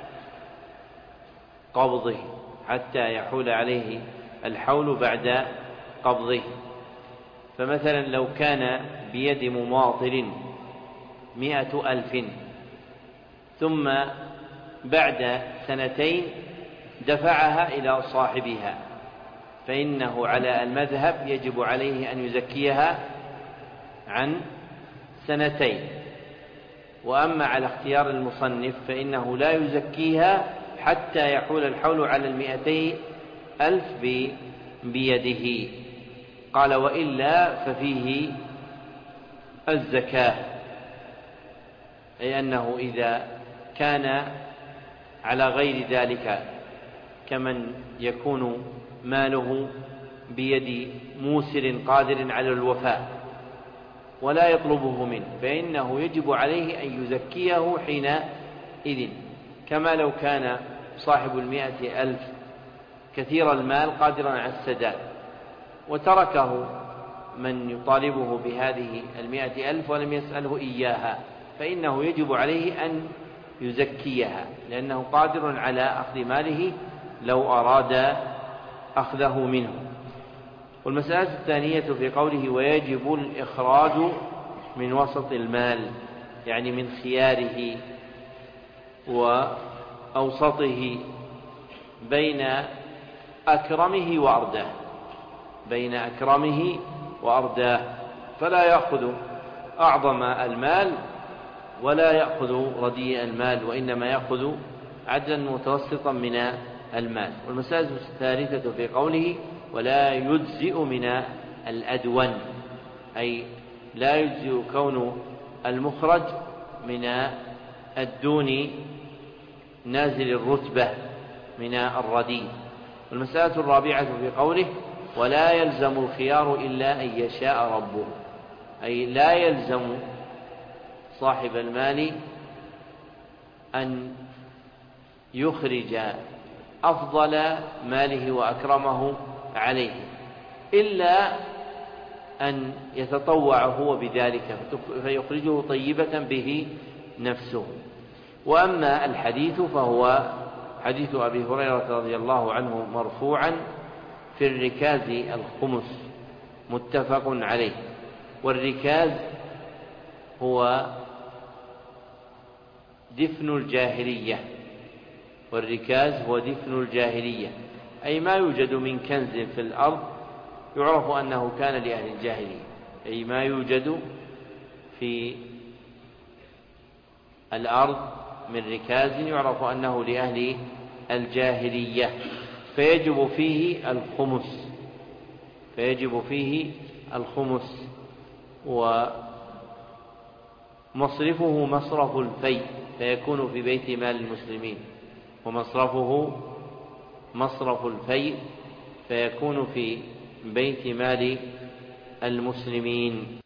قبضه حتى يحول عليه الحول بعد قبضه. فمثلا لو كان بيد مماطل مئة ألف ثم بعد سنتين دفعها إلى صاحبها فإنه على المذهب يجب عليه أن يزكيها عن سنتين. وأما على اختيار المصنف فإنه لا يزكيها حتى يحول الحول على المئتي ألف بيده. قال وإلا ففيه الزكاة، أي أنه إذا كان على غير ذلك كمن يكون ماله بيد موسر قادر على الوفاء ولا يطلبه منه فإنه يجب عليه أن يزكيه حينئذ، كما لو كان صاحب المائة ألف كثير المال قادرا على السداد وتركه من يطالبه بهذه المائة ألف ولم يسأله إياها، فإنه يجب عليه أن يزكيها لأنه قادر على أخذ ماله لو أراد أخذه منه. والمسألة الثانية في قوله ويجب الإخراج من وسط المال، يعني من خياره وأوسطه بين أكرمه وأرداه، بين أكرمه وأرداه، فلا يأخذ أعظم المال ولا يأخذ رديء المال، وإنما يأخذ عدلا متوسطا من المال. والمسألة الثالثة في قوله ولا يجزئ من الأدون، أي لا يجزئ كون المخرج من الدون نازل الرتبة من الرديء. والمسألة الرابعة في قوله ولا يلزم الخيار إلا أن يشاء ربه، أي لا يلزم صاحب المال أن يخرج أفضل ماله وأكرمه عليه إلا أن يتطوع هو بذلك فيخرجه طيبة به نفسه. وأما الحديث فهو حديث أبي هريرة رضي الله عنه مرفوعا في الركاز الخمس متفق عليه. والركاز هو دفن الجاهلية، والركاز هو دفن الجاهلية، أي ما يوجد من كنز في الأرض يعرف أنه كان لأهل الجاهلية، أي ما يوجد في الأرض من ركاز يعرف أنه لأهل الجاهلية، فيجب فيه الخمس فيجب فيه الخمس ومصرفه مصرف الفيء فيكون في بيت مال المسلمين، ومصرفه مصرف الفيء فيكون في بيت مال المسلمين.